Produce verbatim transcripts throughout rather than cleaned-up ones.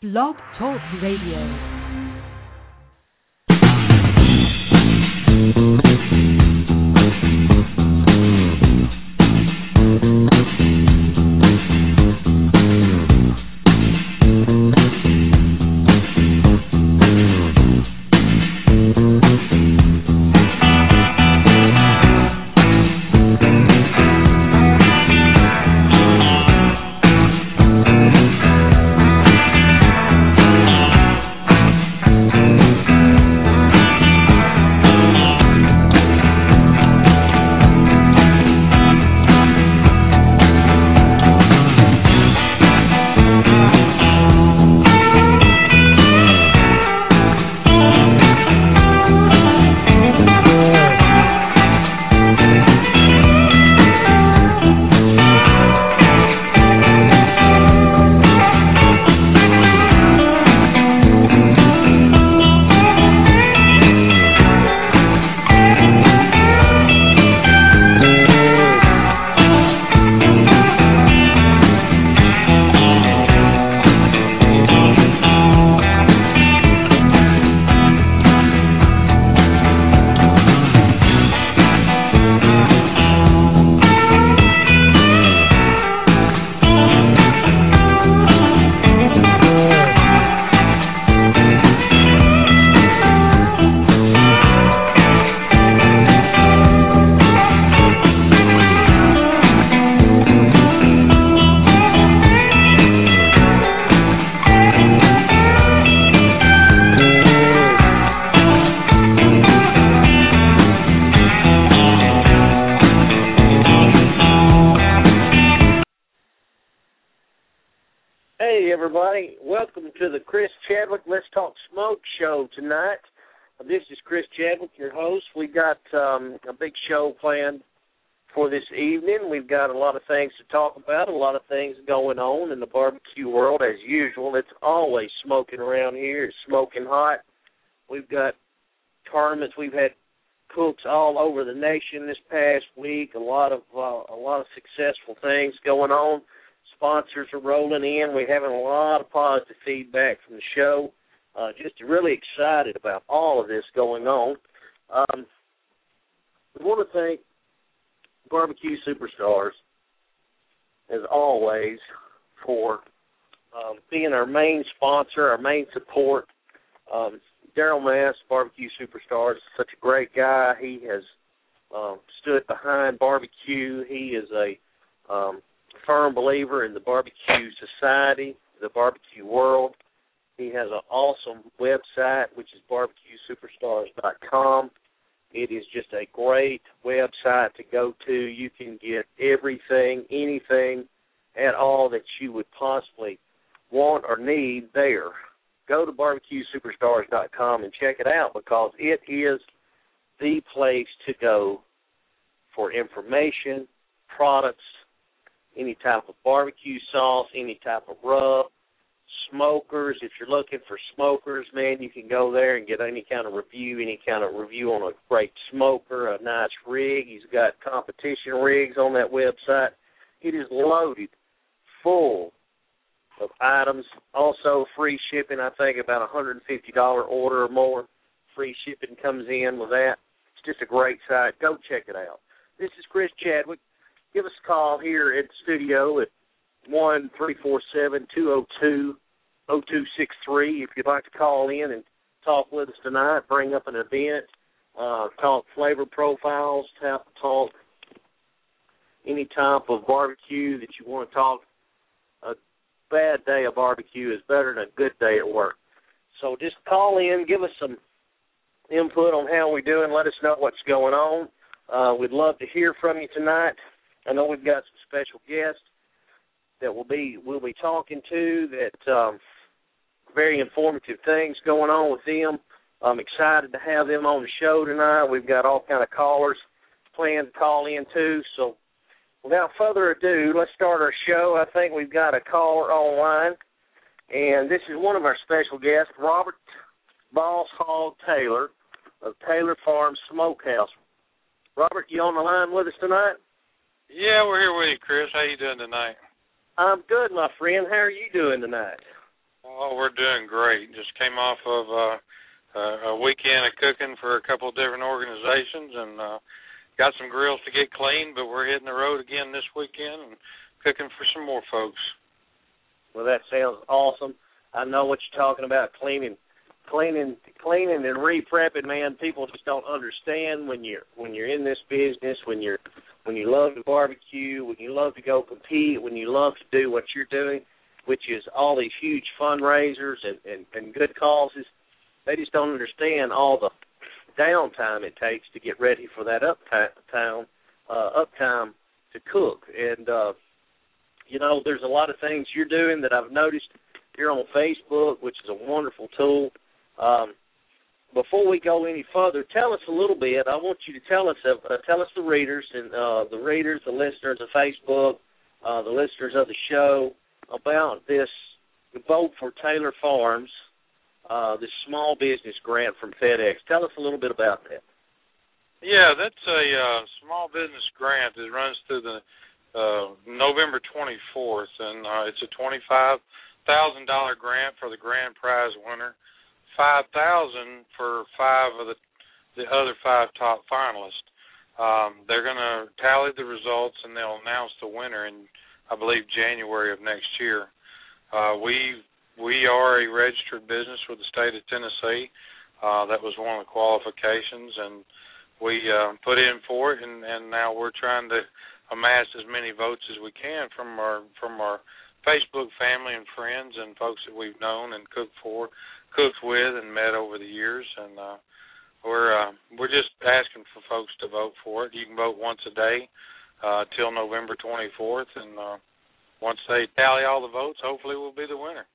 Blog Talk Radio. Everybody, welcome to the Chris Chadwick Let's Talk Smoke show tonight. This is Chris Chadwick, your host. We got um, a big show planned for this evening. We've got a lot of things to talk about, a lot of things going on in the barbecue world as usual. It's always smoking around here. It's smoking hot. We've got tournaments. We've had cooks all over the nation this past week. A lot of uh, a lot of successful things going on. Sponsors are rolling in. We're having a lot of positive feedback from the show. Uh, just really excited about all of this going on. Um, we want to thank Barbecue Superstars, as always, for um, being our main sponsor, our main support. Um, Daryl Mass, Barbecue Superstars, is such a great guy. He has um, stood behind barbecue. He is a um, firm believer in the barbecue society, the barbecue world. He has an awesome website, which is barbecue superstars dot com. It is just a great website to go to. You can get everything, anything at all that you would possibly want or need there. Go to barbecue superstars dot com and check it out, because it is the place to go for information, products, any type of barbecue sauce, any type of rub, smokers. If you're looking for smokers, man, you can go there and get any kind of review, any kind of review on a great smoker, a nice rig. He's got competition rigs on that website. It is loaded full of items. Also, free shipping. I think about a one hundred fifty dollars order or more. Free shipping comes in with that. It's just a great site. Go check it out. This is Chris Chadwick. Give us a call here at the studio at one three four seven, two oh two, oh two six three if you'd like to call in and talk with us tonight, bring up an event, uh, talk flavor profiles, talk, talk any type of barbecue that you want to talk. A bad day of barbecue is better than a good day at work. So just call in, give us some input on how we're doing, let us know what's going on. Uh, we'd love to hear from you tonight. I know we've got some special guests that we'll be we'll be talking to. That um, very informative things going on with them. I'm excited to have them on the show tonight. We've got all kind of callers planned to call in too. So without further ado, let's start our show. I think we've got a caller online, and this is one of our special guests, Robert Boss Hog Taylor of Taylor Farm Smokehouse. Robert, you on the line with us tonight? Yeah, we're here with you, Chris. How you doing tonight? I'm good, my friend. How are you doing tonight? Uh, Oh, we're doing great. Just came off of uh, uh, a weekend of cooking for a couple of different organizations, and uh, got some grills to get clean, but we're hitting the road again this weekend and cooking for some more folks. Well, that sounds awesome. I know what you're talking about, cleaning, cleaning, cleaning, and re-prepping. Man, people just don't understand when you're when you're in this business, when you're when you love to barbecue, when you love to go compete, when you love to do what you're doing, which is all these huge fundraisers and, and, and good causes. They just don't understand all the downtime it takes to get ready for that uptime, uh, uptime to cook. And uh, you know, there's a lot of things you're doing that I've noticed here on Facebook, which is a wonderful tool. Um, before we go any further, tell us a little bit. I want you to tell us, uh, tell us the readers and uh, the readers, the listeners of Facebook, uh, the listeners of the show about this Vote for Taylor Farms, uh, this small business grant from FedEx. Tell us a little bit about that. Yeah, that's a uh, small business grant that runs through the Uh, November twenty-fourth, and uh, it's a twenty-five thousand dollars grant for the grand prize winner, five thousand dollars for five of the the other five top finalists. Um, they're going to tally the results, and they'll announce the winner in, I believe, January of next year. Uh, we we are a registered business with the state of Tennessee. Uh, that was one of the qualifications, and we uh, put in for it, and, and now we're trying to amass as many votes as we can from our from our Facebook family and friends and folks that we've known and cooked for, cooked with, and met over the years. And uh, we're uh, we're just asking for folks to vote for it. You can vote once a day uh, till November twenty-fourth, and uh, once they tally all the votes, hopefully we'll be the winner.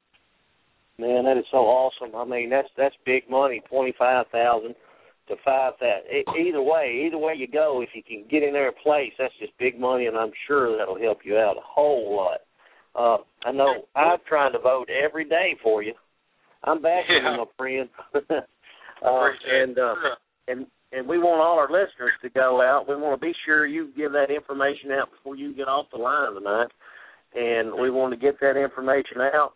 Man, that is so awesome. I mean, that's that's big money, twenty-five thousand. To five that either way, either way you go, if you can get in there a place, that's just big money, and I'm sure that'll help you out a whole lot. Uh, I know I'm trying to vote every day for you. I'm backing yeah. you, my friend. uh, and uh, and and we want all our listeners to go out. We want to be sure you give that information out before you get off the line tonight, and we want to get that information out.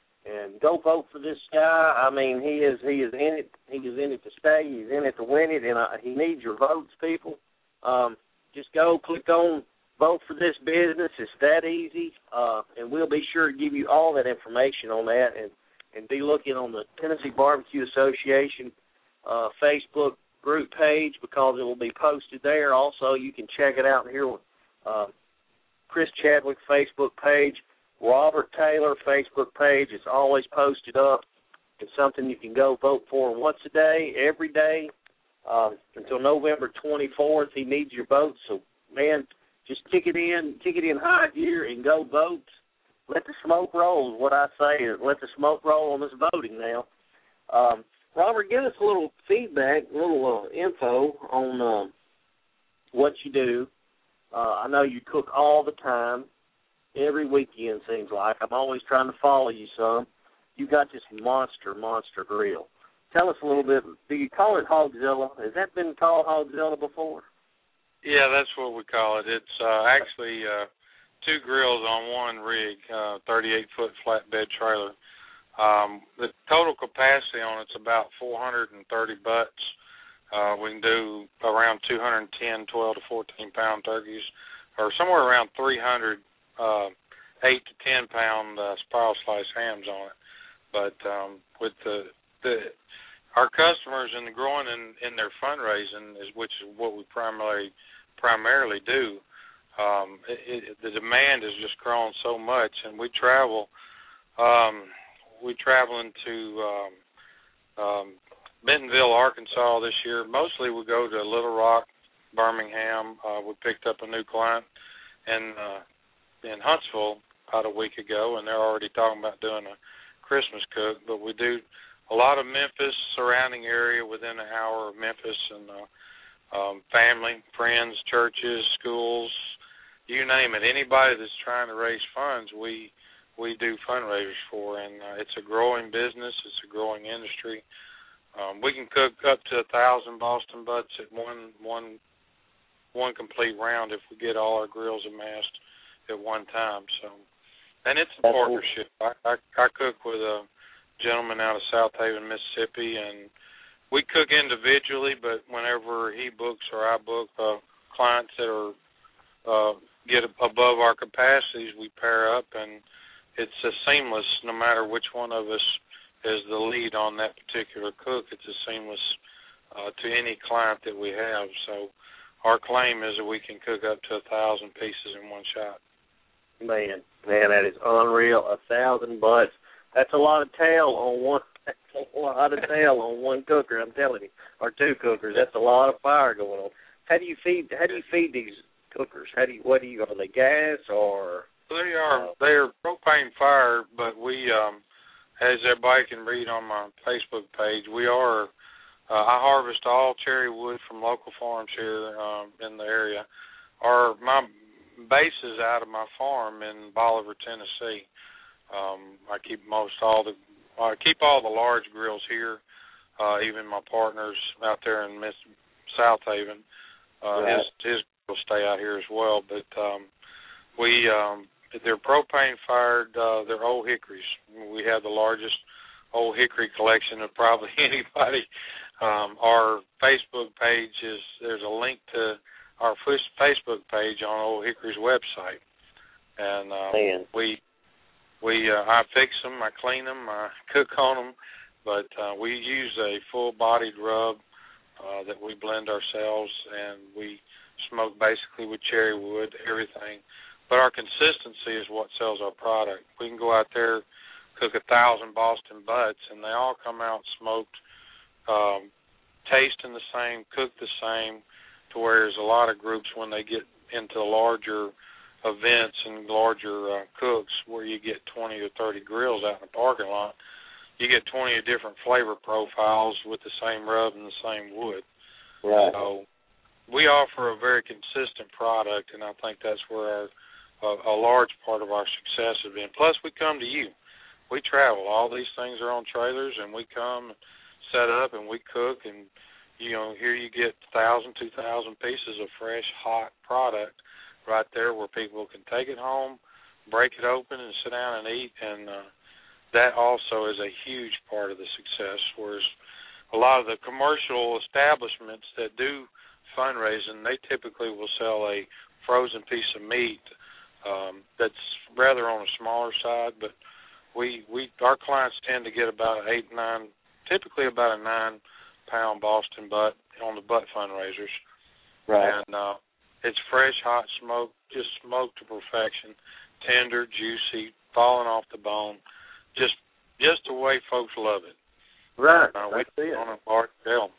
And go vote for this guy. I mean, he is he is in it. He is in it to stay. He's in it to win it, and uh, he needs your votes, people. Um, just go click on vote for this business. It's that easy, uh, and we'll be sure to give you all that information on that, and, and be looking on the Tennessee Barbecue Association uh, Facebook group page because it will be posted there. Also, you can check it out here with uh, Chris Chadwick Facebook page. Robert Taylor Facebook page. It's always posted up. It's something you can go vote for once a day, every day, uh, until November twenty-fourth. He needs your vote. So, man, just kick it in, kick it in high gear and go vote. Let the smoke roll is what I say. Let the smoke roll on this voting now. Um, Robert, give us a little feedback, a little uh, info on um, what you do. Uh, I know you cook all the time. Every weekend, seems like. I'm always trying to follow you some. You got this monster, monster grill. Tell us a little bit. Do you call it Hogzilla? Has that been called Hogzilla before? Yeah, that's what we call it. It's uh, actually uh, two grills on one rig, uh, thirty-eight foot flatbed trailer. Um, the total capacity on it's about four hundred thirty butts. Uh, we can do around two hundred ten, twelve to fourteen pound turkeys, or somewhere around three hundred Uh, eight to ten pound uh, spiral slice hams on it, but um, with the, the our customers and the growing in, in their fundraising, is which is what we primarily primarily do. Um, it, it, the demand has just grown so much, and we travel. Um, we travel into um, um, Bentonville, Arkansas this year. Mostly we go to Little Rock, Birmingham. Uh, we picked up a new client, and uh, in Huntsville about a week ago, and they're already talking about doing a Christmas cook. But we do a lot of Memphis, surrounding area within an hour of Memphis, and uh, um, family, friends, churches, schools, you name it. Anybody that's trying to raise funds, we we do fundraisers for, and uh, it's a growing business. It's a growing industry. Um, we can cook up to a thousand Boston butts at one one one complete round if we get all our grills amassed at one time. So, and it's a partnership. I, I, I cook with a gentleman out of South Haven, Mississippi, and we cook individually, but whenever he books or I book uh, clients that are uh, get above our capacities, we pair up, and it's a seamless. No matter which one of us is the lead on that particular cook, it's a seamless uh, to any client that we have. So our claim is that we can cook up to a thousand pieces in one shot. Man, man, that is unreal. A thousand butts. That's a lot of tail on one. That's a lot of tail on one cooker. I'm telling you, or two cookers. That's a lot of fire going on. How do you feed? How do you feed these cookers? How do you? What do you? Are they gas or? They are. Uh, they are propane fire, but we, um, as everybody can read on my Facebook page, we are. Uh, I harvest all cherry wood from local farms here um, in the area. Our my base is out of my farm in Bolivar, Tennessee. Um, I keep most all the I keep all the large grills here. Uh, even my partners out there in Miss South Haven, uh, right. his his will stay out here as well. But um, we um, they're propane fired. Uh, they're old hickories. We have the largest old hickory collection of probably anybody. Um, our Facebook page is there's a link to our Facebook page on Old Hickory's website, and um, we we uh, I fix them, I clean them, I cook on them, but uh, we use a full-bodied rub uh, that we blend ourselves, and we smoke basically with cherry wood, everything. But our consistency is what sells our product. We can go out there, cook a thousand Boston butts, and they all come out smoked, um, tasting the same, cooked the same. To whereas a lot of groups, when they get into larger events and larger uh, cooks where you get twenty or thirty grills out in the parking lot, you get twenty different flavor profiles with the same rub and the same wood. Right. So we offer a very consistent product, and I think that's where our, a, a large part of our success has been. Plus, we come to you. We travel. All these things are on trailers, and we come and set up, and we cook, and you know, here you get one thousand, two thousand pieces of fresh, hot product right there where people can take it home, break it open, and sit down and eat. And uh, that also is a huge part of the success, whereas a lot of the commercial establishments that do fundraising, they typically will sell a frozen piece of meat um, that's rather on a smaller side, but we, we our clients tend to get about an eight, nine, typically about a nine pound Boston butt on the butt fundraisers. Right. And uh, it's fresh, hot smoke, just smoked to perfection, tender, juicy, falling off the bone, just just the way folks love it. Right. Uh, That's we it. on a large scale.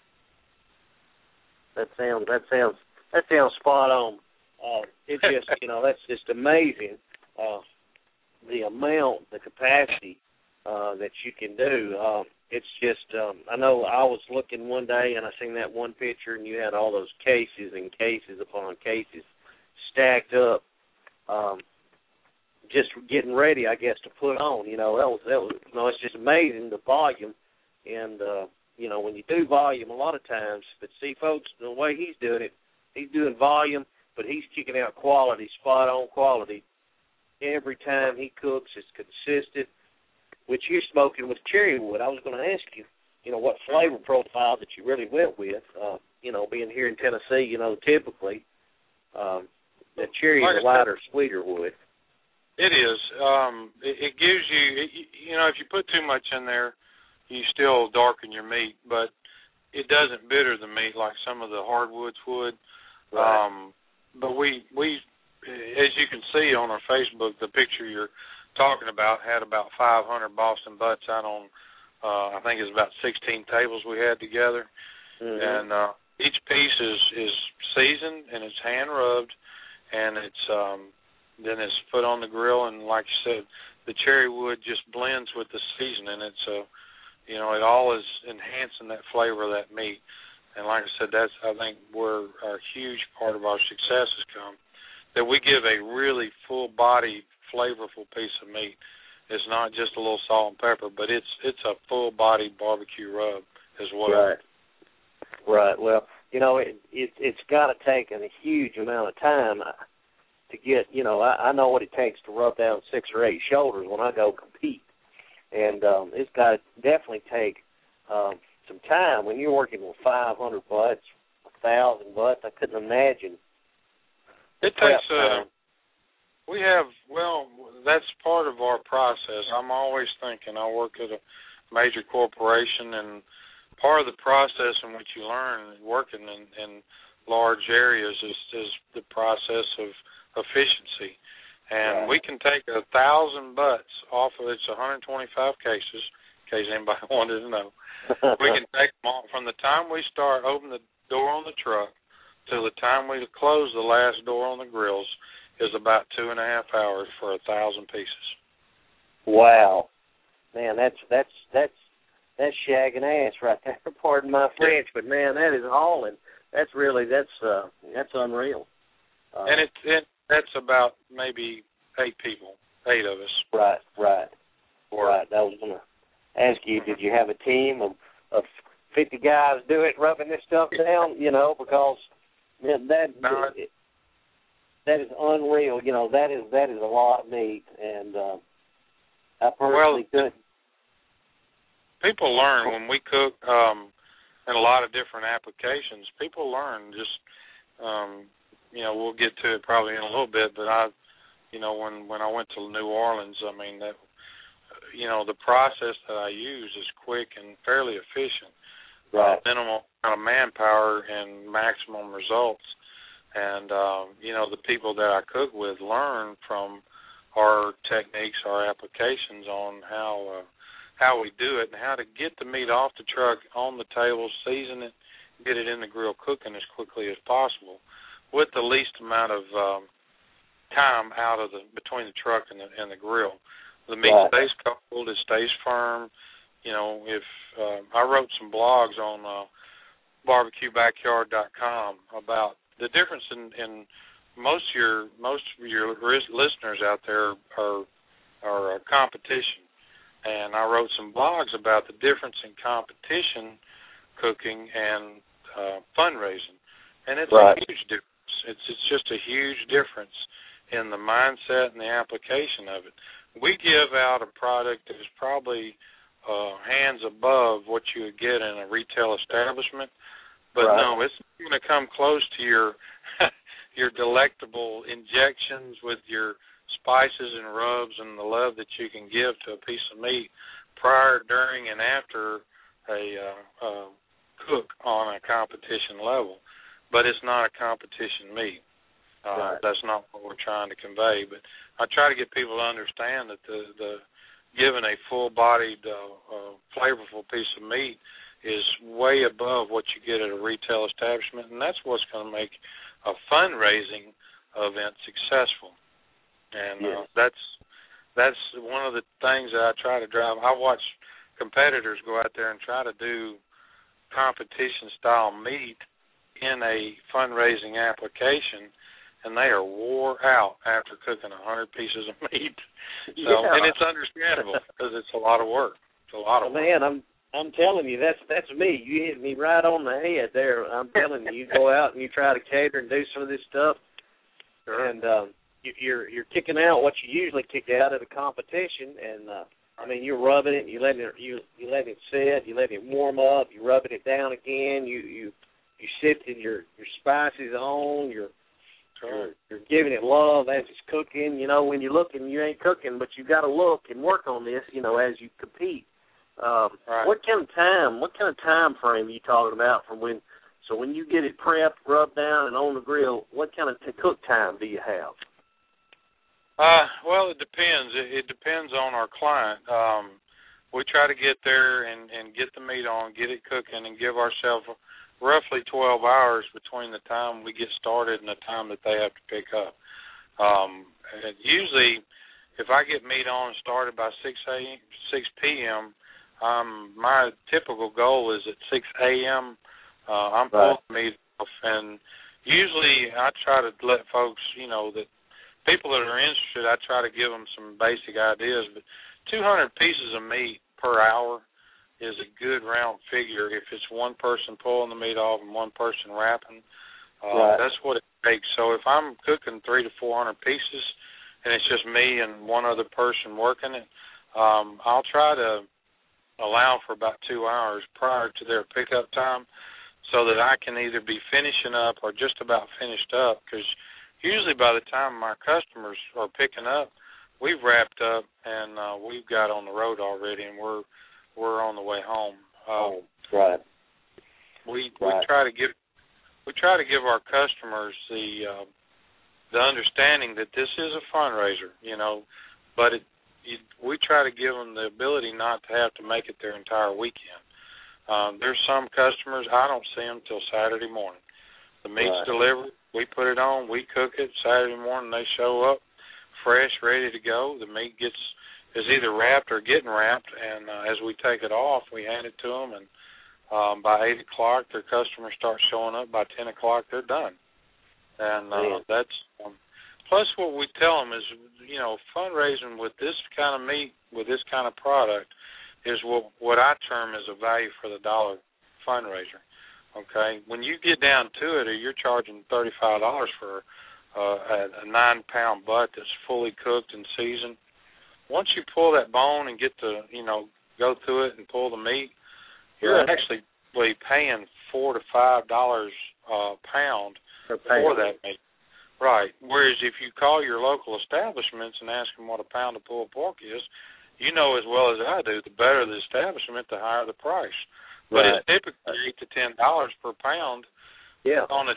That sounds that sounds that sounds spot on. Uh, it's just you know that's just amazing. Uh, the amount, the capacity uh, that you can do. Uh, It's just, um, I know I was looking one day and I seen that one picture and you had all those cases and cases upon cases stacked up, um, just getting ready, I guess, to put on. You know, that was, that was, you know, it's just amazing the volume. And, uh, you know, when you do volume a lot of times, but see, folks, the way he's doing it, he's doing volume, but he's kicking out quality, spot-on quality. Every time he cooks, it's consistent. Which you're smoking with cherry wood. I was going to ask you, you know, what flavor profile that you really went with. Uh, you know, being here in Tennessee, you know, typically um, the cherry is a lighter, sweeter wood. It is. Um, it, it gives you, it, you know, if you put too much in there, you still darken your meat, but it doesn't bitter the meat like some of the hardwoods would. Right. Um, but we, we, as you can see on our Facebook, the picture you're talking about had about five hundred Boston butts out on, uh, I think it's about sixteen tables we had together. Mm-hmm. And uh, each piece is, is seasoned and it's hand rubbed, and it's um, then it's put on the grill. And like you said, the cherry wood just blends with the seasoning. It's a, you know, it all is enhancing that flavor of that meat. And like I said, that's I think where our huge part of our success has come, that we give a really full body, flavorful piece of meat. It's not just a little salt and pepper, but it's it's a full body barbecue rub as well. Right. Right. Well, you know, it, it it's got to take a huge amount of time to get. You know, I, I know what it takes to rub down six or eight shoulders when I go compete. and um, it's got to definitely take um, some time when you're working with five hundred butts, a thousand butts. I couldn't imagine. It takes uh, we have well, that's part of our process. I'm always thinking. I work at a major corporation, and part of the process in which you learn working in, in large areas is, is the process of efficiency. And right. we can take a thousand butts off of it's one hundred twenty-five cases, in case anybody wanted to know. We can take them off from the time we start, open the door on the truck, till the time we close the last door on the grills is about two and a half hours for a thousand pieces. Wow. Man, that's that's that's that's shagging ass right there. Pardon my French, but man, that is hauling. That's really that's uh, that's unreal. Uh, and it, it that's about maybe eight people, eight of us. Right, right, or, right. I was gonna ask you, did you have a team of of fifty guys do it, rubbing this stuff down? You know, because man, that no, it, that is unreal. You know, that is that is a lot of meat, and uh, I personally well, couldn't. People learn when we cook um, in a lot of different applications. People learn just, um, you know, we'll get to it probably in a little bit, but I, you know, when, when I went to New Orleans, I mean, that, you know, the process that I use is quick and fairly efficient. Right. Uh, minimal kind of manpower and maximum results. And, um, you know, the people that I cook with learn from our techniques, our applications on how uh, how we do it and how to get the meat off the truck on the table, season it, get it in the grill cooking as quickly as possible with the least amount of um, time out of the between the truck and the, and the grill. The meat right. stays cold, it stays firm. You know, if uh, I wrote some blogs on uh, barbecue backyard dot com about the difference in, in most of your most of your listeners out there are are a competition. And I wrote some blogs about the difference in competition cooking and uh, fundraising. And it's right. a huge difference. It's it's just a huge difference in the mindset and the application of it. We give out a product that is probably uh, hands above what you would get in a retail establishment. But right. no, it's going to come close to your your delectable injections with your spices and rubs and the love that you can give to a piece of meat prior, during, and after a uh, uh, cook on a competition level. But it's not a competition meat. Uh, right. That's not what we're trying to convey. But I try to get people to understand that the, the given a full-bodied, uh, uh, flavorful piece of meat is way above what you get at a retail establishment, and that's what's going to make a fundraising event successful. And uh, yes. that's that's one of the things that I try to drive. I watch competitors go out there and try to do competition-style meat in a fundraising application, and they are wore out after cooking a hundred pieces of meat. So, yeah. and it's understandable because it's a lot of work. It's a lot of well, work. Man, I'm I'm telling you, that's that's me. You hit me right on the head there. I'm telling you, you go out and you try to cater and do some of this stuff, sure. and um, you, you're you're kicking out what you usually kick out at a competition, and uh, I mean you're rubbing it, you letting it you you letting it sit, you letting it warm up, you rubbing it down again, you you you sifting your your spices on, you're You're, you're giving it love as it's cooking. You know, when you're looking, you ain't cooking, but you got to look and work on this, you know, as you compete. Um, right. What kind of time, what kind of time frame are you talking about from when, so when you get it prepped, rubbed down, and on the grill, what kind of t- cook time do you have? Uh, well, it depends. It, it depends on our client. Um, we try to get there and, and get the meat on, get it cooking, and give ourselves a roughly twelve hours between the time we get started and the time that they have to pick up. Um, and usually, if I get meat on and started by six p.m., um, my typical goal is at six a.m. Uh, I'm pulling right. meat off, and usually I try to let folks, you know, that people that are interested, I try to give them some basic ideas, but two hundred pieces of meat per hour is a good round figure. If it's one person pulling the meat off and one person wrapping, uh, right. that's what it takes. So if I'm cooking three to four hundred pieces, and it's just me and one other person working it, um, I'll try to allow for about two hours prior to their pickup time so that I can either be finishing up or just about finished up, because usually by the time my customers are picking up, we've wrapped up and uh, we've got on the road already, and we're we're on the way home. Uh, oh, right. We right. we try to give we try to give our customers the uh, the understanding that this is a fundraiser, you know, but it, you, we try to give them the ability not to have to make it their entire weekend. Um, there's some customers, I don't see them till Saturday morning. The meat's right. delivered, we put it on, we cook it. Saturday morning they show up fresh, ready to go. The meat gets is either wrapped or getting wrapped, and uh, as we take it off, we hand it to them, and um, by eight o'clock, their customers start showing up. By ten o'clock, they're done. And uh, that's um, plus what we tell them is, you know, fundraising with this kind of meat, with this kind of product, is what what I term as a value for the dollar fundraiser. Okay, when you get down to it, or you're charging thirty-five dollars for uh, a, a nine-pound butt that's fully cooked and seasoned. Once you pull that bone and get to, you know, go through it and pull the meat, you're right. actually really paying four to five dollars a pound for that meat. Right. Whereas if you call your local establishments and ask them what a pound of pulled pork is, you know as well as I do, the better the establishment, the higher the price. But right. it's typically eight to ten dollars per pound. Yeah. On a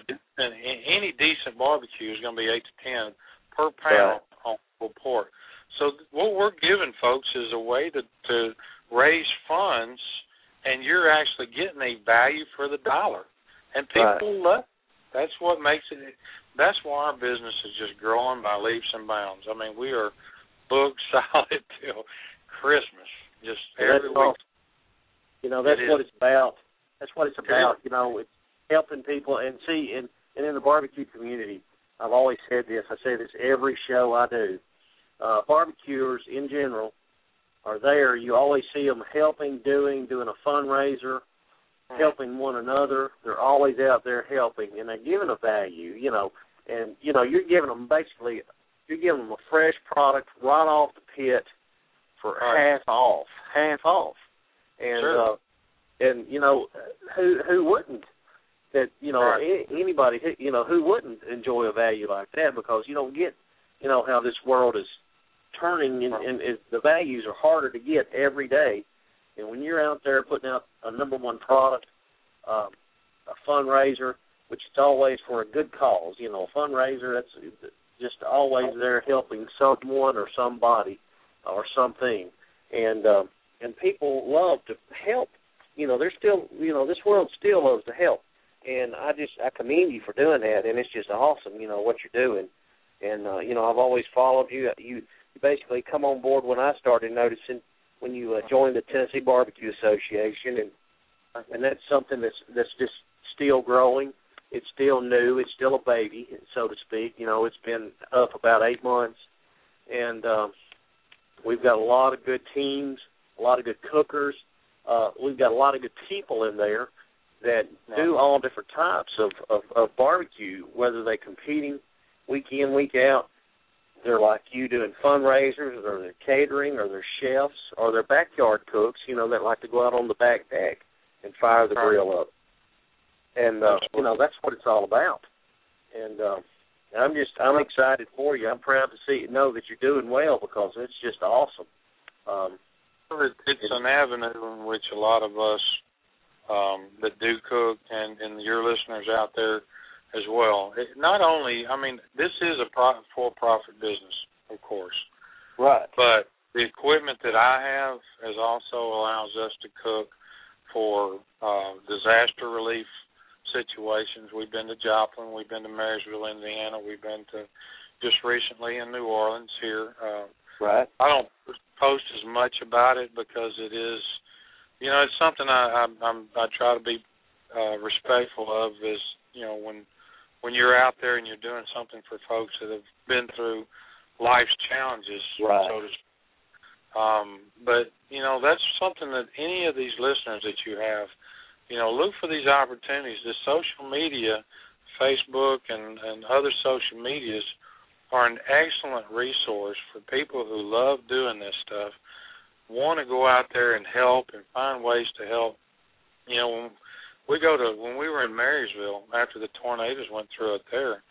any decent barbecue is going to be eight to ten per pound right. on pulled pork. So what we're giving folks is a way to, to raise funds, and you're actually getting a value for the dollar. And people right. love it. That's what makes it. That's why our business is just growing by leaps and bounds. I mean, we are booked solid till Christmas, just well, every week. Awesome. You know, that's it what is. it's about. That's what it's about. It you know, it's helping people. And see, and, and in the barbecue community, I've always said this. I say this every show I do. Uh, barbecuers in general are there. You always see them helping, doing, doing a fundraiser, helping one another. They're always out there helping, and they're giving a value, you know. And, you know, you're giving them basically, you're giving them a fresh product right off the pit for right. half off, half off. And, sure. uh, and you know, who who wouldn't? That, you know, right. any, anybody, you know, who wouldn't enjoy a value like that, because you don't get, you know, how this world is turning, and, and, and the values are harder to get every day. And when you're out there putting out a number one product, um, a fundraiser, which is always for a good cause, you know, a fundraiser, that's just always there helping someone or somebody or something. And um, and people love to help. You know, they're still, you know, this world still loves to help. And I just, I commend you for doing that, and it's just awesome, you know, what you're doing. And, uh, you know, I've always followed you. You basically come on board when I started noticing when you uh, joined the Tennessee Barbecue Association, and and that's something that's that's just still growing. It's still new. It's still a baby, so to speak. You know, it's been up about eight months, and um, we've got a lot of good teams, a lot of good cookers. Uh, we've got a lot of good people in there that do all different types of, of, of barbecue, whether they're competing week in, week out. They're like you doing fundraisers, or they're catering, or they're chefs, or they're backyard cooks, you know, that like to go out on the back deck and fire the grill up. And, uh, you know, that's what it's all about. And uh, I'm just, I'm excited for you. I'm proud to see, know that you're doing well, because it's just awesome. Um, it's an avenue in which a lot of us um, that do cook, and, and your listeners out there as well. It not only, I mean, this is a pro- for-profit business, of course. Right. But the equipment that I have is also allows us to cook for uh, disaster relief situations. We've been to Joplin. We've been to Marysville, Indiana. We've been to just recently in New Orleans here. Uh, right. I don't post as much about it because it is, you know, it's something I, I, I'm, I try to be uh, respectful of is, you know, when when you're out there and you're doing something for folks that have been through life's challenges, right. so to speak. Um, but, you know, that's something that any of these listeners that you have, you know, look for these opportunities. The social media, Facebook and, and other social medias are an excellent resource for people who love doing this stuff want to go out there and help and find ways to help. You know, when we go to when we were in Marysville after the tornadoes went through it there,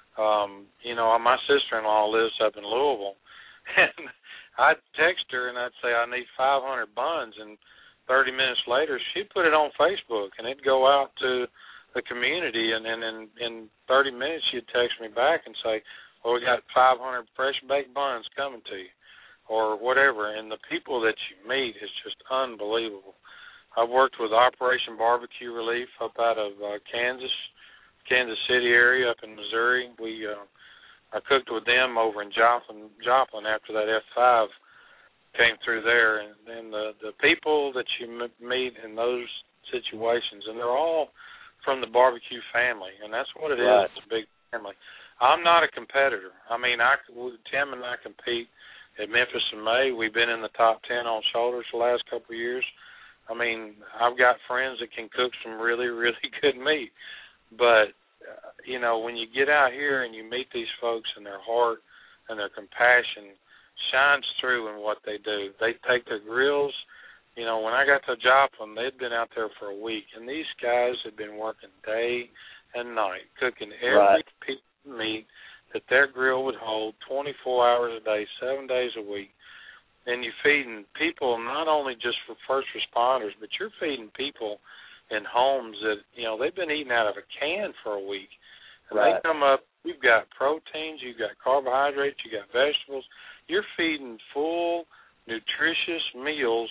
um, you know, my sister-in-law lives up in Louisville, and I'd text her and I'd say I need five hundred buns, and thirty minutes later she'd put it on Facebook and it'd go out to the community, and then in, in thirty minutes she'd text me back and say, well, we got five hundred fresh baked buns coming to you, or whatever. And the people that you meet is just unbelievable. I've worked with Operation Barbecue Relief up out of uh, Kansas, Kansas City area up in Missouri. We uh, I cooked with them over in Joplin, Joplin after that F five came through there, and, and the the people that you m- meet in those situations, and they're all from the barbecue family, and that's what it right. is. It's a big family. I'm not a competitor. I mean, I Tim and I compete at Memphis in May. We've been in the top ten on shoulders the last couple of years. I mean, I've got friends that can cook some really, really good meat. But, uh, you know, when you get out here and you meet these folks and their heart and their compassion shines through in what they do. They take their grills. You know, when I got to Joplin, they'd been out there for a week. And these guys had been working day and night, cooking every right. piece of meat that their grill would hold twenty-four hours a day, seven days a week. And you're feeding people not only just for first responders, but you're feeding people in homes that, you know, they've been eating out of a can for a week. And right. they come up, you've got proteins, you've got carbohydrates, you've got vegetables. You're feeding full, nutritious meals,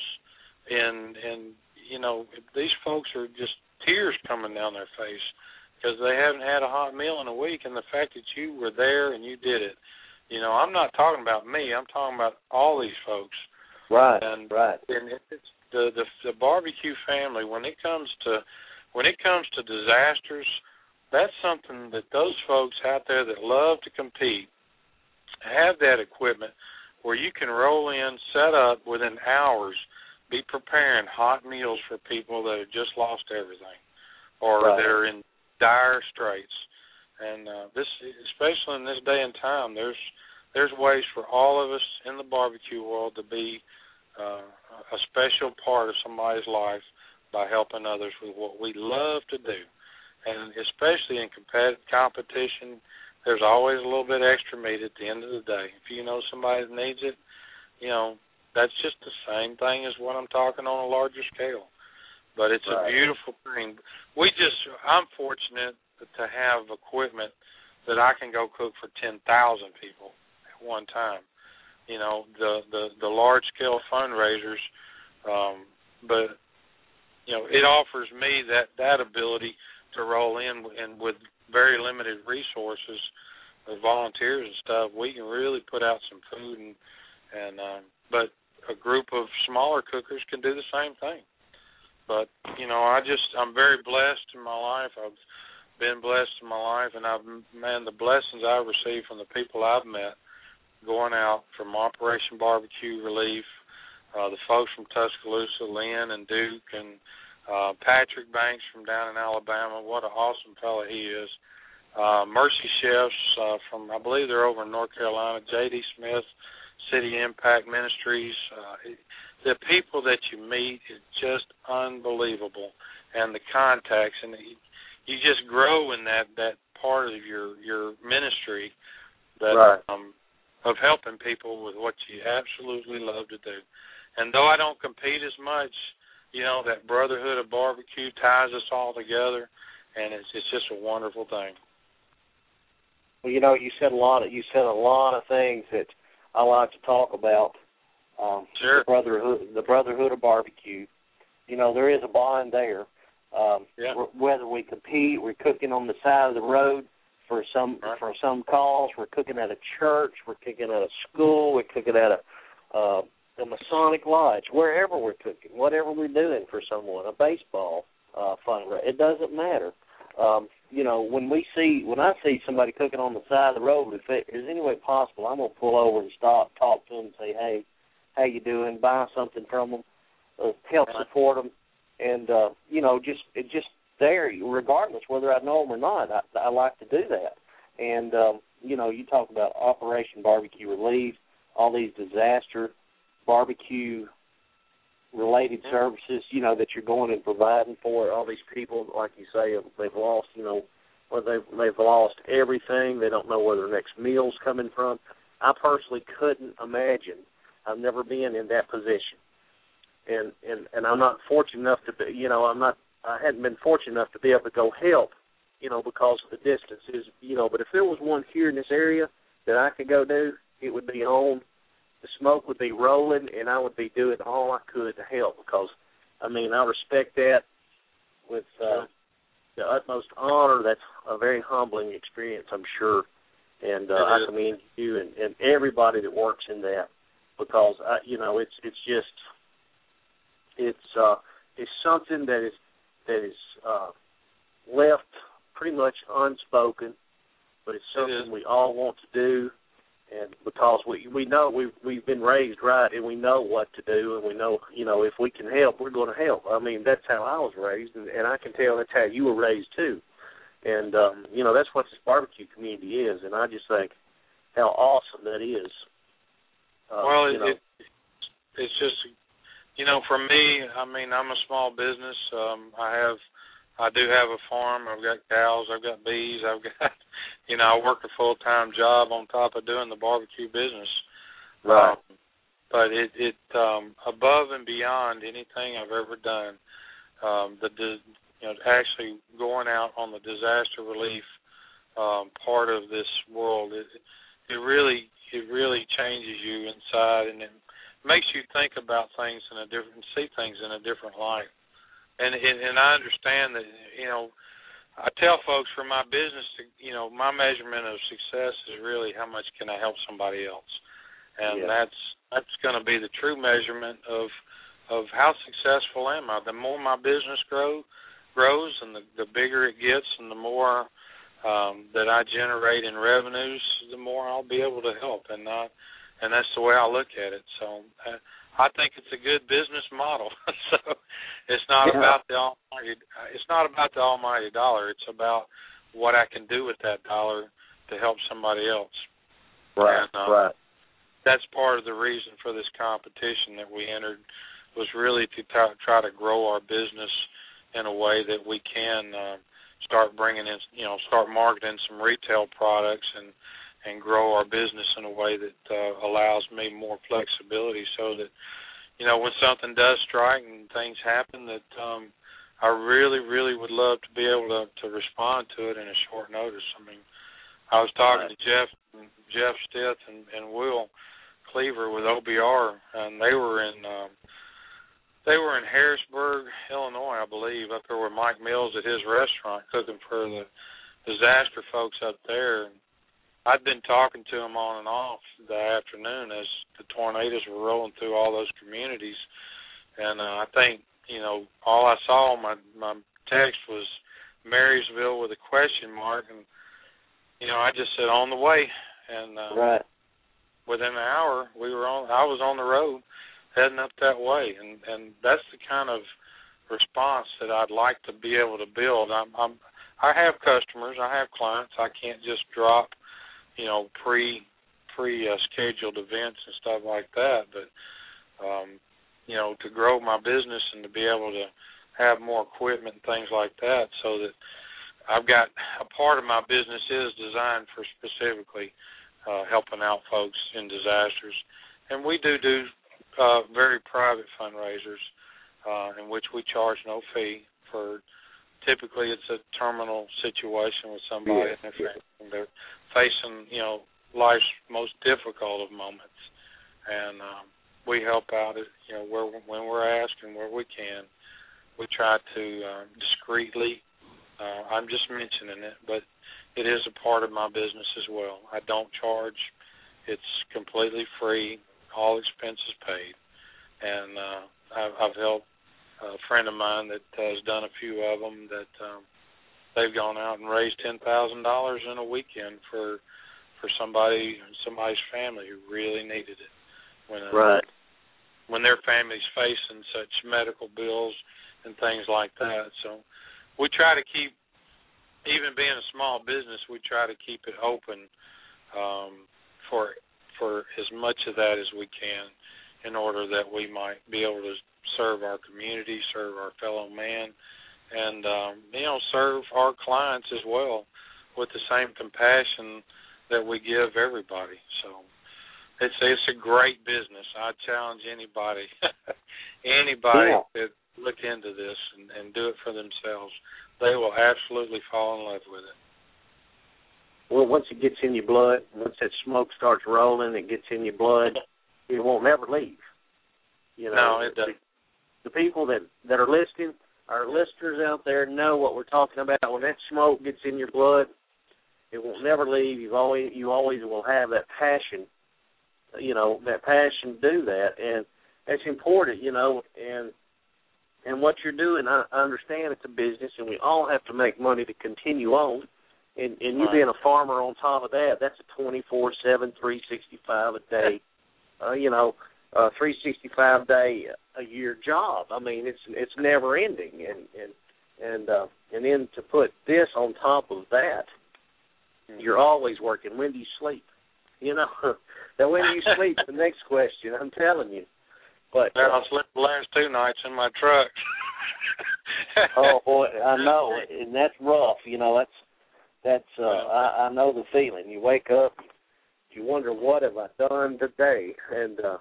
and, and you know, these folks are just tears coming down their face because they haven't had a hot meal in a week. And the fact that you were there and you did it, you know, I'm not talking about me. I'm talking about all these folks. Right. And, right. And it's the, the the barbecue family. When it comes to when it comes to disasters, that's something that those folks out there that love to compete have that equipment where you can roll in, set up within hours, be preparing hot meals for people that have just lost everything or right. that are in dire straits. And uh, this, especially in this day and time, there's there's ways for all of us in the barbecue world to be uh, a special part of somebody's life by helping others with what we love to do. And especially in competitive competition, there's always a little bit extra meat at the end of the day. If you know somebody that needs it, you know, that's just the same thing as what I'm talking on a larger scale. But it's right. a beautiful thing. We just, I'm fortunate to have equipment that I can go cook for ten thousand people at one time. You know, the, the, the large-scale fundraisers, um, but, you know, it offers me that, that ability to roll in and with very limited resources, with volunteers and stuff, we can really put out some food. And, and um, but a group of smaller cookers can do the same thing. But, you know, I just, I'm very blessed in my life. I've been blessed in my life, and I've, man, the blessings I've received from the people I've met going out from Operation Barbecue Relief, uh, the folks from Tuscaloosa, Lynn and Duke, and uh, Patrick Banks from down in Alabama. What an awesome fellow he is. Uh, Mercy Chefs uh, from, I believe they're over in North Carolina, J D Smith, City Impact Ministries. Uh, it, the people that you meet is just unbelievable, and the contacts, and the, you just grow in that, that part of your, your ministry that right. um, of helping people with what you absolutely love to do. And though I don't compete as much, you know, that brotherhood of barbecue ties us all together, and it's it's just a wonderful thing. Well, you know, you said a lot of you said a lot of things that I like to talk about. Um, sure. The brotherhood, the brotherhood of barbecue. You know, there is a bond there. Um, yeah. Whether we compete, we're cooking on the side of the road for some right. for some cause. We're cooking at a church. We're cooking at a school. We're cooking at a uh, a Masonic lodge. Wherever we're cooking, whatever we're doing for someone, a baseball uh, fundraiser, it doesn't matter. Um, you know, when we see when I see somebody cooking on the side of the road, if there's any way possible, I'm gonna pull over and stop, talk to them, and say, "Hey, how you doing?" Buy something from them, uh, help support them, and uh, you know, just it just. there, regardless whether I know them or not. I, I like to do that. And, um, you know, you talk about Operation Barbecue Relief, all these disaster barbecue related services, you know, that you're going and providing for all these people, like you say, they've lost, you know, or they've, they've lost everything. They don't know where their next meal's coming from. I personally couldn't imagine. I've never been in that position. And, and, and I'm not fortunate enough to be, you know, I'm not, I hadn't been fortunate enough to be able to go help, you know, because of the distances, you know, but if there was one here in this area that I could go do, it would be on. The smoke would be rolling, and I would be doing all I could to help because, I mean, I respect that with uh, the utmost honor. That's a very humbling experience, I'm sure, and uh, I commend you and, and everybody that works in that because, I, you know, it's it's just it's uh, it's something that is that is uh, left pretty much unspoken, but it's something we all want to do. And because we we know we've we've been raised right, and we know what to do, and we know you know if we can help, we're going to help. I mean, that's how I was raised, and, and I can tell that's how you were raised too. And um, you know that's what this barbecue community is, and I just think how awesome that is. Uh, well, it, you know. it, it's just you know for me, I mean, I'm a small business. Um, I have. I do have a farm. I've got cows. I've got bees. I've got, you know, I work a full-time job on top of doing the barbecue business. Right. Um, but it, it um, above and beyond anything I've ever done, um, the you know, actually going out on the disaster relief um, part of this world, it, it really, it really changes you inside, and it makes you think about things in a different, see things in a different light. And, and and I understand that, you know, I tell folks for my business, to, you know, my measurement of success is really how much can I help somebody else. And yeah. that's that's going to be the true measurement of of how successful am I. The more my business grow, grows and the, the bigger it gets and the more um, that I generate in revenues, the more I'll be able to help. And, not, and that's the way I look at it. So uh, I think it's a good business model. So it's not yeah. about the almighty. It's not about the almighty dollar. It's about what I can do with that dollar to help somebody else. Right. And, um, right. That's part of the reason for this competition that we entered was really to t- try to grow our business in a way that we can uh, start bringing in, you know, start marketing some retail products and. and grow our business in a way that uh, allows me more flexibility so that, you know, when something does strike and things happen that um, I really, really would love to be able to, to respond to it in a short notice. I mean, I was talking to Jeff Jeff Stith and, and Will Cleaver with O B R, and they were in um, they were in Harrisburg, Illinois, I believe, up there with Mike Mills at his restaurant cooking for the disaster folks up there. I'd been talking to him on and off the afternoon as the tornadoes were rolling through all those communities, and uh, I think, you know, all I saw on my, my text was Marysville with a question mark, and, you know, I just said on the way, and uh, right. within an hour we were on. I was on the road heading up that way, and, and that's the kind of response that I'd like to be able to build. I'm, I'm I have customers, I have clients. I can't just drop, you know, pre pre uh, scheduled events and stuff like that. But um, you know, to grow my business and to be able to have more equipment and things like that, so that I've got a part of my business is designed for specifically uh, helping out folks in disasters, and we do do uh, very private fundraisers uh, in which we charge no fee for. Typically, it's a terminal situation with somebody yeah. and they're, and they're facing, you know, life's most difficult of moments, and um, we help out, at, you know, where when we're asked and where we can. We try to uh, discreetly. Uh, I'm just mentioning it, but it is a part of my business as well. I don't charge; it's completely free, all expenses paid, and uh, I've, I've helped. A friend of mine that uh, has done a few of them that um, they've gone out and raised ten thousand dollars in a weekend for for somebody somebody's family who really needed it when uh, right. when their family's facing such medical bills and things like that. So we try to keep, even being a small business, we try to keep it open um, for for as much of that as we can. in order that we might be able to serve our community, serve our fellow man, and, um, you know, serve our clients as well with the same compassion that we give everybody. So it's it's a great business. I challenge anybody, anybody yeah. that look into this and, and do it for themselves. They will absolutely fall in love with it. Well, once it gets in your blood, once that smoke starts rolling, it gets in your blood, it won't never leave. You know, no, it doesn't. The, the people that, that are listening, our listeners out there know what we're talking about. When that smoke gets in your blood, it will never leave. You've always you always will have that passion, you know, that passion to do that, and it's important, you know, and and what you're doing, I, I understand it's a business, and we all have to make money to continue on, and, and you right. being a farmer on top of that, that's a twenty-four seven, three sixty-five a day, uh, you know, uh, three sixty-five day a year job. I mean, it's it's never ending, and and and uh, and then to put this on top of that. You're always working. When do you sleep? You know, now when do you sleep? The next question. I'm telling you. But well, uh, I slept the last two nights in my truck. oh boy, I know, and that's rough. You know, that's that's. Uh, I, I know the feeling. You wake up, you wonder what have I done today, and uh,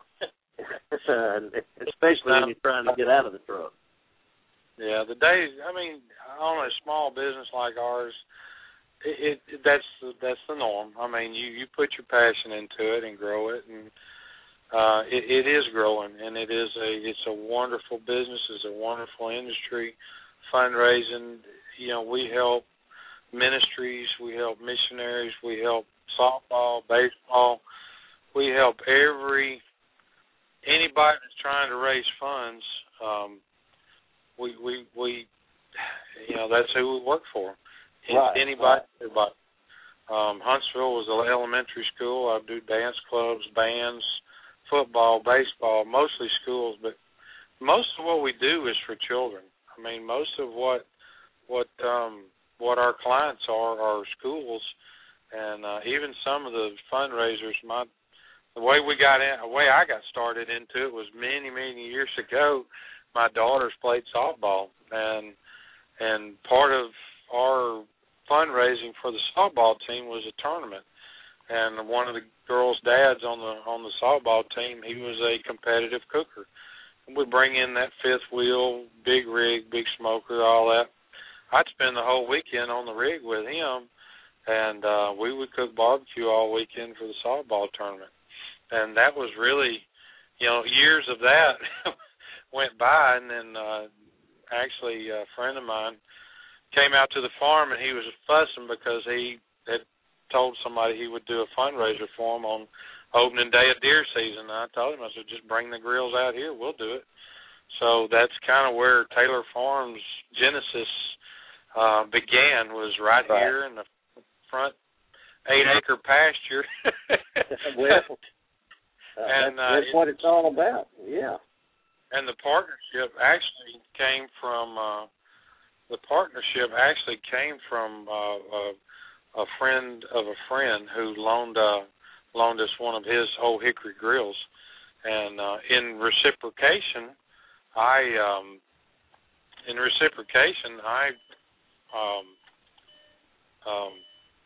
especially when you're trying to get out of the truck. Yeah, the days. I mean, on a small business like ours. It, it that's that's the norm. I mean, you, you put your passion into it and grow it, and uh, it, it is growing, and it is a it's a wonderful business. It's a wonderful industry. Fundraising, you know, we help ministries, we help missionaries, we help softball, baseball, we help every anybody that's trying to raise funds. Um, we we we you know that's who we work for. Right, Anybody, right. everybody. Um, Huntsville was an elementary school. I do dance clubs, bands, football, baseball, mostly schools, but most of what we do is for children. I mean, most of what what um, what our clients are are schools, and uh, even some of the fundraisers. My the way we got in, the way I got started into it was many many years ago. My daughters played softball, and and part of our fundraising for the softball team was a tournament, and one of the girls' dads on the on the softball team, he was a competitive cooker. And we'd bring in that fifth wheel, big rig, big smoker, all that. I'd spend the whole weekend on the rig with him, and uh, we would cook barbecue all weekend for the softball tournament. And that was really, you know, years of that went by, and then uh, actually a friend of mine came out to the farm, and he was fussing because he had told somebody he would do a fundraiser for him on opening day of deer season. And I told him, I said, just bring the grills out here. We'll do it. So that's kind of where Taylor Farms genesis uh, began, was right, right here in the front eight-acre pasture. well, uh, and, that's, that's uh, what it's all about, yeah. And the partnership actually came from uh, – The partnership actually came from uh, a, a friend of a friend who loaned uh, loaned us one of his old hickory grills, and uh, in reciprocation, I um, in reciprocation I um, um,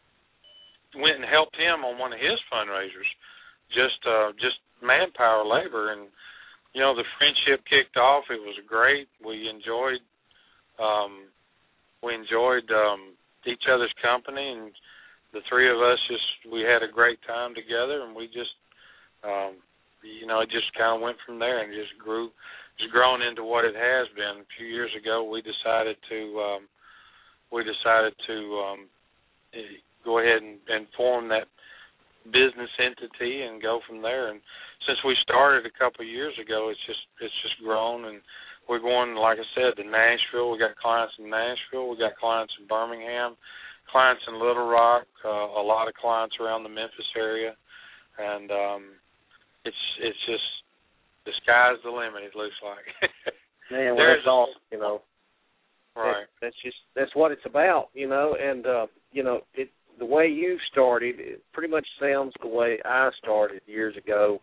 went and helped him on one of his fundraisers, just uh, just manpower, labor, and you know the friendship kicked off. It was great. We enjoyed. Um, we enjoyed um, each other's company, and the three of us just, we had a great time together, and we just, um, you know, it just kind of went from there and just grew, just grown into what it has been. A few years ago, we decided to, um, we decided to um, go ahead and, and form that business entity and go from there. And since we started a couple of years ago, it's just, it's just grown, and we're going, like I said, to Nashville. We got clients in Nashville. We got clients in Birmingham, clients in Little Rock, uh, a lot of clients around the Memphis area, and um, it's it's just the sky's the limit. It looks like. Man, well, that's awesome. You know, right? That, that's just that's what it's about. You know, and uh, you know, it the way you started, it pretty much sounds the way I started years ago.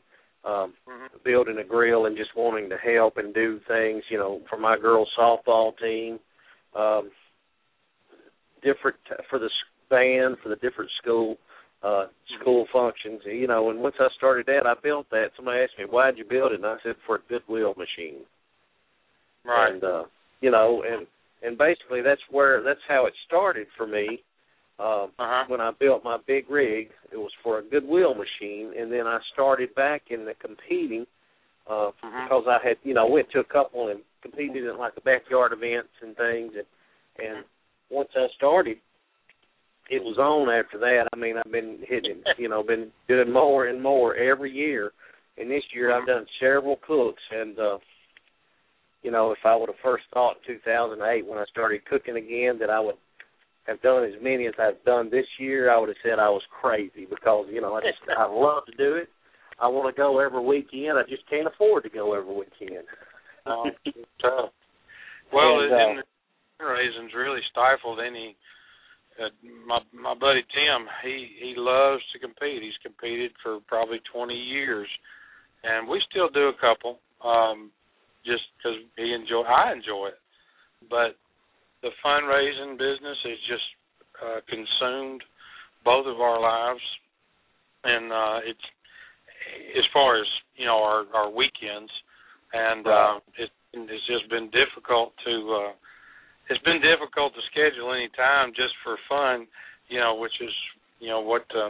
um, mm-hmm. building a grill and just wanting to help and do things, you know, for my girls' softball team, um, different for the band, for the different school uh, school functions, you know. And once I started that, I built that. Somebody asked me, why'd you build it? And I said, for a Goodwill machine. Right. And, uh, you know, and, and basically that's where, that's how it started for me. Um, uh-huh. When I built my big rig, it was for a Goodwill machine, and then I started back in the competing uh, mm-hmm. because I had, you know, went to a couple and competed in like the backyard events and things, and and once I started, it was on after that. I mean, I've been hitting, you know, been doing more and more every year, and this year mm-hmm. I've done several cooks, and uh, you know, if I would have first thought in two thousand eight when I started cooking again that I would have done as many as I've done this year, I would have said I was crazy because, you know, I just I love to do it. I want to go every weekend. I just can't afford to go every weekend. Oh, tough. Well, and, and uh, the raisins really stifled any. Uh, my my buddy Tim, he he loves to compete. He's competed for probably twenty years, and we still do a couple, um, just because he enjoy. I enjoy it, but the fundraising business has just uh, consumed both of our lives, and uh, it's as far as, you know, our, our weekends, and right. uh, it, it's just been difficult to uh, it's been difficult to schedule any time just for fun, you know, which is, you know, what uh,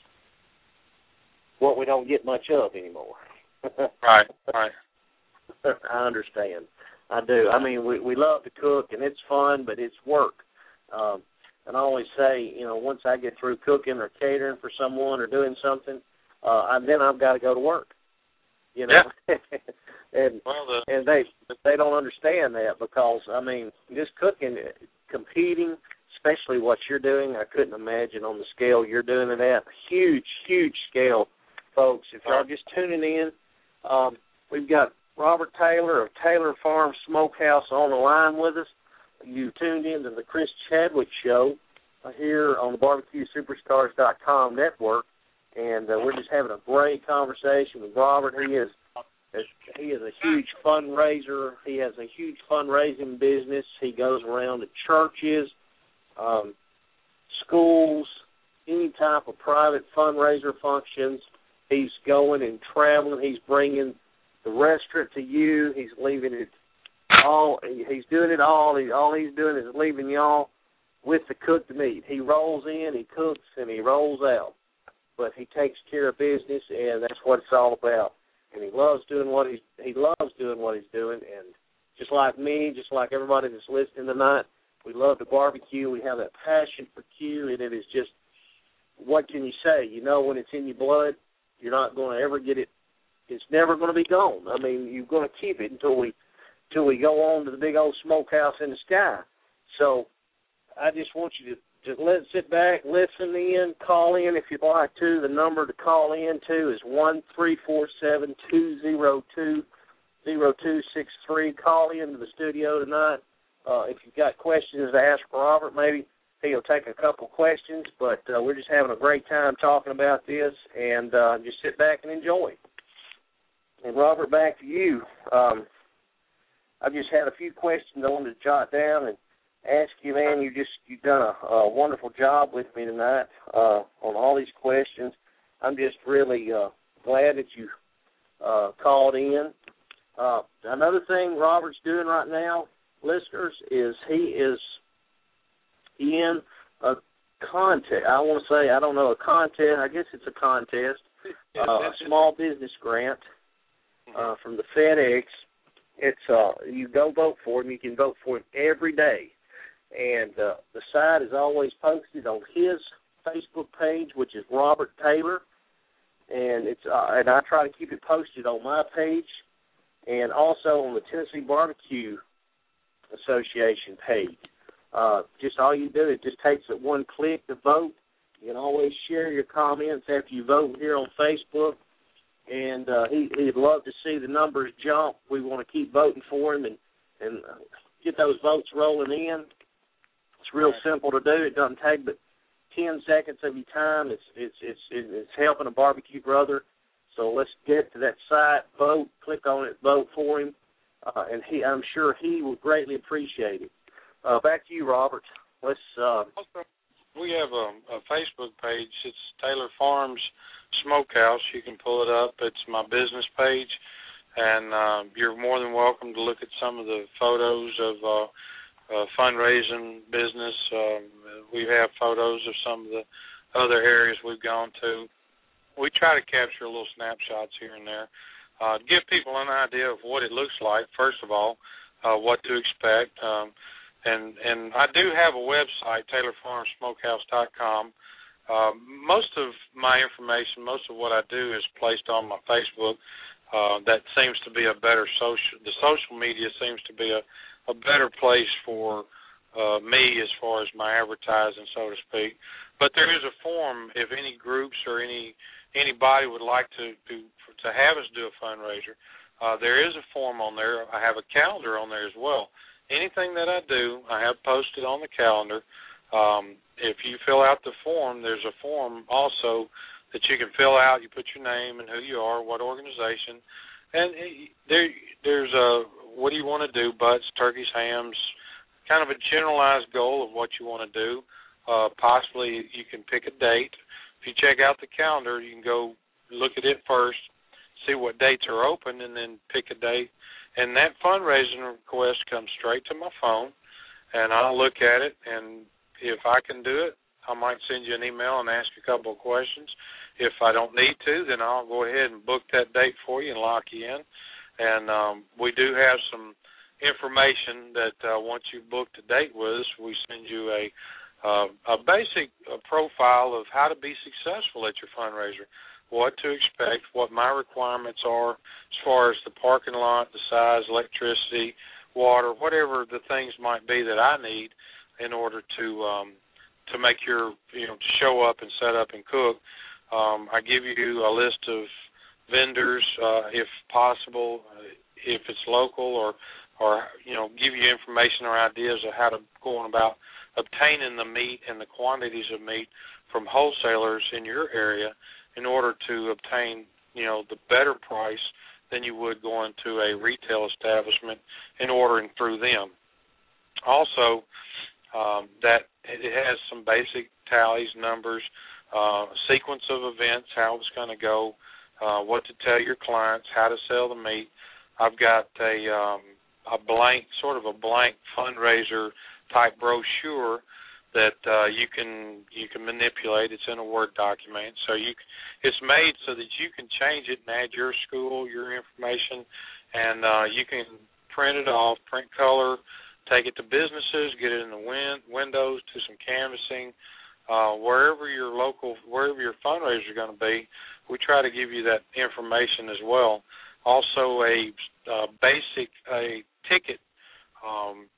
what we don't get much of anymore. right, right. I understand. I do. I mean, we we love to cook, and it's fun, but it's work. Um, and I always say, you know, once I get through cooking or catering for someone or doing something, uh, I, then I've got to go to work. You know, yeah. and well, the, and they they don't understand that because I mean, just cooking, competing, especially what you're doing, I couldn't imagine on the scale you're doing it at. Huge, huge scale, folks. If y'all just tuning in, um, we've got Robert Taylor of Taylor Farm Smokehouse on the line with us. You tuned in to the Chris Chadwick Show here on the barbecue superstars dot com network, and uh, we're just having a great conversation with Robert. He is he is a huge fundraiser. He has a huge fundraising business. He goes around to churches, um, schools, any type of private fundraiser functions. He's going and traveling. He's bringing the restaurant to you. He's leaving it all. He's doing it all. He, all he's doing is leaving y'all with the cooked meat. He rolls in, he cooks, and he rolls out. But he takes care of business, and that's what it's all about. And he loves doing what he's he loves doing what he's doing. And just like me, just like everybody that's listening tonight, we love to barbecue. We have that passion for Q, and it is just, what can you say? You know, when it's in your blood, you're not going to ever get it. It's never going to be gone. I mean, you're going to keep it until we until we go on to the big old smokehouse in the sky. So I just want you to just let sit back, listen in, call in if you'd like to. The number to call in to is one three four seven, two zero two, zero two six three. Call into the studio tonight. Uh, if you've got questions to ask Robert, maybe he'll take a couple questions, but uh, we're just having a great time talking about this, and uh, just sit back and enjoy. And Robert, back to you. Um, I just had a few questions I wanted to jot down and ask you, man. You just you've done a, a wonderful job with me tonight uh, on all these questions. I'm just really uh, glad that you uh, called in. Uh, another thing Robert's doing right now, listeners, is he is in a contest. I want to say, I don't know, a contest. I guess it's a contest, uh, a small business grant uh, from the FedEx. It's uh, you go vote for him. You can vote for him every day, and uh, the site is always posted on his Facebook page, which is Robert Taylor, and it's uh, and I try to keep it posted on my page, and also on the Tennessee Barbecue Association page. Uh, just all you do, it just takes it one click to vote. You can always share your comments after you vote here on Facebook. And uh, he, he'd love to see the numbers jump. We want to keep voting for him and, and uh, get those votes rolling in. It's real simple to do. It doesn't take but ten seconds of your time. It's it's it's it's helping a barbecue brother So let's get to that site, vote, click on it, vote for him, uh, and he, I'm sure he will greatly appreciate it. Uh, back to you, Robert. Let's. Uh, we have a, a Facebook page. It's Taylor Farms Smokehouse. You can pull it up. It's my business page, and uh, you're more than welcome to look at some of the photos of uh, uh, fundraising business. Um, we have photos of some of the other areas we've gone to. We try to capture little snapshots here and there, uh, to give people an idea of what it looks like, first of all, uh, what to expect. Um, and, and I do have a website, Taylor Farms Smokehouse dot com. Uh, most of my information, most of what I do is placed on my Facebook. Uh, that seems to be a better social, the social media seems to be a, a better place for uh, me as far as my advertising, so to speak. But there is a form if any groups or any anybody would like to, to to have us do a fundraiser. Uh, there is a form on there. I have a calendar on there as well. Anything that I do, I have posted on the calendar. Um, if you fill out the form, there's a form also that you can fill out. You put your name and who you are, what organization, and there there's a what do you want to do, butts, turkeys, hams, kind of a generalized goal of what you want to do. Uh, possibly you can pick a date. If you check out the calendar, you can go look at it first, see what dates are open, and then pick a date. And that fundraising request comes straight to my phone, and I'll look at it, and if I can do it, I might send you an email and ask you a couple of questions. If I don't need to, then I'll go ahead and book that date for you and lock you in. And um, we do have some information that uh, once you book the date with us, we send you a Uh, a basic uh, profile of how to be successful at your fundraiser, what to expect, what my requirements are as far as the parking lot, the size, electricity, water, whatever the things might be that I need in order to um, to make your, you know, to show up and set up and cook. Um, I give you a list of vendors, uh, if possible, if it's local, or, or, you know, give you information or ideas of how to go on about obtaining the meat and the quantities of meat from wholesalers in your area in order to obtain, you know, the better price than you would going to a retail establishment and ordering through them. Also, um, that it has some basic tallies, numbers, uh, sequence of events, how it's going to go, uh, what to tell your clients, how to sell the meat. I've got a um, a blank, sort of a blank fundraiser type brochure that uh, you can you can manipulate. It's in a Word document, so you it's made so that you can change it and add your school, your information, and uh, you can print it off, print color, take it to businesses, get it in the win- windows, do some canvassing, uh, wherever your local, wherever your fundraiser is going to be. We try to give you that information as well. Also, a uh, basic a ticket. Um,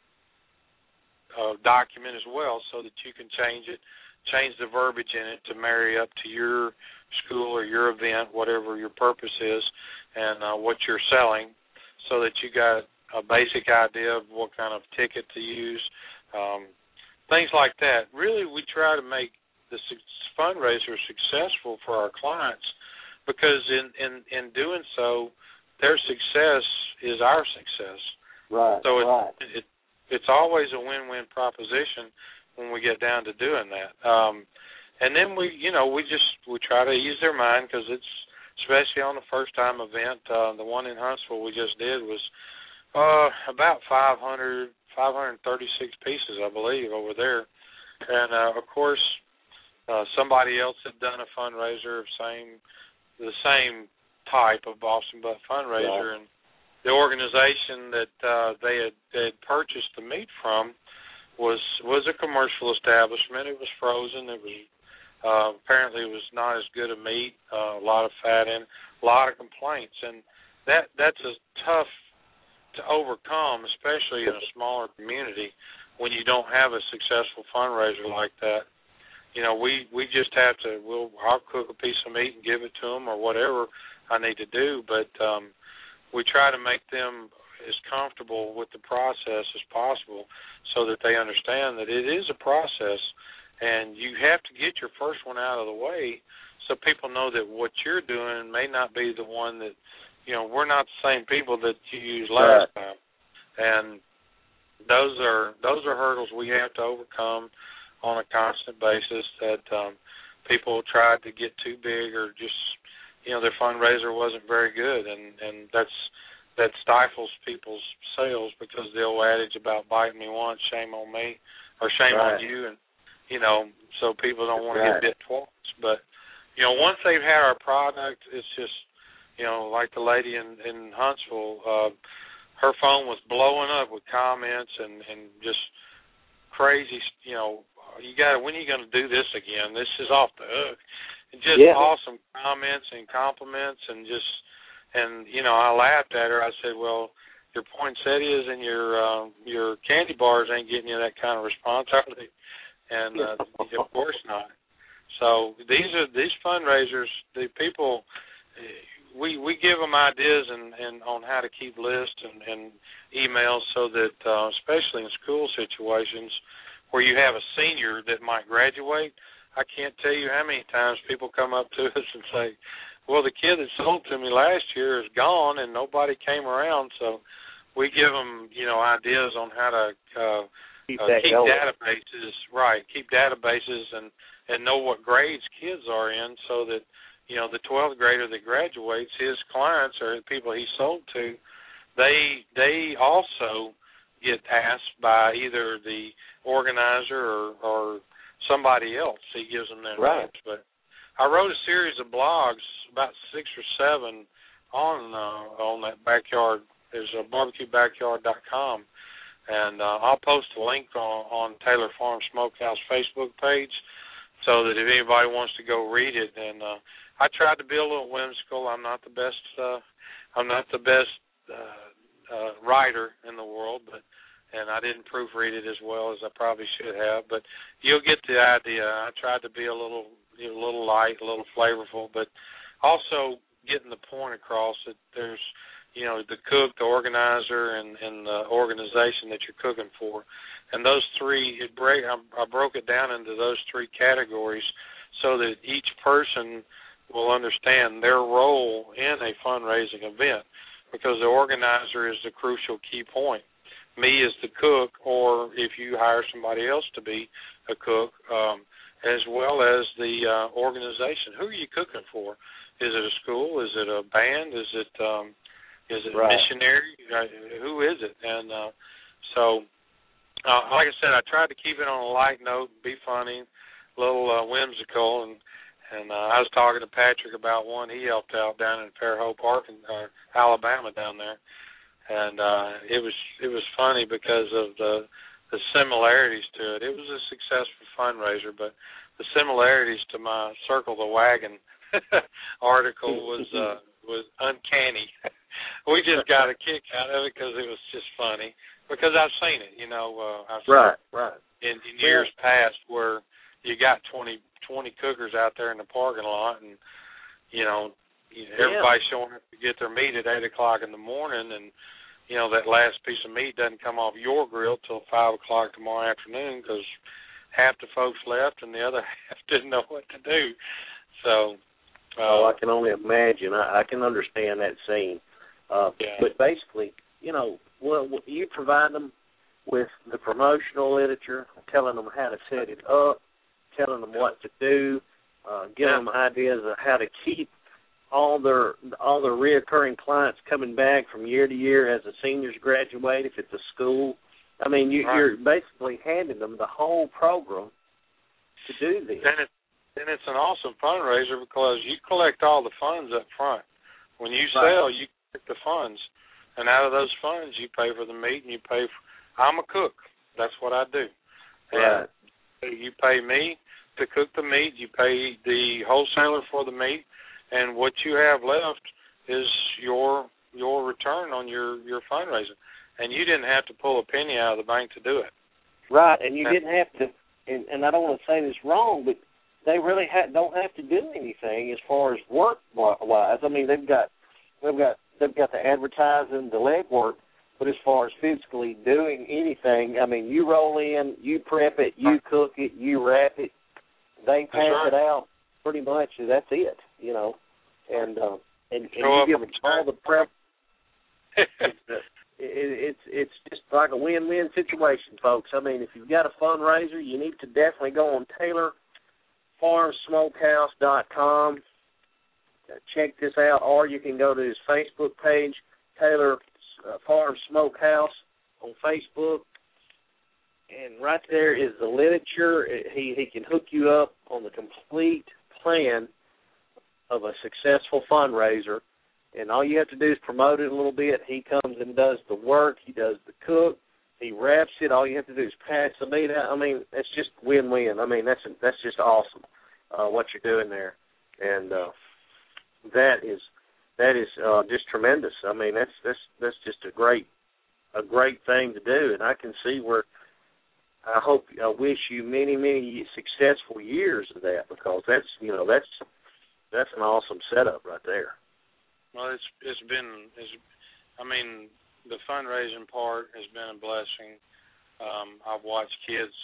Uh, document as well, so that you can change it, change the verbiage in it to marry up to your school or your event, whatever your purpose is, and uh, what you're selling, so that you got a basic idea of what kind of ticket to use, um, things like that. Really, we try to make the fundraiser successful for our clients, because in, in, in doing so, their success is our success. Right, so it, right. It, It's always a win-win proposition when we get down to doing that. Um, and then we, you know, we just we try to ease their mind, because it's, especially on the first-time event, uh, the one in Huntsville we just did was uh, about five hundred, five hundred thirty-six pieces, I believe, over there. And, uh, of course, uh, somebody else had done a fundraiser of same the same type of Boston Butt fundraiser, yeah. and the organization that uh, they had, they had purchased the meat from was was a commercial establishment. It was frozen. It was uh, apparently it was not as good a meat. Uh, a lot of fat in, a lot of complaints, and that that's a tough to overcome, especially in a smaller community when you don't have a successful fundraiser like that. You know, we we just have to. We'll I'll cook a piece of meat and give it to them or whatever I need to do, but um, we try to make them as comfortable with the process as possible, so that they understand that it is a process, and you have to get your first one out of the way so people know that what you're doing may not be the one that, you know, we're not the same people that you used last right. time. And those are those are hurdles we have to overcome on a constant basis, that um, people tried to get too big, or just, you know, their fundraiser wasn't very good, and, and that's that stifles people's sales, because the old adage about bite me once, shame on me, or shame right. on you, and, you know, so people don't want to right. get bit twice. But, you know, once they've had our product, it's just, you know, like the lady in, in Huntsville, uh, her phone was blowing up with comments and, and just crazy, you know, you got when are you going to do this again? This is off the hook. And just yeah. awesome comments and compliments, and just, and, you know, I laughed at her. I said, well, your poinsettias and your uh, your candy bars ain't getting you that kind of response, are they? And uh, of course not. So these are these fundraisers. The people, we we give them ideas and, and on how to keep lists and, and emails, so that uh, especially in school situations where you have a senior that might graduate, I can't tell you how many times people come up to us and say, well, the kid that sold to me last year is gone and nobody came around. So we give them, you know, ideas on how to uh, keep, uh, keep databases, right, keep databases and, and know what grades kids are in, so that, you know, the twelfth grader that graduates, his clients or the people he sold to, they they also get asked by either the organizer or, or somebody else. He gives them their right. names. But I wrote a series of blogs, about six or seven, on uh, on that backyard. There's a barbecue backyard dot com, and uh, I'll post a link on, on Taylor Farm Smokehouse Facebook page, so that if anybody wants to go read it. And uh, I tried to be a little whimsical. I'm not the best. Uh, I'm not the best. Uh, Uh, writer in the world, but and I didn't proofread it as well as I probably should have. But you'll get the idea. I tried to be a little, you know, a little light, a little flavorful, but also getting the point across that there's, you know, the cook, the organizer, and, and the organization that you're cooking for, and those three. It break. I, I broke it down into those three categories, so that each person will understand their role in a fundraising event. Because the organizer is the crucial key point. Me as the cook, or if you hire somebody else to be a cook, um, as well as the uh, organization. Who are you cooking for? Is it a school? Is it a band? Is it um, is it right. missionary? Uh, who is it? And uh, so, uh, like I said, I tried to keep it on a light note, be funny, a little uh, whimsical, and And uh, I was talking to Patrick about one he helped out down in Fairhope, Arkansas, Alabama, down there, and uh, it was it was funny because of the the similarities to it. It was a successful fundraiser, but the similarities to my Circle the Wagon article was uh, was uncanny. We just got a kick out of it because it was just funny. Because I've seen it, you know, uh, I've seen right, it right. in, in years past where you got twenty. twenty cookers out there in the parking lot, and you know, everybody's showing up to get their meat at eight o'clock in the morning, and you know that last piece of meat doesn't come off your grill till five o'clock tomorrow afternoon because half the folks left and the other half didn't know what to do. So, uh, oh, I can only imagine. I, I can understand that scene. Uh, yeah. But basically, you know, well, you provide them with the promotional literature, telling them how to set it up, telling them what to do, uh, giving them ideas of how to keep all their all their reoccurring clients coming back from year to year as the seniors graduate, if it's a school. I mean, you, right. you're basically handing them the whole program to do this. And, it, and it's an awesome fundraiser because you collect all the funds up front. When you right. sell, you collect the funds. And out of those funds, you pay for the meat and you pay for – I'm a cook. That's what I do. Right. And you pay me to cook the meat. You pay the wholesaler for the meat. And what you have left is your your return on your, your fundraising. And you didn't have to pull a penny out of the bank to do it. Right, and you and, didn't have to, and, and I don't want to say this wrong, but they really ha- don't have to do anything as far as work-wise. I mean, they've got they've got they've got the advertising, the legwork, but as far as physically doing anything, I mean, you roll in, you prep it, you cook it, you wrap it, they pass right. it out. pretty much that's it, you know. And uh, and, and Show you up give them all the prep. it's, uh, it, it's it's just like a win-win situation, folks. I mean, if you've got a fundraiser, you need to definitely go on Taylor Farm Smokehouse dot com. Check this out, or you can go to his Facebook page, Taylor uh, Farm Smokehouse on Facebook. And right there is the literature. He he can hook you up on the complete plan of a successful fundraiser. And all you have to do is promote it a little bit. He comes and does the work. He does the cook. He wraps it. All you have to do is pass the meat out. I mean, it's just win-win. I mean, that's that's just awesome uh, what you're doing there. And uh, that is that is uh, just tremendous. I mean, that's that's that's just a great a great thing to do. And I can see where. I hope, I wish you many, many successful years of that, because that's, you know, that's that's an awesome setup right there. Well, it's it's been, it's, I mean, the fundraising part has been a blessing. Um, I've watched kids,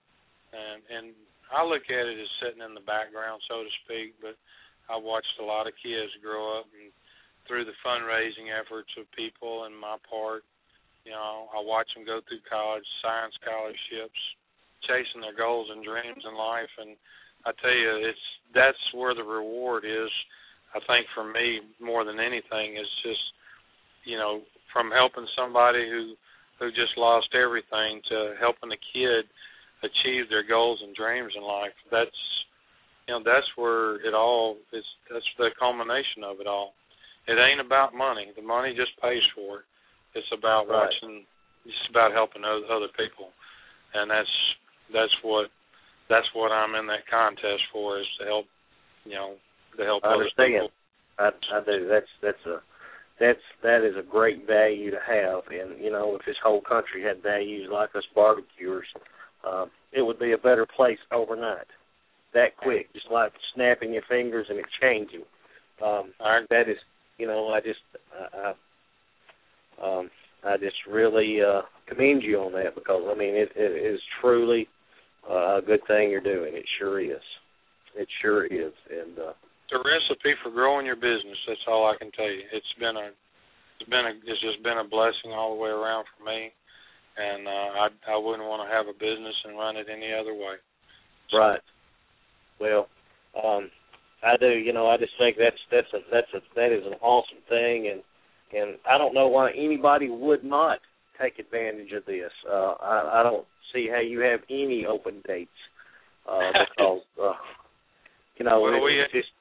and and I look at it as sitting in the background, so to speak, but I've watched a lot of kids grow up, and through the fundraising efforts of people and my part. You know, I watch them go through college, science scholarships, chasing their goals and dreams in life, and I tell you, it's that's where the reward is. I think for me, more than anything, is just, you know, from helping somebody who who just lost everything to helping a kid achieve their goals and dreams in life. That's, you know, that's where it all is. That's the culmination of it all. It ain't about money. The money just pays for it. It's about right. watching. It's about helping other people, and that's that's what that's what I'm in that contest for, is to help, you know, to help I other understand. people. I, I do. That's that's a that's that is a great value to have, and you know, if this whole country had values like us barbecuers, uh, it would be a better place overnight. That quick, just like snapping your fingers and it changing. Um, that is, you know, I just I. I Um, I just really uh, commend you on that, because, I mean, it, it is truly uh, a good thing you're doing. It sure is. It sure is. And uh, it's a recipe for growing your business. That's all I can tell you. It's been a, it's been a, it's just been a blessing all the way around for me, and uh, I, I wouldn't want to have a business and run it any other way. So, right. Well, um, I do. You know, I just think that's that's a that's a that is an awesome thing, and. And I don't know why anybody would not take advantage of this. Uh, I, I don't see how you have any open dates, uh, because, uh, you know, well, it's we, just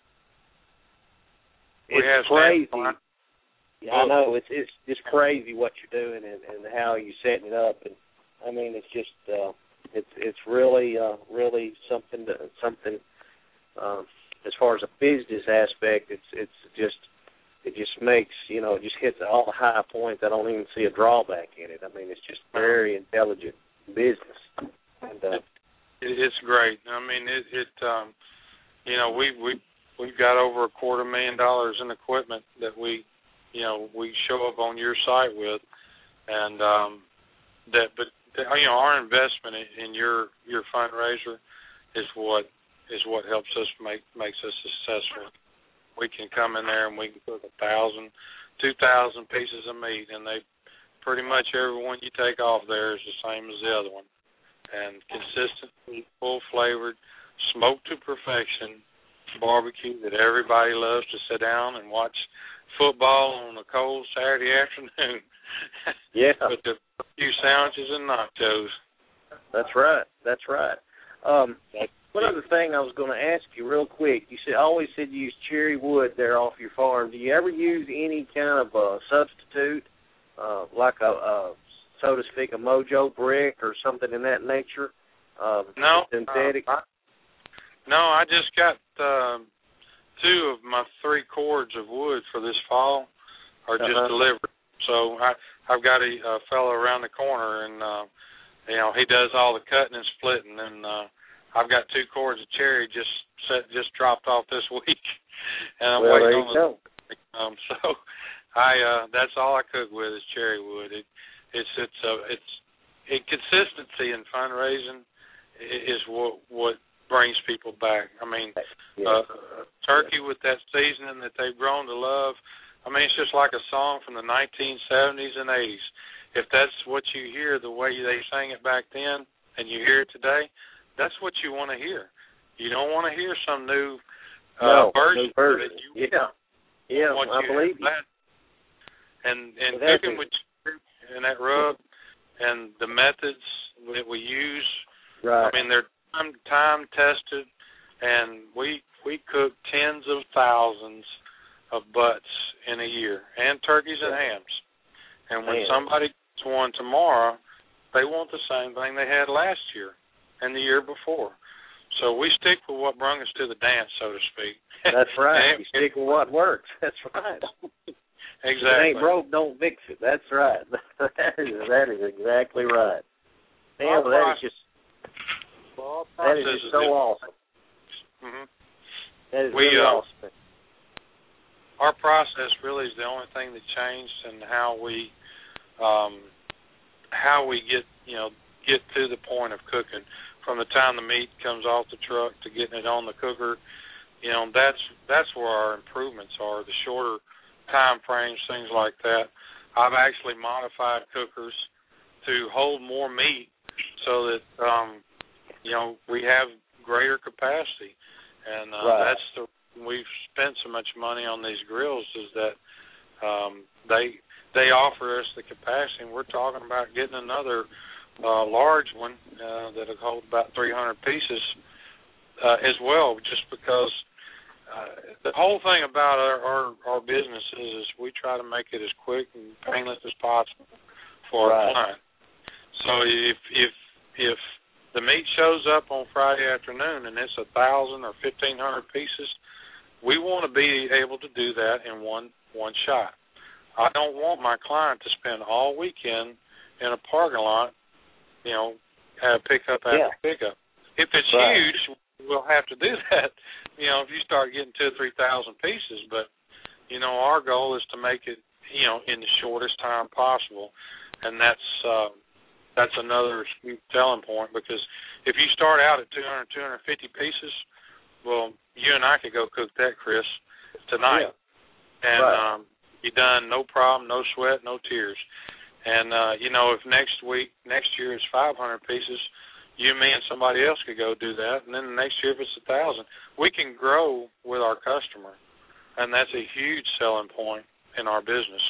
we it's have crazy. Yeah, I well, know. It's it's just crazy what you're doing and, and how you're setting it up. And, I mean, it's just uh, it's it's really, uh, really something, to, something um, as far as a business aspect, it's it's just, it just makes, you know, it just hits all the high points. I don't even see a drawback in it. I mean, it's just very intelligent business. And, uh, it, it's great. I mean, it, it um, you know, we, we, we've got over a quarter million dollars in equipment that we, you know, we show up on your site with. And um, that, but, you know, our investment in, in your, your fundraiser is what, is what helps us make, makes us successful. We can come in there and we can cook a thousand, two thousand pieces of meat, and they pretty much every one you take off there is the same as the other one. And consistent, full flavored, smoked to perfection barbecue that everybody loves to sit down and watch football on a cold Saturday afternoon. Yeah. With a few sandwiches and nachos. That's right. That's right. Um, One other thing I was going to ask you real quick. You said always said you use cherry wood there off your farm. Do you ever use any kind of uh, substitute, uh, like a, a, so to speak, a Mojo brick or something in that nature? Um, no. Synthetic? Uh, I, no, I just got uh, two of my three cords of wood for this fall are just uh-huh. delivered. So I, I've got a, a fellow around the corner, and, uh, you know, he does all the cutting and splitting, and uh, I've got two cords of cherry just set, just dropped off this week, and I'm well, waiting there you on go. the. Um, so, I uh, that's all I cook with is cherry wood. It, it's it's uh, it's it, consistency in fundraising is what what brings people back. I mean, yes. uh, turkey with that seasoning that they've grown to love. I mean, it's just like a song from the nineteen seventies and eighties. If that's what you hear, the way they sang it back then, and you hear it today, that's what you want to hear. You don't want to hear some new uh, no, version. New version. You, yeah, yeah, what I you believe you. That. And and well, cooking with and that rub and the methods that we use. Right. I mean, they're time, time tested, and we we cook tens of thousands of butts in a year, and turkeys and hams. And when Man. somebody gets one tomorrow, they want the same thing they had last year and the year before. So we stick with what brung us to the dance, so to speak. That's right. You stick with what works. That's right. Exactly. If it ain't broke, don't fix it. That's right. that is that is exactly right. Man, well, that is just well, that is just so awesome. Mm-hmm. That is we, really uh, awesome. Our process really is the only thing that changed, and how we um, how we get you know get to the point of cooking. From the time the meat comes off the truck to getting it on the cooker, you know, that's that's where our improvements are. The shorter time frames, things like that. I've actually modified cookers to hold more meat so that um, you know we have greater capacity, and uh, right. that's the we've spent so much money on these grills is that um, they they offer us the capacity, and we're talking about getting another uh, large one uh, that'll hold about three hundred pieces uh, as well, just because uh, the whole thing about our, our, our business is, is we try to make it as quick and painless as possible for right. our client. So if if if the meat shows up on Friday afternoon and it's a thousand or fifteen hundred pieces, we want to be able to do that in one one shot. I don't want my client to spend all weekend in a parking lot, you know, have pickup after yeah. pickup. If it's right. huge, we'll have to do that. You know, if you start getting two or three thousand pieces, but you know, our goal is to make it, you know, in the shortest time possible, and that's uh, that's another selling point, because if you start out at two hundred, two hundred fifty pieces, well, you and I could go cook that, Chris, tonight. Yeah. And right. um, be done, no problem, no sweat, no tears. And, uh, you know, if next week, next year is five hundred pieces, you, me, and somebody else could go do that. And then the next year, if it's one thousand, we can grow with our customer. And that's a huge selling point in our business.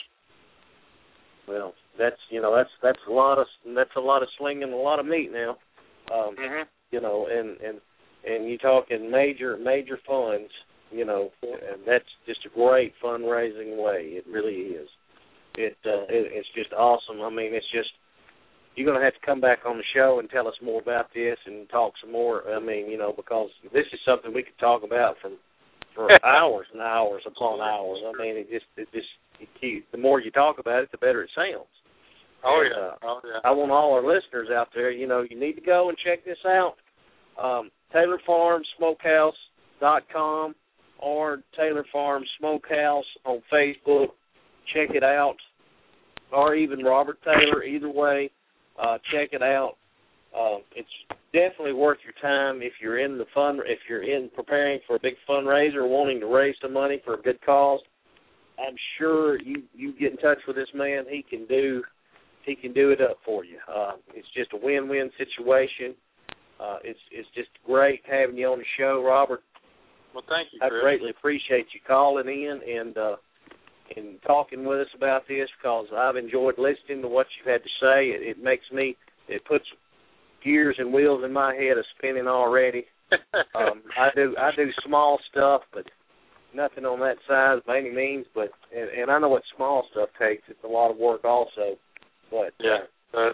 Well, that's, you know, that's that's a lot of that's a lot of slinging, a lot of meat now. Um, mm-hmm. You know, and and and you talking major major funds, you know, and that's just a great fundraising way. It really is. It, uh, it it's just awesome. I mean, it's just, you're going to have to come back on the show and tell us more about this and talk some more. I mean, you know, because this is something we could talk about from for hours and hours upon hours. I mean, it just it just it keeps, the more you talk about it, the better it sounds. Oh and, yeah. uh, oh yeah. I want all our listeners out there, you know, you need to go and check this out. Um, Taylor Farms Smokehouse dot com or Taylor Farms Smokehouse on Facebook. Check it out, or even Robert Taylor. Either way, uh, check it out. Uh, it's definitely worth your time if you're in the fun. If you're in preparing for a big fundraiser, wanting to raise some money for a good cause. I'm sure you, you get in touch with this man. He can do he can do it up for you. Uh, it's just a win-win situation. Uh, it's it's just great having you on the show, Robert. Well, thank you, I Chris. greatly appreciate you calling in and uh, and talking with us about this, because I've enjoyed listening to what you've had to say. It, it makes me, it puts gears and wheels in my head of spinning already. um, I do I do small stuff, but nothing on that size by any means. But and, and I know what small stuff takes. It's a lot of work also. But yeah. Uh,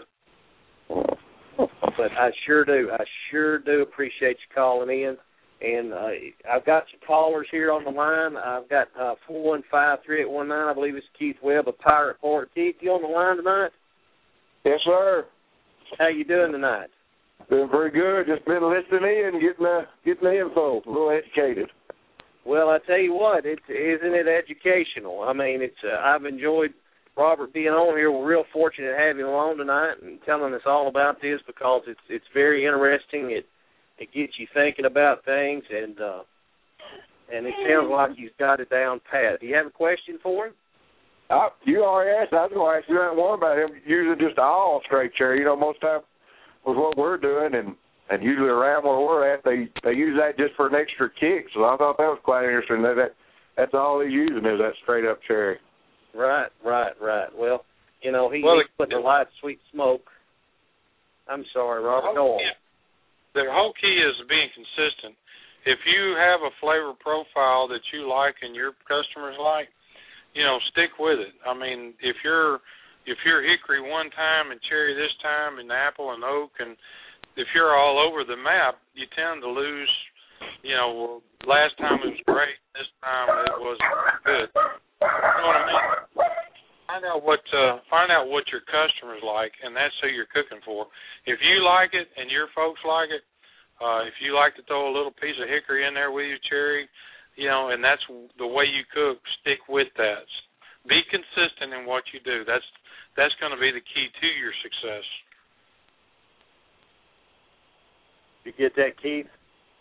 but I sure do. I sure do appreciate you calling in. And uh, I've got some callers here on the line. I've got uh, four one five, three eight one nine. I believe it's Keith Webb of Pirate Port. Keith, you on the line tonight? Yes, sir. How you doing tonight? Doing pretty good. Just been listening in, getting the, getting the info, a little educated. Well, I tell you what, it's, isn't it educational? I mean, it's uh, I've enjoyed Robert being on here. We're real fortunate to have him on tonight and telling us all about this, because it's it's very interesting. It it gets you thinking about things, and uh, and it sounds like you've got it down pat. Do you have a question for him? Uh, you already asked. I was going to ask you that one about him using just all straight cherry. You know, most time with what we're doing, and, and usually around where we're at, they they use that just for an extra kick. So I thought that was quite interesting. That, that that's all he's using is that straight up cherry. Right, right, right. Well, you know, he, well, he's putting a light, sweet smoke. I'm sorry, Robert. Go on. The whole key is being consistent. If you have a flavor profile that you like and your customers like, you know, stick with it. I mean, if you're if you're hickory one time and cherry this time and apple and oak, and if you're all over the map, you tend to lose. You know, well, last time it was great. This time it wasn't good. You know what I mean? Find out what uh, find out what your customers like, and that's who you're cooking for. If you like it and your folks like it, uh, if you like to throw a little piece of hickory in there with your cherry, you know, and that's the way you cook, stick with that. Be consistent in what you do. That's that's going to be the key to your success. You get that, Keith?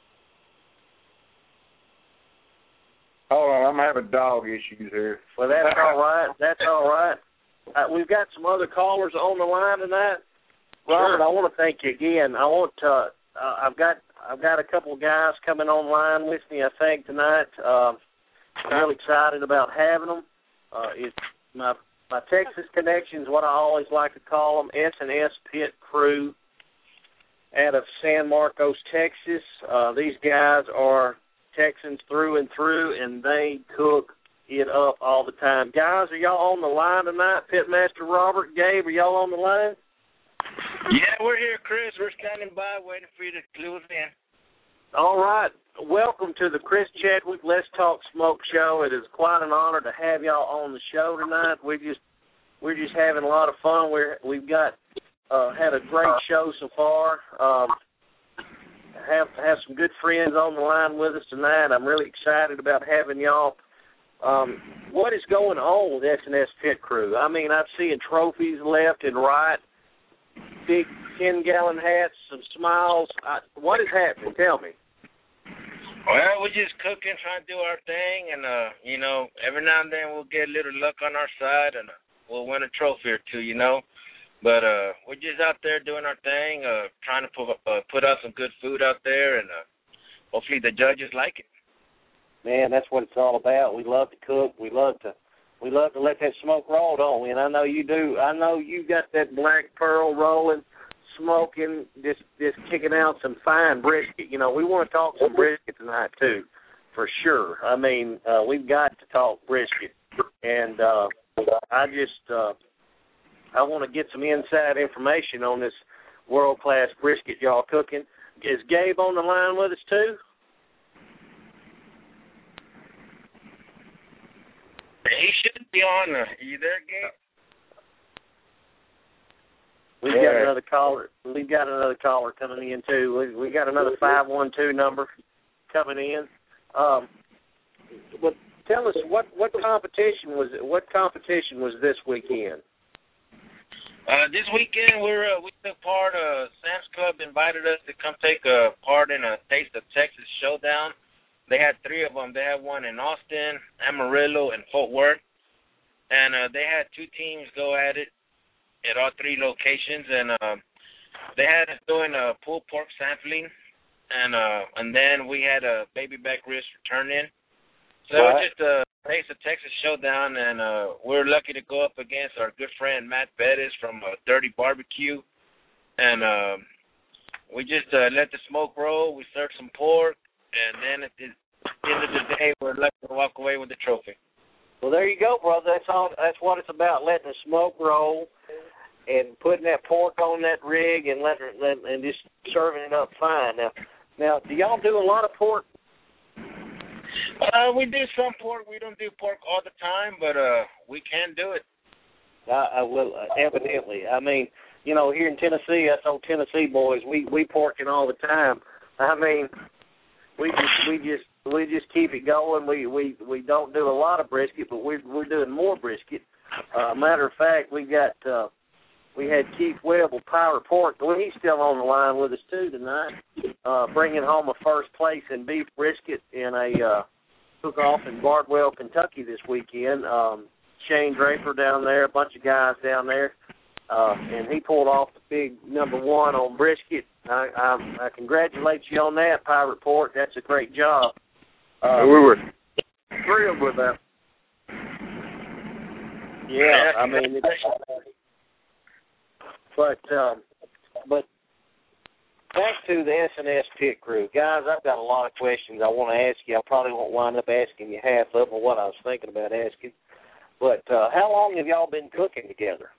Hold on, I'm having dog issues here. Well, that's all right. That's all right. Uh, we've got some other callers on the line tonight. Robert, Sure. I want to thank you again. I want to. Uh, I've got I've got a couple of guys coming online with me, I think, tonight. Um, I'm really excited about having them. Uh, it's my my Texas connections, what I always like to call them, S and S Pit Crew out of San Marcos, Texas. Uh, these guys are Texans through and through, and they cook it up all the time. Guys, are y'all on the line tonight? Pitmaster Robert, Gabe, are y'all on the line? Yeah, we're here, Chris. We're standing by waiting for you to clue us in. All right. Welcome to the Chris Chadwick Let's Talk Smoke Show. It is quite an honor to have y'all on the show tonight. We just we're just having a lot of fun. We're we've got uh, had a great show so far. Um, have have some good friends on the line with us tonight. I'm really excited about having y'all. Um, what is going on with S and S Pit Crew? I mean, I'm seeing trophies left and right, big ten-gallon hats, some smiles. I, what is happening? Tell me. Well, we're just cooking, trying to do our thing, and, uh, you know, every now and then we'll get a little luck on our side, and uh, we'll win a trophy or two, you know. But uh, we're just out there doing our thing, uh, trying to put, uh, put out some good food out there, and uh, hopefully the judges like it. Man, that's what it's all about. We love to cook. We love to we love to let that smoke roll, don't we? And I know you do. I know you got that black pearl rolling, smoking, just just kicking out some fine brisket. You know, we want to talk some brisket tonight too, for sure. I mean, uh, we've got to talk brisket, and uh, I just uh, I want to get some inside information on this world class brisket y'all cooking. Is Gabe on the line with us too? He should be on. Uh, are you there, Gabe? We've yeah. got another caller. We've got another caller coming in too. We we got another five one two number coming in. Um, but tell us what, what competition was it? What competition was this weekend? Uh, this weekend we're uh, we took part. Uh, Sam's Club invited us to come take a part in a Taste of Texas showdown. They had three of them. They had one in Austin, Amarillo, and Fort Worth. And uh, they had two teams go at it at all three locations. And uh, they had us doing a pulled pork sampling. And uh, and then we had a baby back ribs for turn-in. So Right. it was just a Taste of Texas showdown. And uh, we're lucky to go up against our good friend Matt Bettis from uh, Dirty Barbecue. And uh, we just uh, let the smoke roll. We served some pork. And then at the end of the day, we're lucky to walk away with the trophy. Well, there you go, brother. That's all. That's what it's about: letting the smoke roll and putting that pork on that rig and letting let, and just serving it up fine. Now, now, do y'all do a lot of pork? Uh, we do some pork. We don't do pork all the time, but uh, we can do it. I, I will uh, evidently. I mean, you know, here in Tennessee, us old Tennessee boys, we we porking all the time. I mean. We just we just we just keep it going. We we, we don't do a lot of brisket, but we're we're doing more brisket. Uh, matter of fact, we got uh, we had Keith Webb of Pirate Pork. Well, he's still on the line with us too tonight, uh, bringing home a first place in beef brisket in a uh, cook-off in Bardwell, Kentucky this weekend. Um, Shane Draper down there, a bunch of guys down there, uh, and he pulled off the big number one on brisket. I, I, I congratulate you on that, Pirate Pork. That's a great job. Uh, we were thrilled with that. Yeah, I mean, it's, but um, but back to the S and S pit crew, guys. I've got a lot of questions I want to ask you. I probably won't wind up asking you half of them, what I was thinking about asking. But uh, how long have y'all been cooking together?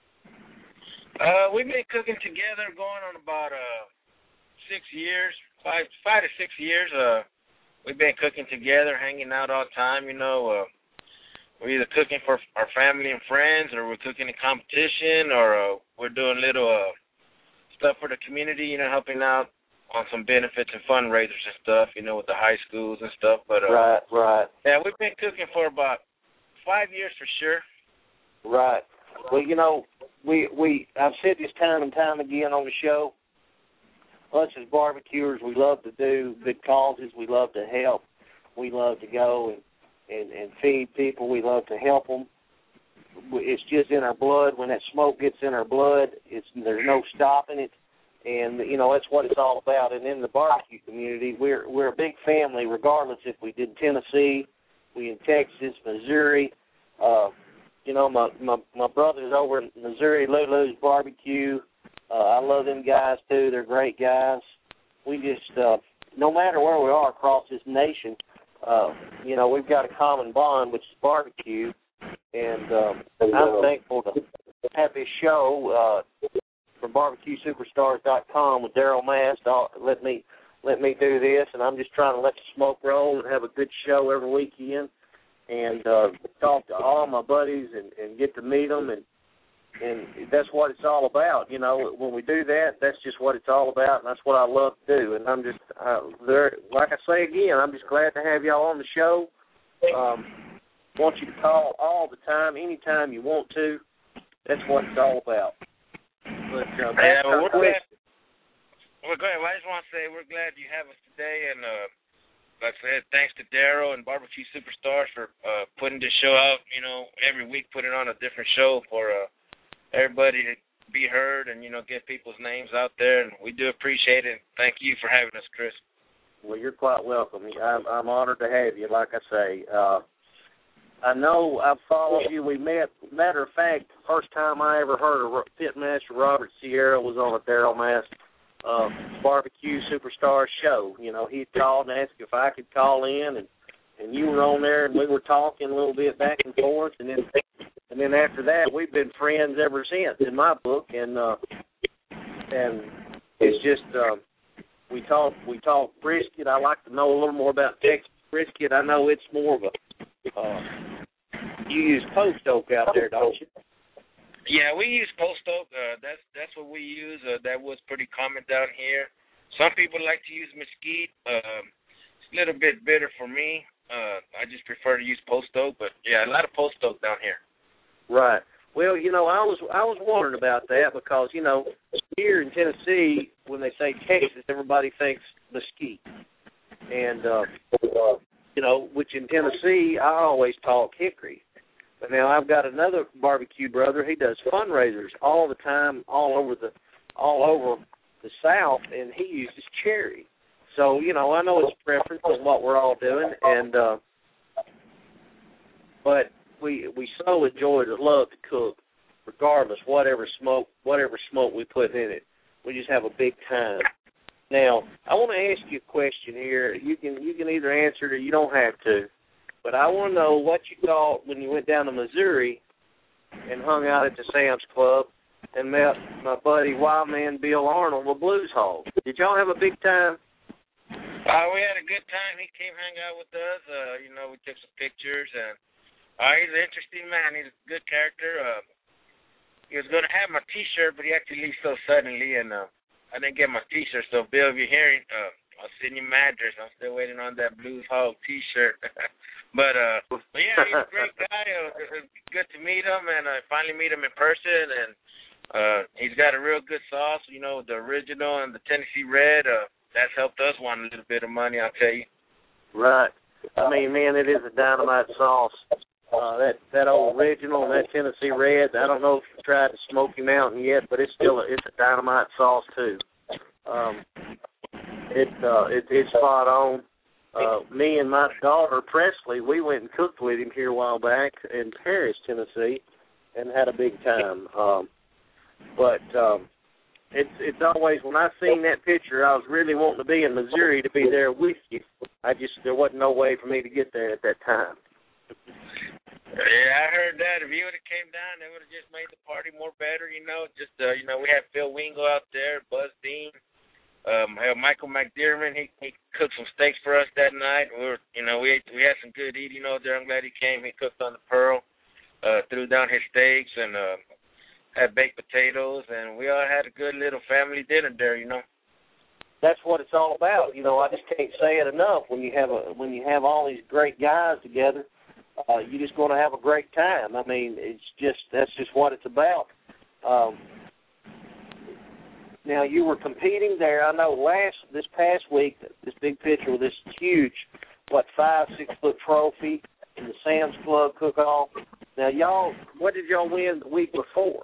Uh, we've been cooking together going on about uh, six years, five, five to six years. Uh, we've been cooking together, hanging out all the time. You know, uh, we're either cooking for our family and friends, or we're cooking in competition, or uh, we're doing little uh, stuff for the community. You know, helping out on some benefits and fundraisers and stuff. You know, with the high schools and stuff. But uh, right, right. Yeah, we've been cooking for about five years for sure. Right. Well, you know, we we I've said this time and time again on the show. Us as barbecuers, we love to do good causes. We love to help. We love to go and, and, and feed people. We love to help them. It's just in our blood. When that smoke gets in our blood, it's there's no stopping it. And, you know, that's what it's all about. And in the barbecue community, we're we're a big family, regardless if we did Tennessee, we in Texas, Missouri. Uh, you know, my, my, my brother's over in Missouri, Lulu's Barbecue. Uh, I love them guys, too. They're great guys. We just, uh, no matter where we are across this nation, uh, you know, we've got a common bond, which is barbecue. And um, I'm thankful to have this show uh, from barbecue superstars dot com with Daryl Mast. Let me let me do this, and I'm just trying to let the smoke roll and have a good show every weekend, and uh, talk to all my buddies and, and get to meet them, and and that's what it's all about. You know, when we do that, that's just what it's all about, and that's what I love to do. And I'm just uh, there, like I say again, I'm just glad to have y'all on the show. Um, want you to call all the time, anytime you want to. That's what it's all about. But, uh, yeah, well, we're glad. Well, go ahead. Well, I just want to say we're glad you have us today, and uh, like I said, thanks to Daryl and Barbecue Superstars for uh, putting this show out. You know, every week putting on a different show for uh, everybody to be heard and, you know, get people's names out there. And we do appreciate it. Thank you for having us, Chris. Well, you're quite welcome. I'm, I'm honored to have you, like I say. Uh, I know I've followed you. We met, matter of fact, the first time I ever heard of Pitmaster Robert Sierra was on a Daryl Mast uh, Barbecue Superstar show. You know, he'd called and asked if I could call in, and, and you were on there, and we were talking a little bit back and forth, and then and then after that, we've been friends ever since in my book, and uh, and it's just uh, we talk we talk brisket. I like to know a little more about Texas brisket. I know it's more of a Uh, you use post oak out there, don't you? Yeah, we use post oak. Uh, that's that's what we use. Uh, that was pretty common down here. Some people like to use mesquite. Uh, it's a little bit bitter for me. Uh, I just prefer to use post oak. But yeah, a lot of post oak down here. Right. Well, you know, I was I was wondering about that because you know here in Tennessee, when they say Texas, everybody thinks mesquite, and uh, uh, you know, which in Tennessee, I always talk hickory. But now I've got another barbecue brother. He does fundraisers all the time, all over the, all over the South, and he uses cherry. So you know, I know it's preference on what we're all doing, and uh, but we we so enjoy to love to cook, regardless whatever smoke whatever smoke we put in it. We just have a big time. Now, I want to ask you a question here. You can you can either answer it or you don't have to. But I want to know what you thought when you went down to Missouri and hung out at the Sam's Club and met my buddy Wildman Bill Arnold with Blues Hog. Did y'all have a big time? Uh, we had a good time. He came hang out with us. Uh, you know, we took some pictures, and uh, he's an interesting man. He's a good character. Uh, he was going to have my T-shirt, but he actually left so suddenly, and uh, I didn't get my T-shirt. So, Bill, if you're hearing, uh, I'll send you my address. I'm still waiting on that Blues Hog T-shirt. but, uh, but, yeah, he's a great guy. Uh, it was good to meet him, and I uh, finally meet him in person. And Uh, he's got a real good sauce, you know, the original and the Tennessee Red. Uh, that's helped us want a little bit of money, I'll tell you. Right. I mean, man, it is a dynamite sauce. Uh, that that old original and that Tennessee Red. I don't know if you tried the Smoky Mountain yet, but it's still a, it's a dynamite sauce too. Um, it uh, it it's spot on. Uh, me and my daughter Presley, we went and cooked with him here a while back in Paris, Tennessee, and had a big time. Um, but um, it's it's always, when I seen that picture, I was really wanting to be in Missouri to be there with you. I just there wasn't no way for me to get there at that time. Yeah, I heard that. If you would have came down, it would have just made the party more better, you know. Just, uh, you know, we had Phil Wingo out there, Buzz Dean, um, Michael McDermott. He, he cooked some steaks for us that night. We were, you know, we ate, we had some good eating out there. I'm glad he came. He cooked on the Pearl, uh, threw down his steaks, and uh, had baked potatoes, and we all had a good little family dinner there, you know. That's what it's all about, you know. I just can't say it enough. When you have a when you have all these great guys together, Uh, you're just going to have a great time. I mean, it's just that's just what it's about. Um, now, you were competing there. I know last this past week, this big picture with this huge, what, five, six foot trophy in the Sam's Club cook-off. Now, y'all, what did y'all win the week before?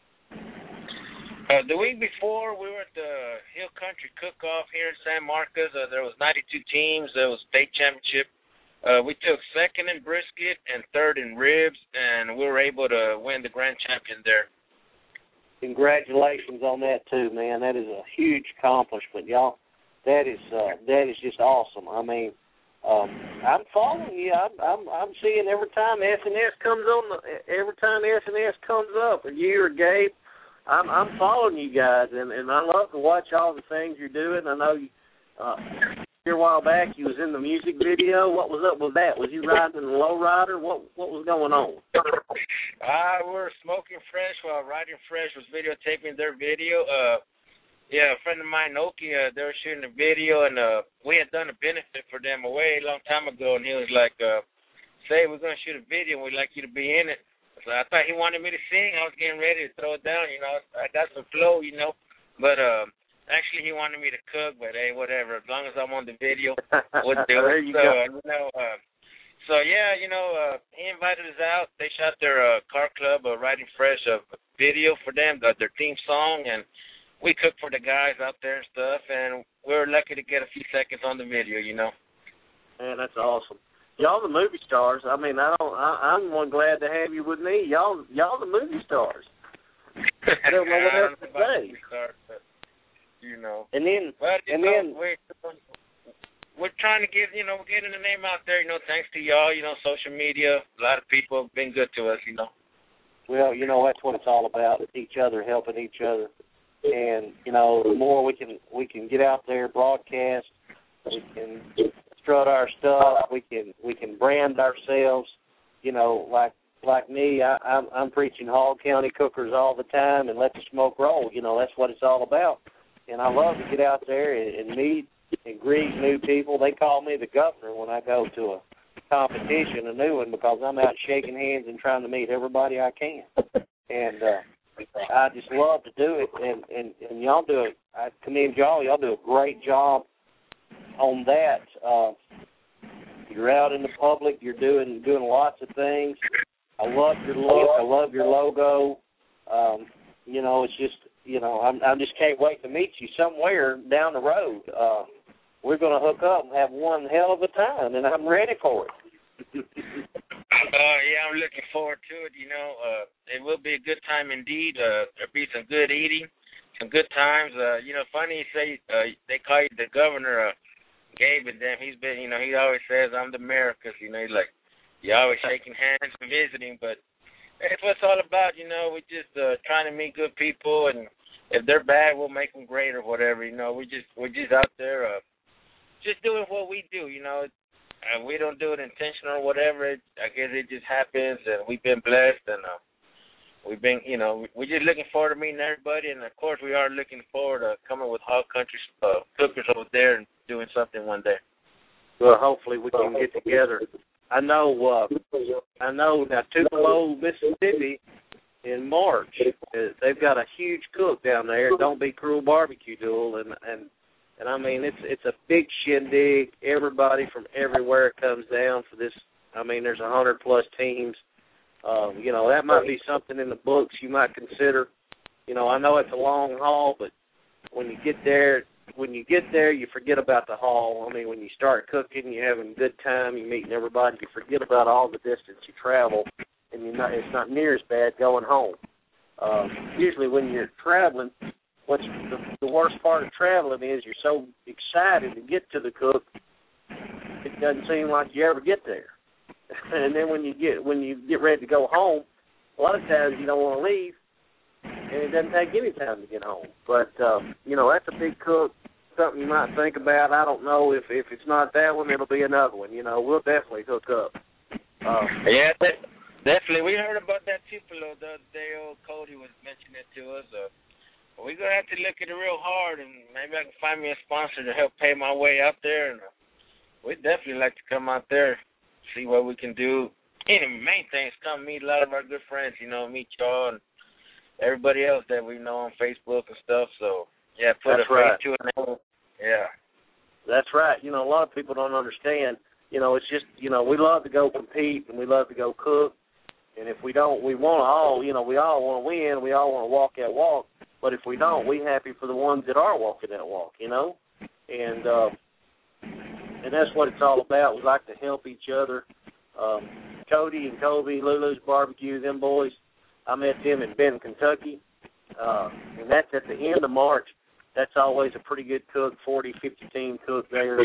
Uh, the week before, we were at the Hill Country Cook-Off here in San Marcos. Uh, there was ninety-two teams. There was state championship. Uh, we took second in brisket and third in ribs, and we were able to win the grand champion there. Congratulations on that too, man. That is a huge accomplishment, y'all. That is uh, that is just awesome. I mean, um, I'm following you. I'm, I'm I'm seeing every time S N S comes on, the, every time S N S comes up, or you or Gabe, I'm I'm following you guys, and and I love to watch all the things you're doing. I know you. Uh, Here a while back, you was in the music video. What was up with that? Was you riding in the lowrider? What what was going on? Uh, we were smoking fresh while Riding Fresh was videotaping their video. Uh, yeah, a friend of mine, Oki, uh, they were shooting a video, and uh, we had done a benefit for them a way a long time ago, and he was like, uh, say, we're going to shoot a video, and we'd like you to be in it. So I thought he wanted me to sing. I was getting ready to throw it down, you know. I got some flow, you know, but... Uh, Actually, he wanted me to cook, but hey, whatever. As long as I'm on the video, we'll do there it. You so, go. uh, you know, uh, so yeah, you know, uh, he invited us out. They shot their uh, car club, uh, Riding Fresh, a uh, video for them, uh, their theme song, and we cooked for the guys out there and stuff. And we were lucky to get a few seconds on the video, you know. Man, that's awesome. Y'all the movie stars. I mean, I don't. I, I'm one glad to have you with me. Y'all, y'all the movie stars. I don't know what else to say. Stars, but, you know. And then, but, and know, then, we're, we're trying to get, you know, we're getting the name out there, you know, thanks to y'all, you know, social media. A lot of people have been good to us, you know. Well, you know, that's what it's all about, each other, helping each other. And, you know, the more we can we can get out there, broadcast, we can strut our stuff, we can we can brand ourselves, you know, like like me, I, I'm, I'm preaching Hall County cookers all the time and let the smoke roll. You know, that's what it's all about. And I love to get out there and, and meet and greet new people. They call me the governor when I go to a competition, a new one, because I'm out shaking hands and trying to meet everybody I can. And uh, I just love to do it. And, and, and y'all do it. I commend y'all. Y'all do a great job on that. Uh, you're out in the public. You're doing doing lots of things. I love your look. I love your logo. Um, you know, it's just, you know, I'm, I just can't wait to meet you somewhere down the road. Uh, we're going to hook up and have one hell of a time, and I'm ready for it. uh, yeah, I'm looking forward to it. You know, uh, it will be a good time indeed. Uh, there'll be some good eating, some good times. Uh, you know, funny you say uh, they call you the governor, uh, Gabe, and them. He's been, you know, he always says I'm the mayor because, you know, he's like, you're always shaking hands and visiting, but that's what it's all about, you know. We're just uh, trying to meet good people, and if they're bad, we'll make them great or whatever, you know. We just we're just out there, uh, just doing what we do, you know. And we don't do it intentional or whatever. It, I guess it just happens, and we've been blessed, and uh, we've been, you know, we're just looking forward to meeting everybody, and of course, we are looking forward to coming with Hall Country uh, cookers over there and doing something one day. Well, hopefully we can get together. I know, uh, I know now Tupelo, Mississippi, in March. They've got a huge cook down there. Don't Be Cruel barbecue duel, and and and I mean it's it's a big shindig. Everybody from everywhere comes down for this. I mean, there's a hundred plus teams. Um, you know, that might be something in the books you might consider. You know, I know it's a long haul, but when you get there, when you get there, you forget about the haul. I mean, when you start cooking, you're having a good time, you're meeting everybody, you forget about all the distance you travel, and you're not, it's not near as bad going home. Um, usually when you're traveling, what's the, the worst part of traveling is you're so excited to get to the cook, it doesn't seem like you ever get there. And then when you get when you get ready to go home, a lot of times you don't want to leave, and it doesn't take any time to get home. But, um, you know, that's a big cook, something you might think about. I don't know if, if it's not that one, it'll be another one. You know, we'll definitely hook up. Um, yeah, that, definitely. We heard about that Tupelo the other day. Old Cody was mentioning it to us. Uh, we're going to have to look at it real hard, and maybe I can find me a sponsor to help pay my way out there. And uh, we'd definitely like to come out there, see what we can do. And the main thing is come meet a lot of our good friends, you know, meet y'all and everybody else that we know on Facebook and stuff. So, yeah, put That's a right. face to it now. Yeah. That's right. You know, a lot of people don't understand. You know, it's just, you know, we love to go compete and we love to go cook. And if we don't, we want to all, you know, we all want to win. We all want to walk that walk. But if we don't, we happy for the ones that are walking that walk, you know. And uh, and that's what it's all about. We like to help each other. Um, Cody and Kobe, Lulu's Barbecue, them boys, I met them in Benton, Kentucky. Uh, and that's at the end of March. That's always a pretty good cook, forty, fifty team cook there.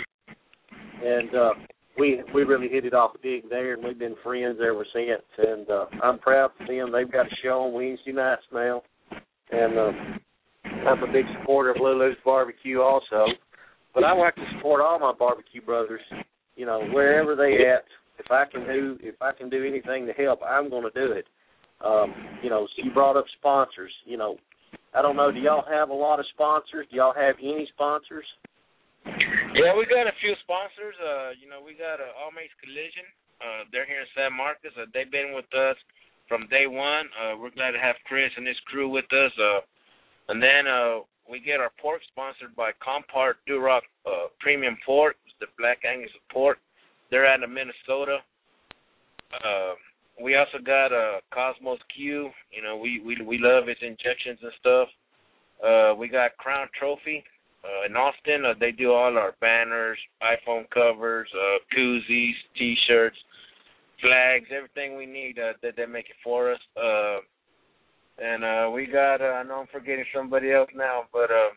And uh, we we really hit it off big there, and we've been friends ever since. And uh, I'm proud for them. They've got a show on Wednesday nights now. And uh, I'm a big supporter of Lulu's Barbecue also. But I like to support all my barbecue brothers, you know, wherever they at. If I can do if I can do anything to help, I'm going to do it. Um, you know, so you brought up sponsors. You know, I don't know, do y'all have a lot of sponsors? Do y'all have any sponsors? Yeah, we got a few sponsors. Uh, you know, we got uh, All Mates Collision. Uh, they're here in San Marcos. Uh, they've been with us from day one. Uh, we're glad to have Chris and his crew with us. Uh, and then uh, we get our pork sponsored by Compart Duroc uh, Premium Pork. It's the Black Angus pork. They're out of Minnesota. Uh, we also got uh, Cosmos Q. You know, we, we we love its injections and stuff. Uh, we got Crown Trophy uh, in Austin. Uh, they do all our banners, iPhone covers, uh, koozies, T-shirts, flags, everything we need. Uh, that they make it for us. Uh, and uh, we got. Uh, I know I'm forgetting somebody else now, but uh,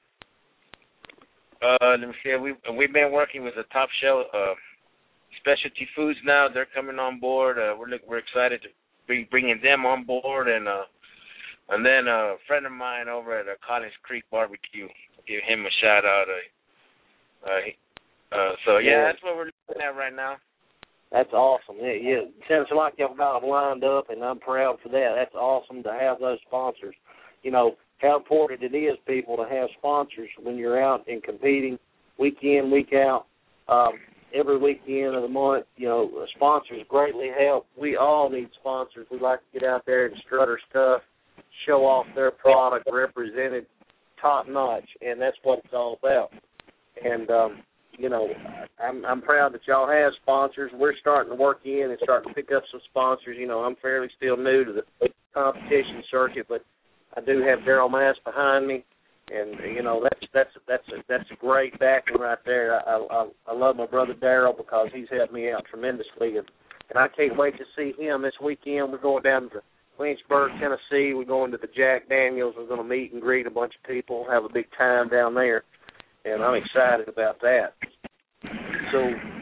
uh, let me see. We we've been working with the Top Shelf. Uh, Specialty Foods now, they're coming on board. Uh, we're we're excited to be bringing them on board, and uh, and then a friend of mine over at uh, Collins Creek Barbecue, give him a shout out. Uh, uh, uh, so yeah, yeah, that's what we're looking at right now. That's awesome. Yeah, yeah. It sounds like y'all got them lined up, and I'm proud for that. That's awesome to have those sponsors. You know how important it is, people, to have sponsors when you're out and competing week in, week out. Um, Every weekend of the month, you know, sponsors greatly help. We all need sponsors. We like to get out there and strut our stuff, show off their product, represented top notch, and that's what it's all about. And, um, you know, I'm, I'm proud that y'all have sponsors. We're starting to work in and starting to pick up some sponsors. You know, I'm fairly still new to the competition circuit, but I do have Daryl Mass behind me. And you know that's that's that's a, that's a great backing right there. I I, I love my brother Daryl because he's helped me out tremendously, and, and I can't wait to see him this weekend. We're going down to Lynchburg, Tennessee. We're going to the Jack Daniels. We're going to meet and greet a bunch of people, have a big time down there, and I'm excited about that. So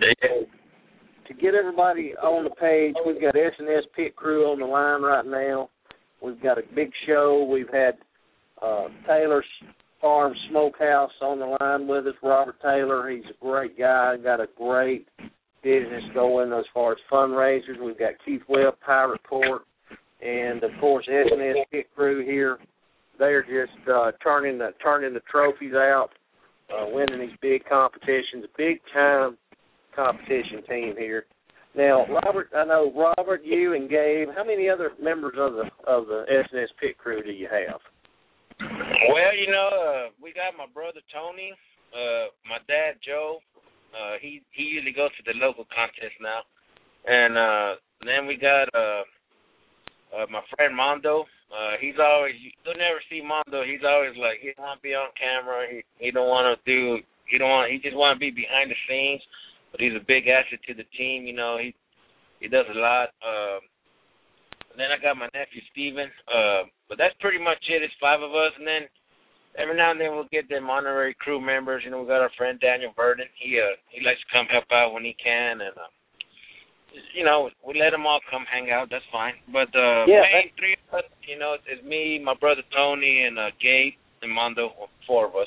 to get everybody on the page, we've got S and S Pit Crew on the line right now. We've got a big show. We've had Uh, Taylor's Farm Smokehouse on the line with us, Robert Taylor. He's a great guy, got a great business going as far as fundraisers. We've got Keith Webb, Pirate Pork, and, of course, S and S Pit Crew here. They're just uh, turning, the, turning the trophies out, uh, winning these big competitions, big-time competition team here. Now, Robert, I know Robert, you, and Gabe. How many other members of the of the S and S pit crew do you have? Well, you know, uh, we got my brother Tony, uh, my dad Joe. Uh, he he usually goes to the local contest now, and uh, then we got uh, uh, my friend Mondo. Uh, he's always you'll never see Mondo. He's always like he don't want to be on camera. He he don't want to do. He don't want. He just want to be behind the scenes. But he's a big asset to the team. You know, he he does a lot. Uh, and then I got my nephew Steven. Uh, but that's pretty much it. It's five of us, and then every now and then we'll get them honorary crew members. You know, we got our friend Daniel Verdon. He uh he likes to come help out when he can, and uh, you know, we let them all come hang out. That's fine. But uh, yeah, main three of us, you know, it's me, my brother Tony, and uh, Gabe and Mondo. Four of us.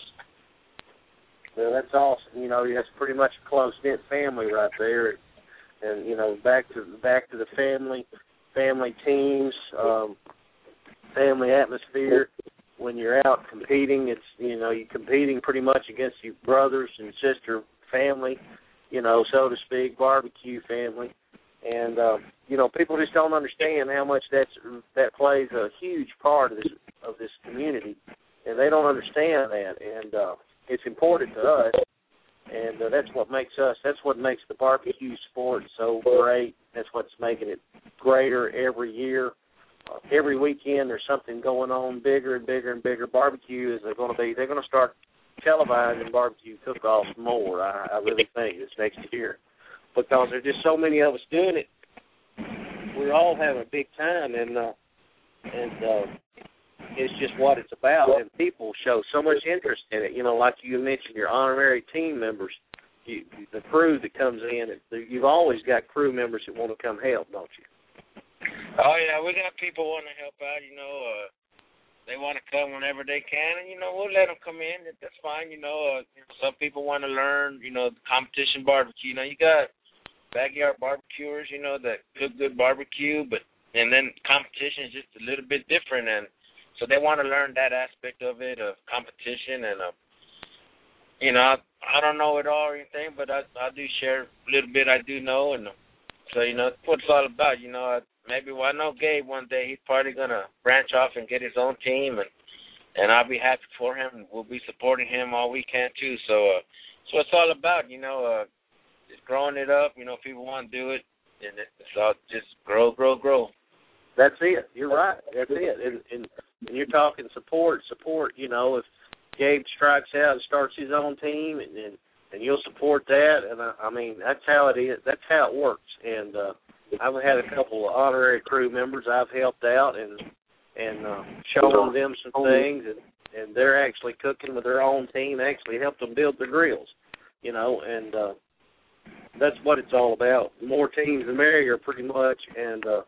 Well, that's awesome. You know, that's pretty much a close knit family right there. And you know, back to back to the family, family teams, um, family atmosphere. When you're out competing, it's you know you're competing pretty much against your brothers and sister family, you know, so to speak, barbecue family. And uh, you know, people just don't understand how much that's that plays a huge part of this of this community, and they don't understand that. And uh, it's important to us, and uh, that's what makes us. That's what makes the barbecue sport so great. That's what's making it greater every year. Uh, every weekend, there's something going on bigger and bigger and bigger. Barbecue is going to be. They're going to start televising barbecue cook-offs more. I, I really think this next year, because there's just so many of us doing it. We're all having a big time, and uh, and uh, it's just what it's about. And people show so much interest in it. You know, like you mentioned, your honorary team members, you, the crew that comes in. You've always got crew members that want to come help, don't you? Oh yeah, we got people wanting to help out. You know, uh, they want to come whenever they can, and you know we'll let them come in. That's fine. You know, uh, you know some people want to learn. You know, competition barbecue. You know, you got backyard barbecuers. You know that cook good barbecue, but and then competition is just a little bit different, and so they want to learn that aspect of it of competition. And uh, you know, I, I don't know it all or anything, but I I do share a little bit I do know, and uh, so you know that's what it's all about. You know. I, Maybe well, I know Gabe one day he's probably gonna branch off and get his own team, and and I'll be happy for him. We'll be supporting him all we can too. So, uh, so it's all about, you know, uh, just growing it up. You know, people want to do it, and it's all just grow, grow, grow. That's it. You're right. That's it. And, and, and you're talking support, support. You know, if Gabe strikes out and starts his own team, and and, and you'll support that. And I, I mean, that's how it is. That's how it works. And uh, I've had a couple of honorary crew members I've helped out and and uh, shown them some things, and, and they're actually cooking with their own team. Actually helped them build their grills, you know, and uh, that's what it's all about. The more teams, the merrier, pretty much. And uh,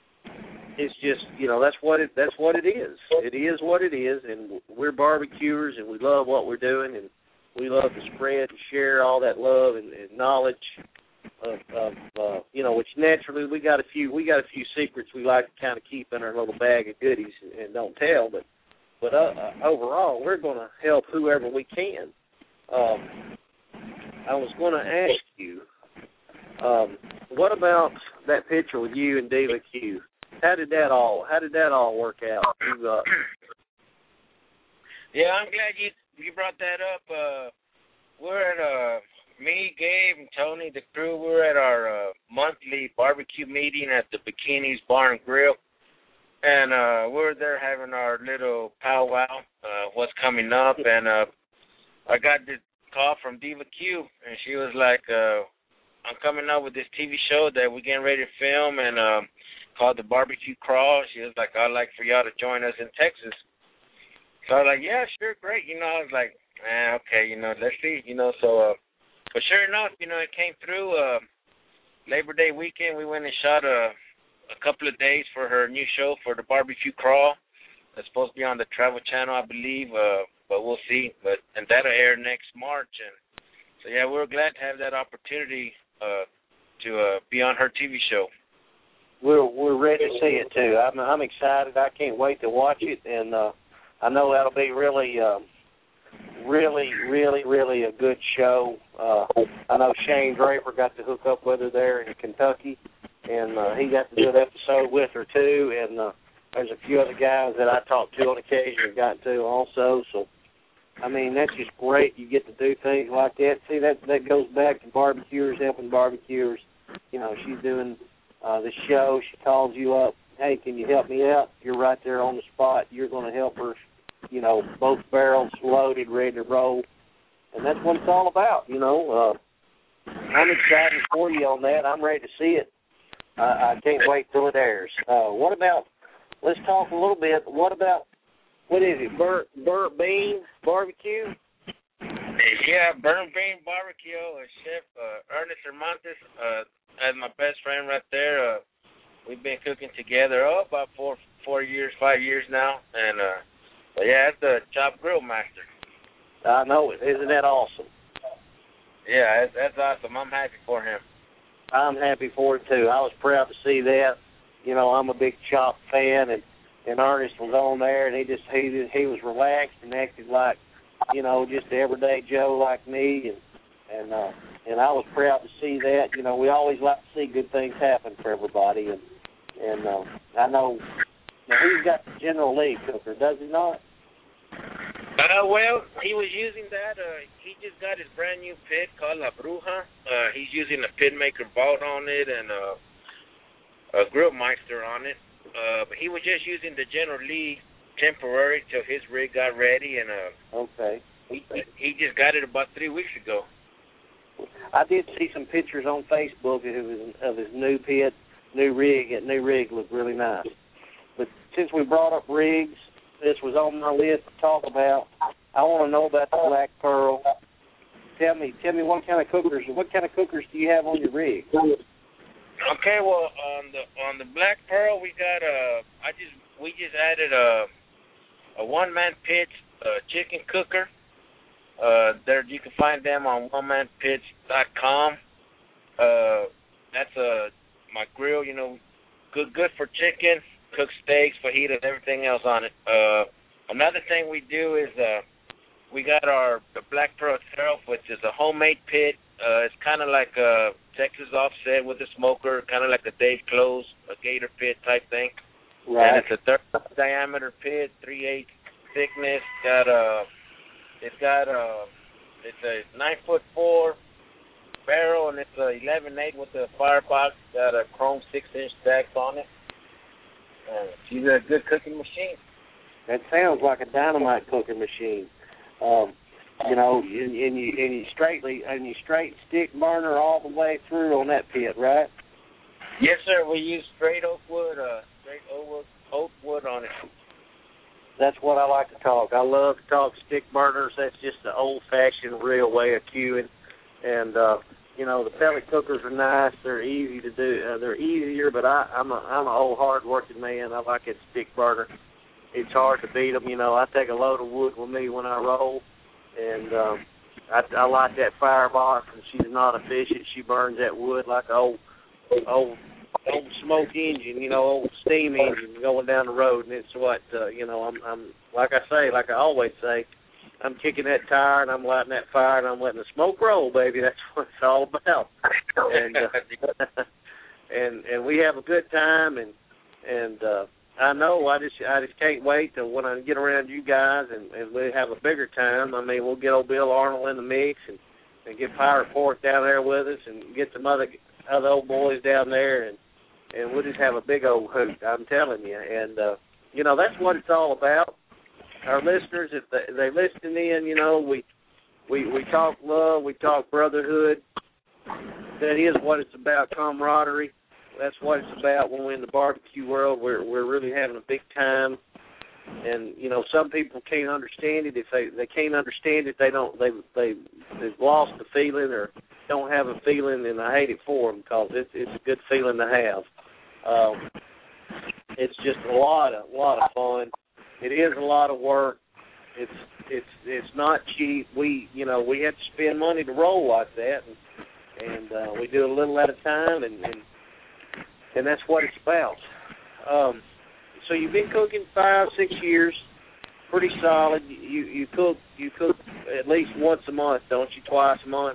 it's just, you know, that's what it that's what it is. It is what it is, and we're barbecuers, and we love what we're doing, and we love to spread and share all that love and, and knowledge. Of, of uh, you know, which naturally we got a few we got a few secrets we like to kind of keep in our little bag of goodies and, and don't tell, but but uh, uh, overall we're going to help whoever we can. Um, I was going to ask you, um, what about that picture with you and Diva Q? How did that all How did that all work out? You, uh, yeah, I'm glad you you brought that up. Uh, we're at a. Me, Gabe, and Tony, the crew, we're at our uh, monthly barbecue meeting at the Bikinis Bar and Grill. And uh, we're there having our little powwow, uh, what's coming up. And uh, I got this call from Diva Q, and she was like, uh, I'm coming up with this T V show that we're getting ready to film, and uh, called The Barbecue Crawl. She was like, I'd like for y'all to join us in Texas. So I was like, yeah, sure, great. You know, I was like, eh, okay, you know, let's see. You know, so... Uh, But sure enough, you know, it came through uh, Labor Day weekend. We went and shot a, a couple of days for her new show for the Barbecue Crawl. It's supposed to be on the Travel Channel, I believe, uh, but we'll see. But and that'll air next March. And so, yeah, we're glad to have that opportunity uh, to uh, be on her T V show. We're we're ready to see it too. I'm I'm excited. I can't wait to watch it, and uh, I know that'll be really. Um, really, really, really a good show. Uh, I know Shane Draper got to hook up with her there in Kentucky, and uh, he got to do an episode with her too. And uh, there's a few other guys that I talked to on occasion have gotten to also. So, I mean, that's just great. You get to do things like that. See, that that goes back to barbecuers helping barbecuers. You know, she's doing uh, the show. She calls you up. Hey, can you help me out? You're right there on the spot. You're going to help her. You know, both barrels loaded, ready to roll. And that's what it's all about, you know. Uh, I'm excited for you on that. I'm ready to see it. Uh, I can't wait till it airs. Uh, what about, let's talk a little bit, what about, what is it, burnt, burnt bean barbecue? Yeah, burnt bean barbecue. Uh, Chef uh, Ernest Hermontes, uh, as my best friend right there. Uh, we've been cooking together oh, about four four years, five years now. And, uh, but yeah, that's the Chop Grill Master. I know it. Isn't that awesome? Yeah, that's, that's awesome. I'm happy for him. I'm happy for it, too. I was proud to see that. You know, I'm a big Chop fan, and, and Ernest was on there, and he just he just, he was relaxed and acted like, you know, just an everyday Joe like me, and and uh, and I was proud to see that. You know, we always like to see good things happen for everybody, and and uh, I know now he's got the General Lee cooker, does he not? Uh, well, he was using that. Uh, he just got his brand new pit called La Bruja. Uh, he's using a pit maker vault on it and uh, a grill meister on it. Uh, but he was just using the General Lee temporary till his rig got ready, and uh, okay, he he just got it about three weeks ago. I did see some pictures on Facebook of his of his new pit, new rig. That new rig looked really nice. But since we brought up rigs, this was on my list to talk about. I want to know about the Black Pearl. Tell me, tell me what kind of cookers, what kind of cookers do you have on your rig? Okay, well on the on the Black Pearl we got a. I just we just added a a one man pit uh, chicken cooker. Uh, there you can find them on one man pits dot com. Uh, that's a my grill. You know, good good for chicken. Cook steaks, fajitas, everything else on it. Uh, another thing we do is uh, we got our the Black Pearl itself, which is a homemade pit. Uh, it's kind of like a Texas offset with a smoker, kind of like a Dave Close, a gator pit type thing. Right. And it's a third diameter pit, three eighths thickness. Got a, it's got a, it's a nine foot four barrel, and it's a eleven eight with a firebox. Got a chrome six inch stacks on it. Uh, she's a good cooking machine. That sounds like a dynamite cooking machine. Um, you know, and, and you and you straightly and you straight stick burner all the way through on that pit, right? Yes, sir. We use straight oak wood, uh, straight oak, oak wood on it. That's what I like to talk. I love to talk stick burners. That's just the old-fashioned, real way of queuing. And uh, you know, the pellet cookers are nice. They're easy to do. Uh, they're easier, but I, I'm a I'm an old hard-working man. I like that stick burner. It's hard to beat them. You know, I take a load of wood with me when I roll, and um, I, I like that firebox. And she's not efficient. She burns that wood like an old old old smoke engine. You know, old steam engine going down the road. And it's what uh, you know. I'm I'm like I say, like I always say. I'm kicking that tire, and I'm lighting that fire, and I'm letting the smoke roll, baby. That's what it's all about. And uh, and and we have a good time, and and uh, I know I just I just can't wait till when I get around you guys, and, and we have a bigger time. I mean, we'll get old Bill Arnold in the mix, and, and get Pirate Fork down there with us, and get some other other old boys down there, and and we'll just have a big old hoot. I'm telling you, and uh, you know that's what it's all about. Our listeners, if they, they listen in, you know, we, we we talk love, we talk brotherhood. That is what it's about, camaraderie. That's what it's about when we're in the barbecue world. We're we're really having a big time, and you know, some people can't understand it. If they, they can't understand it, they don't they they they've lost the feeling or don't have a feeling, and I hate it for them because it's it's a good feeling to have. Um, it's just a lot of a lot of fun. It is a lot of work. It's it's it's not cheap. We you know we have to spend money to roll like that, and, and uh, we do a little at a time, and, and and that's what it's about. Um, so you've been cooking five six years. pretty solid. You you cook you cook at least once a month, don't you? Twice a month.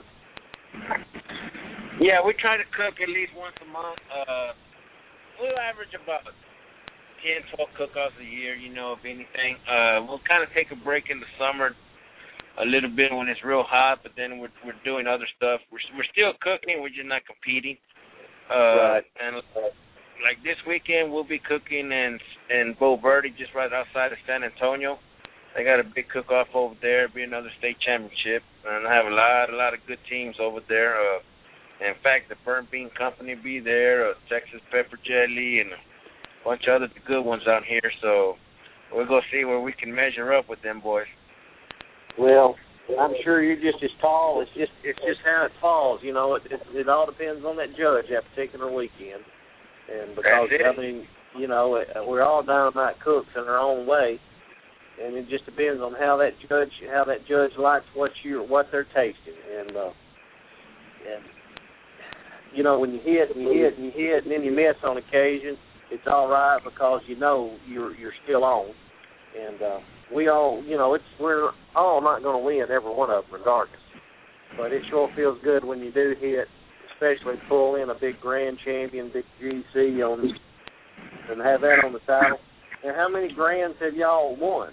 Yeah, we try to cook at least once a month. Uh, we'll average about ten, twelve cook-offs a year, you know, if anything. Uh, we'll kind of take a break in the summer a little bit when it's real hot, but then we're we're doing other stuff. We're we're still cooking. We're just not competing. Uh, right. And uh, like this weekend, we'll be cooking in in Bo Verde, just right outside of San Antonio. They got a big cook-off over there. It'll be another state championship, and I have a lot a lot of good teams over there. Uh, in fact, the Burnt Bean Company will be there, uh, Texas Pepper Jelly, and a bunch of other good ones out here. So we'll go see where we can measure up with them boys. Well, I'm sure you're just as tall. It's just it's just how it falls. You know, it it, it all depends on that judge that particular weekend. And because I mean, you know, we're all dynamite cooks in our own way, and it just depends on how that judge how that judge likes what you what they're tasting. And uh, and you know, when you hit and you hit and you hit and then you miss on occasion, it's all right because you know you're you're still on. And uh, we all, you know, it's we're all not going to win every one of them regardless. But it sure feels good when you do hit, especially pull in a big grand champion, big G C on, and have that on the title. And how many grands have y'all won?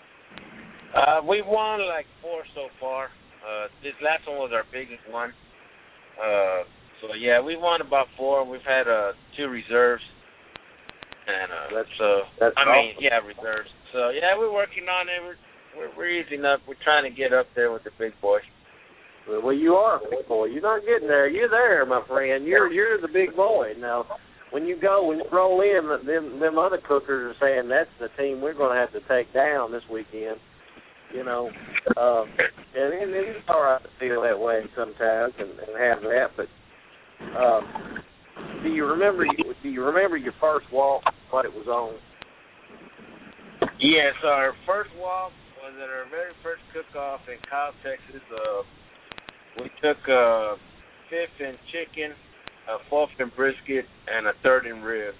Uh, we've won like four so far. Uh, this last one was our biggest one. Uh, so yeah, we won about four. We've had uh, two reserves. And uh, that's so that's I awesome. mean, yeah, reserves. So yeah, we're working on it. We're we're, we're easing up. We're trying to get up there with the big boys. Well, you are a big boy. You're not getting there. You're there, my friend. You're you're the big boy. Now, when you go when you roll in, them them other cookers are saying that's the team we're going to have to take down this weekend. You know, uh, and, and it's all right to feel that way sometimes and, and have that. But uh, do you remember? Do you remember your first walk? What it was on? Yes, our first walk was at our very first cook-off in Kyle, Texas. Uh, we took uh, fifth in chicken, a fourth in brisket, and a third in ribs.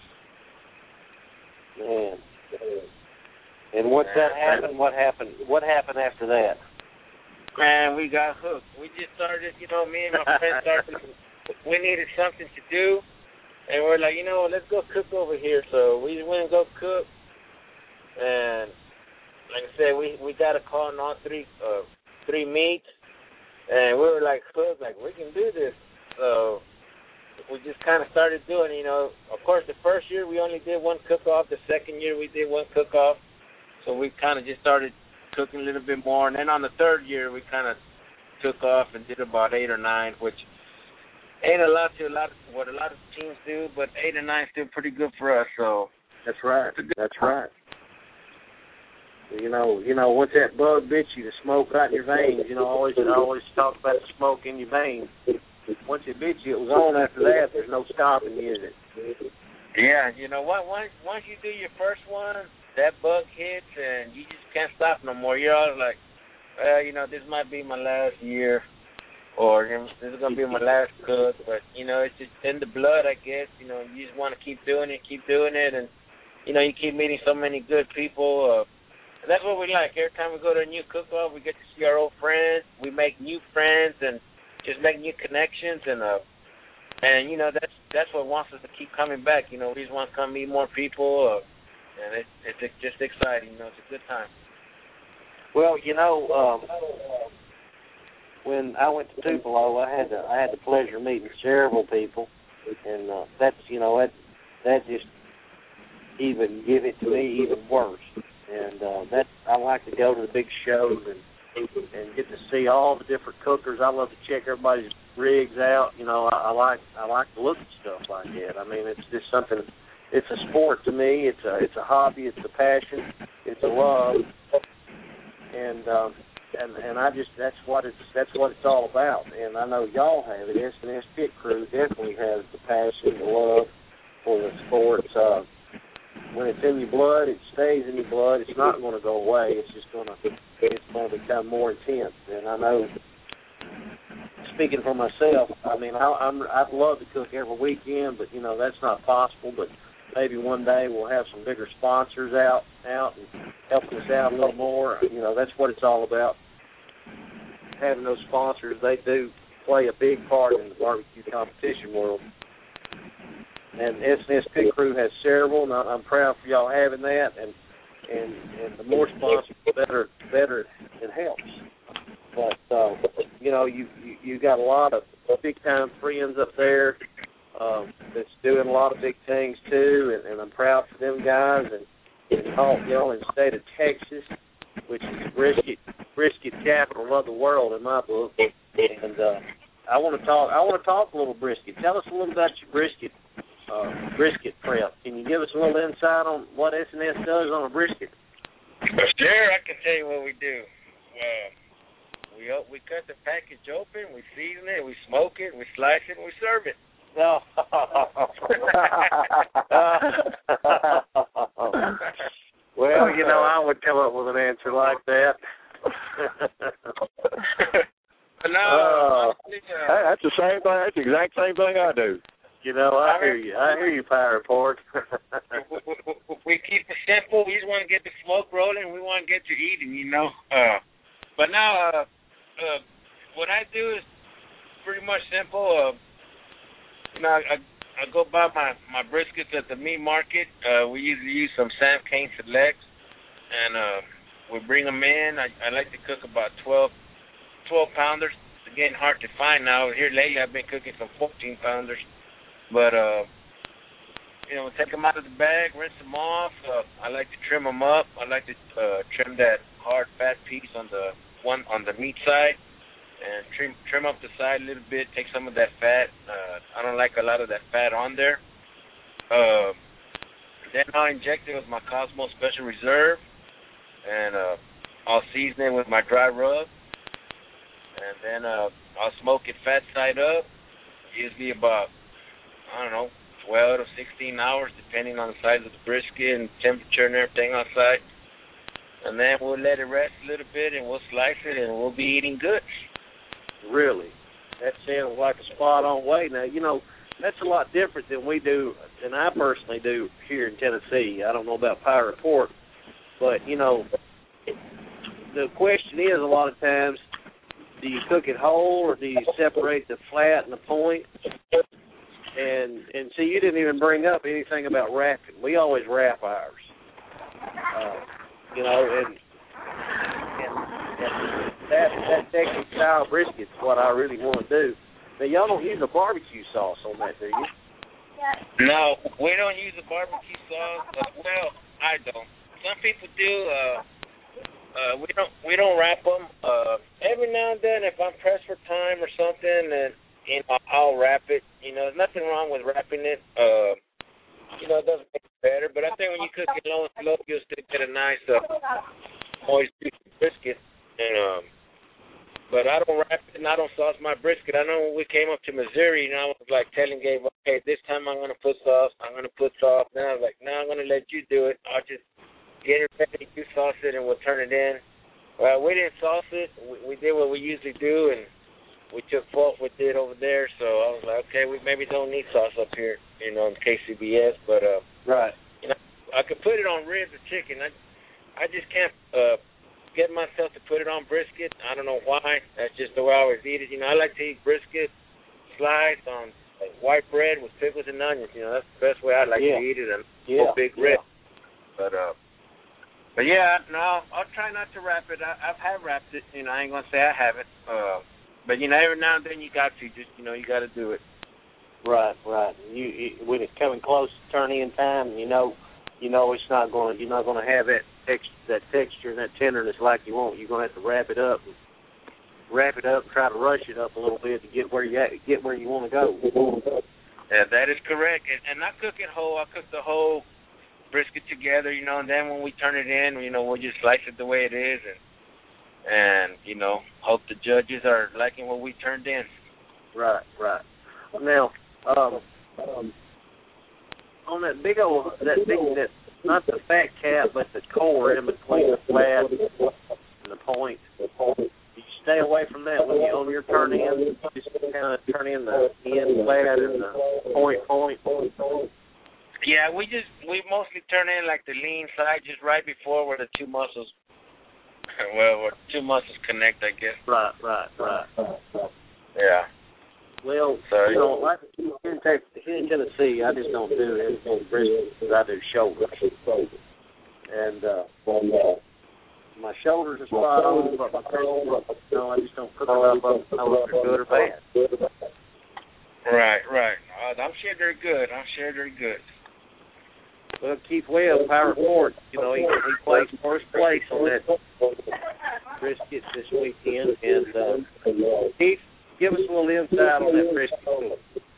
Man. And once that happened, what happened? What happened after that? Man, we got hooked. We just started, you know, me and my friends started, we needed something to do. And we're like, you know, let's go cook over here. So we went and go cook. And like I said, we, we got a call on all three uh, three meats. And we were like, cook, like, we can do this. So we just kind of started doing, you know, of course, the first year we only did one cook-off. The second year we did one cook-off. So we kind of just started cooking a little bit more. And then on the third year, we kind of took off and did about eight or nine, which ain't a lot to a lot of what a lot of teams do, but eight and nine is still pretty good for us. So that's right. That's right. You know, you know, once that bug bit you, the smoke got in your veins. You know, always, I always talk about the smoke in your veins. Once it bit you, it was on after that. There's no stopping you, is it? Yeah, you know what? Once once you do your first one, that bug hits and you just can't stop no more. You're always like, well, you know, this might be my last year. Or this is going to be my last cook, but, you know, it's just in the blood, I guess. You know, you just want to keep doing it, keep doing it, and, you know, you keep meeting so many good people. Uh, and that's what we like. Every time we go to a new cook-off, we get to see our old friends. We make new friends and just make new connections. And, uh, and you know, that's that's what wants us to keep coming back. You know, we just want to come meet more people, uh, and it, it's just exciting. You know, it's a good time. Well, you know, um, when I went to Tupelo, I had the I had the pleasure of meeting several people, and uh, that's you know that that just even give it to me even worse. And uh, that I like to go to the big shows and and get to see all the different cookers. I love to check everybody's rigs out. You know, I, I like I like to look at stuff like that. I mean, it's just something. It's a sport to me. It's a it's a hobby. It's a passion. It's a love. And um, and and I just that's what it's that's what it's all about. And I know y'all have it. S and S Pit Crew definitely has the passion, the love for the sport. Uh, when it's in your blood, it stays in your blood. It's not going to go away. It's just going to it's going to become more intense. And I know, speaking for myself, I mean, I, I'm I'd love to cook every weekend, but you know that's not possible. But maybe one day we'll have some bigger sponsors out out and helping us out a little more. You know, that's what it's all about. Having those sponsors, they do play a big part in the barbecue competition world. And S N S Pit Crew has several, and I'm proud for y'all having that. And and, and the more sponsors, the better, better it helps. But uh, you know, you, you you got a lot of big time friends up there um, that's doing a lot of big things too, and, and I'm proud for them guys. And, and all y'all in the state of Texas, which is the brisket brisket capital of the world in my book. And uh, I want to talk. I want to talk a little brisket. Tell us a little about your brisket. Uh, brisket prep. Can you give us a little insight on what S N S does on a brisket? Sure, I can tell you what we do. Uh, we we cut the package open, we season it, we smoke it, we slice it, and we serve it. No. Well, you know, I would come up with an answer like that. no, uh, honestly, uh, hey, that's the same thing. That's the exact same thing I do. You know, I hear you. I hear you, Power Report. we, we, we keep it simple. We just want to get the smoke rolling. We want to get you eating, you know. Uh, but now, uh, uh, what I do is pretty much simple. Uh, you know, I, I go buy my, my briskets at the meat market. Uh, we usually use some Sam Cane Selects, and uh, we bring them in. I, I like to cook about twelve, twelve pounders. It's getting hard to find now. Here lately, I've been cooking some fourteen pounders. But, uh, you know, take them out of the bag, rinse them off. Uh, I like to trim them up. I like to uh, trim that hard fat piece on the one on the meat side and trim trim up the side a little bit, take some of that fat. Uh, I don't like a lot of that fat on there. Uh, then I'll inject it with my Cosmo Special Reserve, and uh, I'll season it with my dry rub. And then uh, I'll smoke it fat side up, usually about, I don't know, twelve to sixteen hours, depending on the size of the brisket and temperature and everything outside. And then we'll let it rest a little bit, and we'll slice it, and we'll be eating good. Really? That sounds like a spot-on way. Now, you know, that's a lot different than we do, than I personally do here in Tennessee. I don't know about Power Report, but, you know, the question is a lot of times, do you cook it whole, or do you separate the flat and the point? And and see, you didn't even bring up anything about wrapping. We always wrap ours. Uh, you know, and, and, and that that Texas style brisket is what I really want to do. Now, y'all don't use a barbecue sauce on that, do you? No, we don't use a barbecue sauce. Uh, well, I don't. Some people do. Uh, uh, we don't. We don't wrap them. Uh, every now and then, if I'm pressed for time or something, and you know, I'll wrap it. You know, there's nothing wrong with wrapping it. Uh, you know, it doesn't make it better. But I think when you cook it low and slow, you'll still get a nice, uh, moist, juicy brisket. And um, but I don't wrap it and I don't sauce my brisket. I know when we came up to Missouri, and I was like telling Gabe, okay, this time I'm gonna put sauce. I'm gonna put sauce. Then I was like, no, I'm gonna let you do it. I'll just get it ready, you sauce it, and we'll turn it in. Well, we didn't sauce it. We, we did what we usually do, and we took fault with it over there, so I was like, okay, we maybe don't need sauce up here, you know, in K C B S, but, uh, right. You know, I could put it on ribs or chicken. I, I just can't uh, get myself to put it on brisket. I don't know why. That's just the way I always eat it. You know, I like to eat brisket sliced on like, white bread with pickles and onions. You know, that's the best way I like yeah. to eat it, and yeah. a big rib. Yeah. But, uh, but yeah, no, I'll try not to wrap it. I, I've had wrapped it. You know, I ain't going to say I haven't. Uh, But, you know, every now and then you got to. Just, you know, you got to do it. Right, right. You, you when it's coming close to turn-in time, you know, you know it's not going. You're not going to have that text, that texture and that tenderness like you want. You're going to have to wrap it up, and wrap it up, and try to rush it up a little bit to get where you at, get where you want to go. Yeah, that is correct. And, and I cook it whole. I cook the whole brisket together, you know, and then when we turn it in, you know, we'll just slice it the way it is, and. And, you know, hope the judges are liking what we turned in. Right, right. Now, um, um, on that big old, that big, that, not the fat cap, but the core in between the flat and the point, you stay away from that when you on your turn in. Just kind of turn in the end flat and the point, point. Yeah, we just we mostly turn in like the lean side, just right before where the two muscles, well, where two muscles connect, I guess. Right, right, right. Yeah. Well, so, you know, like here in, Texas, here in Tennessee, I just don't do anything brisket because I do shoulders, and uh, my shoulders are spot on, but my brisket, you know, I just don't cook enough of them to know if they're good or bad. Right, right. Uh, I'm sure they're good. I'm sure they're good. Well, Keith Webb, Power Forward, you know, he, he placed first place on that brisket this weekend. And uh, Keith, give us a little insight on that brisket cook.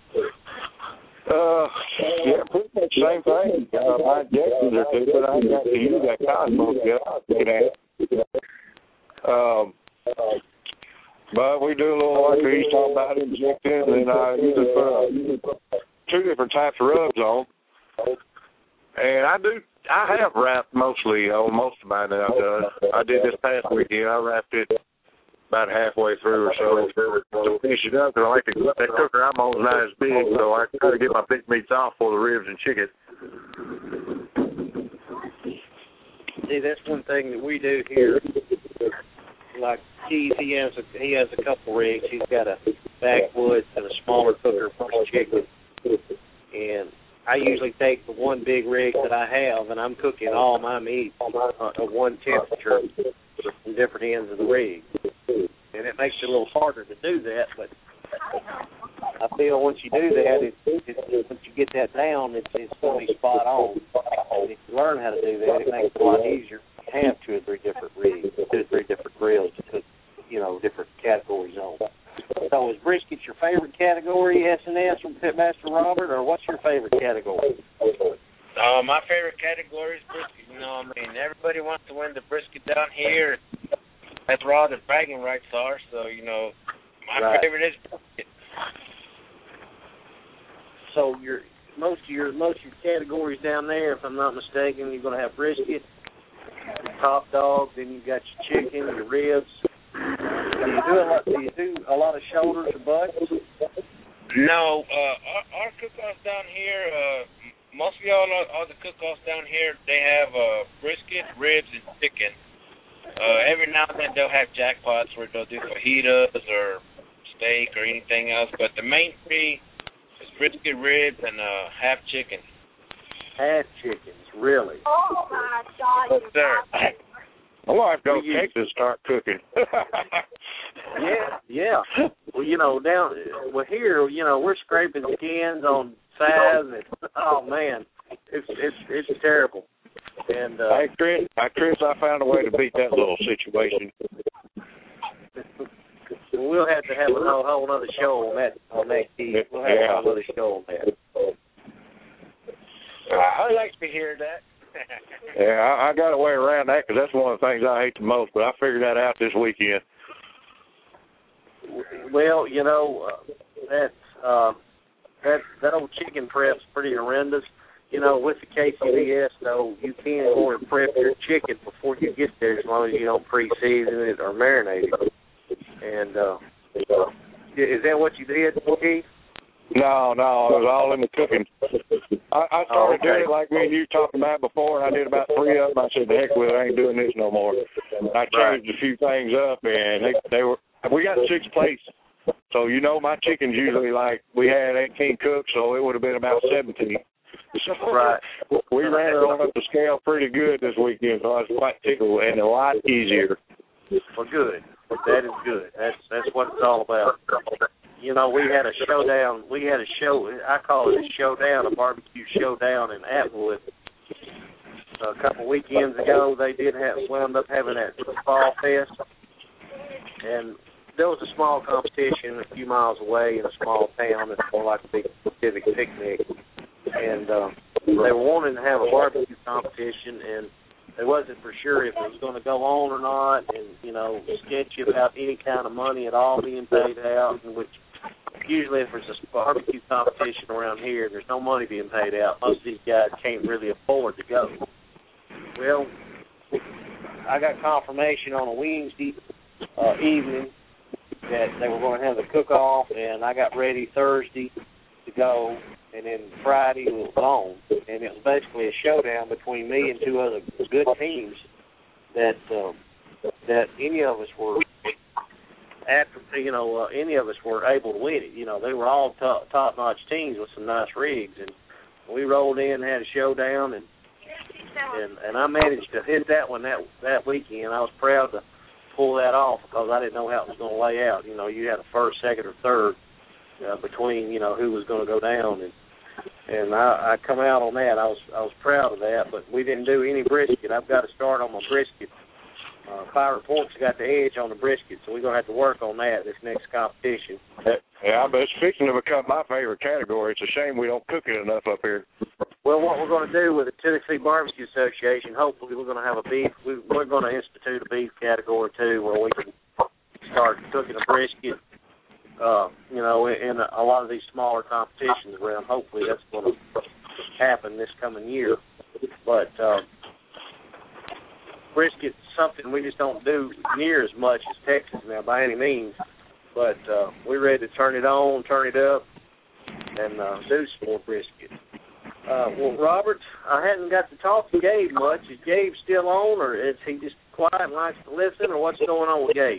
Uh, yeah, pretty much the same thing. Uh, my injections are too, but I haven't got to use that cosmos yet. Um, but we do a little like he's talking about injecting, and I usually put uh, two different types of rubs on. And I do, I have wrapped mostly on most of mine that I've done. I did this past weekend. I wrapped it about halfway through or so to finish it up. Because I like to, that cooker I'm on is not as big, so I try to get my big meats off for the ribs and chicken. See, that's one thing that we do here. Like Keith, he has a he has a couple rigs. He's got a backwoods and a smaller cooker for his chicken, and I usually take the one big rig that I have, and I'm cooking all my meat uh, at one temperature from different ends of the rig. And it makes it a little harder to do that, but I feel once you do that, it, it, once you get that down, it's, it's going to be spot on. And if you learn how to do that, it makes it a lot easier to have two or three different rigs, two or three different grills to cook, you know, different categories on. So is brisket your favorite category, S and S from Pitmaster Robert, or what's your favorite category? Uh, my favorite category is brisket. You know, I mean, everybody wants to win the brisket down here. That's where all the bragging rights are. So, you know, my right. favorite is brisket. So your most of your most of your categories down there, if I'm not mistaken, you're going to have brisket, top dog, then you got your chicken, your ribs. Do you do a lot? Do you do a lot of shoulders or butts? No, uh, our, our cook-offs down here, uh, mostly all all the cook-offs down here, they have uh, brisket, ribs, and chicken. Uh, every now and then they'll have jackpots where they'll do fajitas or steak or anything else, but the main three is brisket, ribs, and uh, half chicken. Half chickens, really? Oh my God! Yes, sir. My wife goes to Texas and start cooking. yeah, yeah. Well, you know, down well here, you know, we're scraping skins on thighs, and oh man, it's it's it's terrible. And uh, hey, Chris, hey, Chris, I found a way to beat that little situation. We'll have to have a whole other show on that on that key. We'll have yeah. a whole other show on that. I like to hear that. yeah, I, I got a way around that because that's one of the things I hate the most. But I figured that out this weekend. Well, you know, uh, that uh, that that old chicken prep's pretty horrendous. You know, with the K C B S, though, you can go and prep your chicken before you get there, as long as you don't pre-season it or marinate it. And uh, is that what you did, Keith? No, no, it was all in the cooking. I, I started oh, okay. doing it like me and you talked about before, and I did about three of them. I said, the heck with it, I ain't doing this no more. I changed a few things up, and they, they were. We got six plates, so you know my chicken's usually like, we had eighteen cooks, so it would have been about seventeen. So right. we ran it on up the scale pretty good this weekend, so I was quite tickled, and a lot easier. Well, good. That is good. That's that's what it's all about. You know, we had a showdown. We had a show. I call it a showdown, a barbecue showdown in Atwood. A couple weekends ago, they did have wound up having that fall fest, and there was a small competition a few miles away in a small town. It's more like a big civic picnic, and uh, they were wanting to have a barbecue competition, and they wasn't for sure if it was going to go on or not, and you know, sketchy about any kind of money at all being paid out, and which. Usually if there's a barbecue competition around here, there's no money being paid out. Most of these guys can't really afford to go. Well, I got confirmation on a Wednesday uh, evening that they were going to have the cook-off, and I got ready Thursday to go, and then Friday was on. and it was basically a showdown between me and two other good teams that um, that any of us were after you know uh, any of us were able to win it. You know, they were all top top notch teams with some nice rigs, and we rolled in and had a showdown, and and and I managed to hit that one that that weekend. I was proud to pull that off because I didn't know how it was going to lay out. You know, you had a first, second, or third uh, between you know who was going to go down, and and I, I come out on that. I was I was proud of that, but we didn't do any brisket. I've got to start on my brisket. Uh, Pirate Pork's got the edge on the brisket, so we're going to have to work on that this next competition. Yeah, but it's fixing to become my favorite category. It's a shame we don't cook it enough up here. Well, what we're going to do with the Tennessee Barbecue Association, hopefully we're going to have a beef. We, we're going to institute a beef category, too, where we can start cooking a brisket, uh, you know, in a, a lot of these smaller competitions around. Hopefully that's going to happen this coming year. But uh, brisket's something we just don't do near as much as Texas now by any means. But uh, we're ready to turn it on, turn it up, and uh, do some more brisket. Uh, well, Robert, I hadn't got to talk to Gabe much. Is Gabe still on, or is he just quiet and likes to listen, or what's going on with Gabe?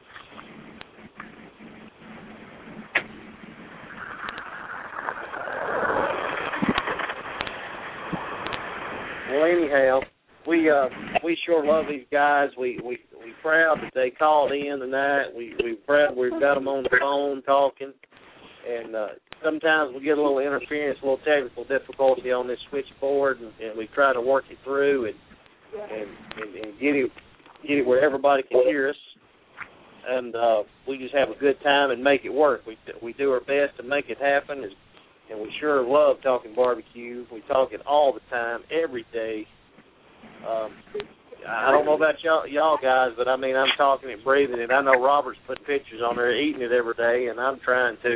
Well, anyhow, we uh, we sure love these guys. We we we proud that they called in tonight. We we proud we've got them on the phone talking, and uh, sometimes we get a little interference, a little technical difficulty on this switchboard, and, and we try to work it through and and, and, and get it get it where everybody can hear us. And uh, we just have a good time and make it work. We we do our best to make it happen, and, and we sure love talking barbecue. We talk it all the time, every day. Um, I don't know about y'all, y'all guys, but I mean, I'm talking it, breathing it. I know Robert's put pictures on there, eating it every day, and I'm trying to.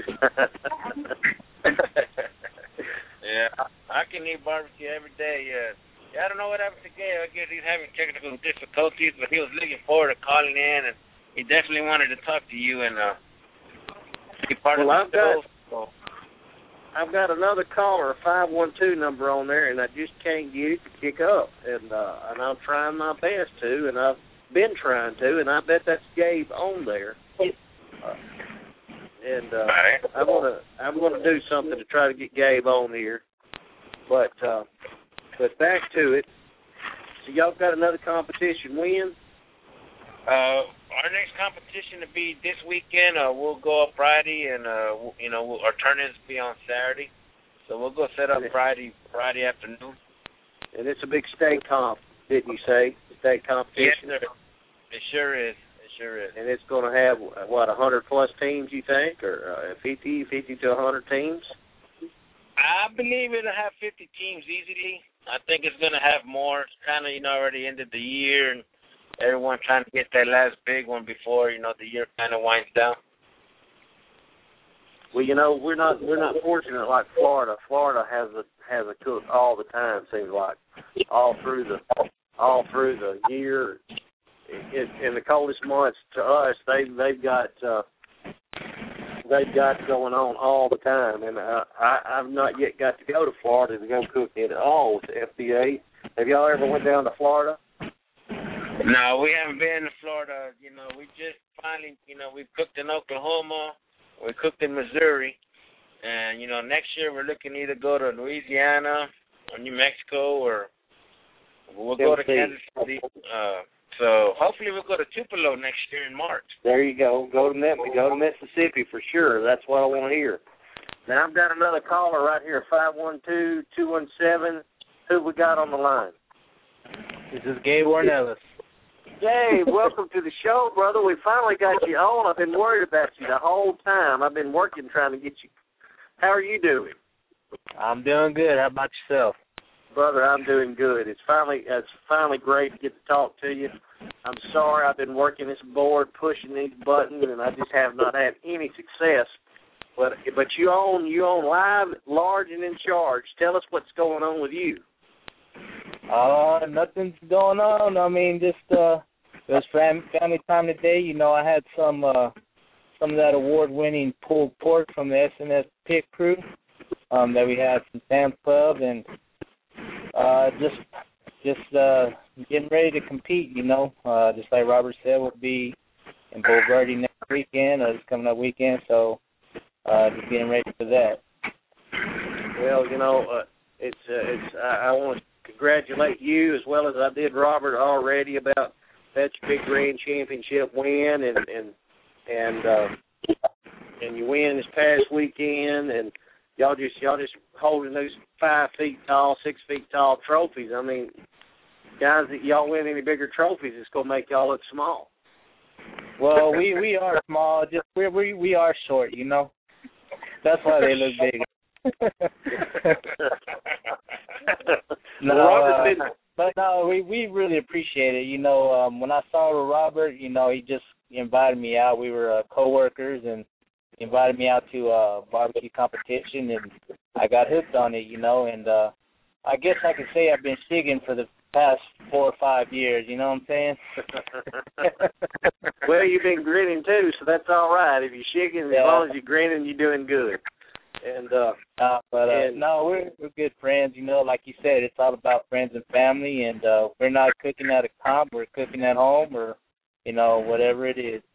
Yeah, I can eat barbecue every day. Yeah, yeah I don't know what happened to Gabe. I guess he's having technical difficulties, but he was looking forward to calling in, and he definitely wanted to talk to you and uh, be part well, of the show. Got, I've got another caller, a five one two number on there, and I just can't get it to kick up. And uh, and I'm trying my best to, and I've been trying to, and I bet that's Gabe on there. Uh, and uh, right. I'm gonna I'm gonna do something to try to get Gabe on here. But uh, but back to it. So y'all got another competition win? Uh, our next competition will be this weekend. Uh, we'll go up Friday, and uh, you know we'll, our tournaments will be on Saturday. So we'll go set up Friday Friday afternoon. And it's a big state comp, didn't you say? State competition. Yes, sir. It sure is. It sure is. And it's going to have what a hundred plus teams, you think, or uh, fifty, fifty to a hundred teams? I believe it'll have fifty teams easily. I think it's going to have more. It's kind of you know already ended the year and. Everyone trying to get that last big one before, you know, the year kind of winds down. Well, you know, we're not we're not fortunate like Florida. Florida has a has a cook all the time. Seems like all through the all through the year. It, in the coldest months to us, they they've got uh, they've got going on all the time. And uh, I I've not yet got to go to Florida to go cook it at all with the F B A. Have y'all ever went down to Florida? No, we haven't been to Florida. You know, we just finally, you know, we've cooked in Oklahoma, we cooked in Missouri, and, you know, next year we're looking to either go to Louisiana or New Mexico or we'll go to Kansas City. Uh, so hopefully we'll go to Tupelo next year in March. There you go. Go to go to Mississippi for sure. That's what I want to hear. Now, I've got another caller right here, five one two, two one seven. Who we got on the line? This is Gabe Ornelas. Gabe, welcome to the show, brother. We finally got you on. I've been worried about you the whole time. I've been working trying to get you. How are you doing? I'm doing good. How about yourself? Brother, I'm doing good. It's finally it's finally great to get to talk to you. I'm sorry I've been working this board, pushing these buttons, and I just have not had any success. But but you own you own Live, Large, and In Charge. Tell us what's going on with you. Uh, nothing's going on. I mean, just uh, it was fam- family time today. You know, I had some uh, some of that award-winning pulled pork from the S N S Pit Crew um, that we had from Sam's Club, and Uh, just just uh, getting ready to compete, you know. Uh, just like Robert said, we'll be in Bulverde next weekend, or this coming up weekend, so uh, just getting ready for that. Well, you know, uh, it's uh, it's. I, I want to congratulate you as well as I did Robert already about that big grand championship win, and and and uh, and you win this past weekend, and y'all just y'all just holding those five feet tall, six feet tall trophies. I mean, guys, if y'all win any bigger trophies, it's gonna make y'all look small. Well, we, we are small, just we we we are short, you know. That's why they look big. no, uh, but no, we we really appreciate it. You know, um, when I saw Robert, you know, he just invited me out. We were uh, coworkers, and he invited me out to a barbecue competition, and I got hooked on it. You know, and uh, I guess I could say I've been shigging for the past four or five years. You know what I'm saying? Well, you've been grinning too, so that's all right. If you're shigging, yeah. As long as you're grinning, you're doing good. And uh, uh but uh, and, no, we're we're good friends. You know, like you said, it's all about friends and family. And uh, we're not cooking at a comp. We're cooking at home, or you know, whatever it is.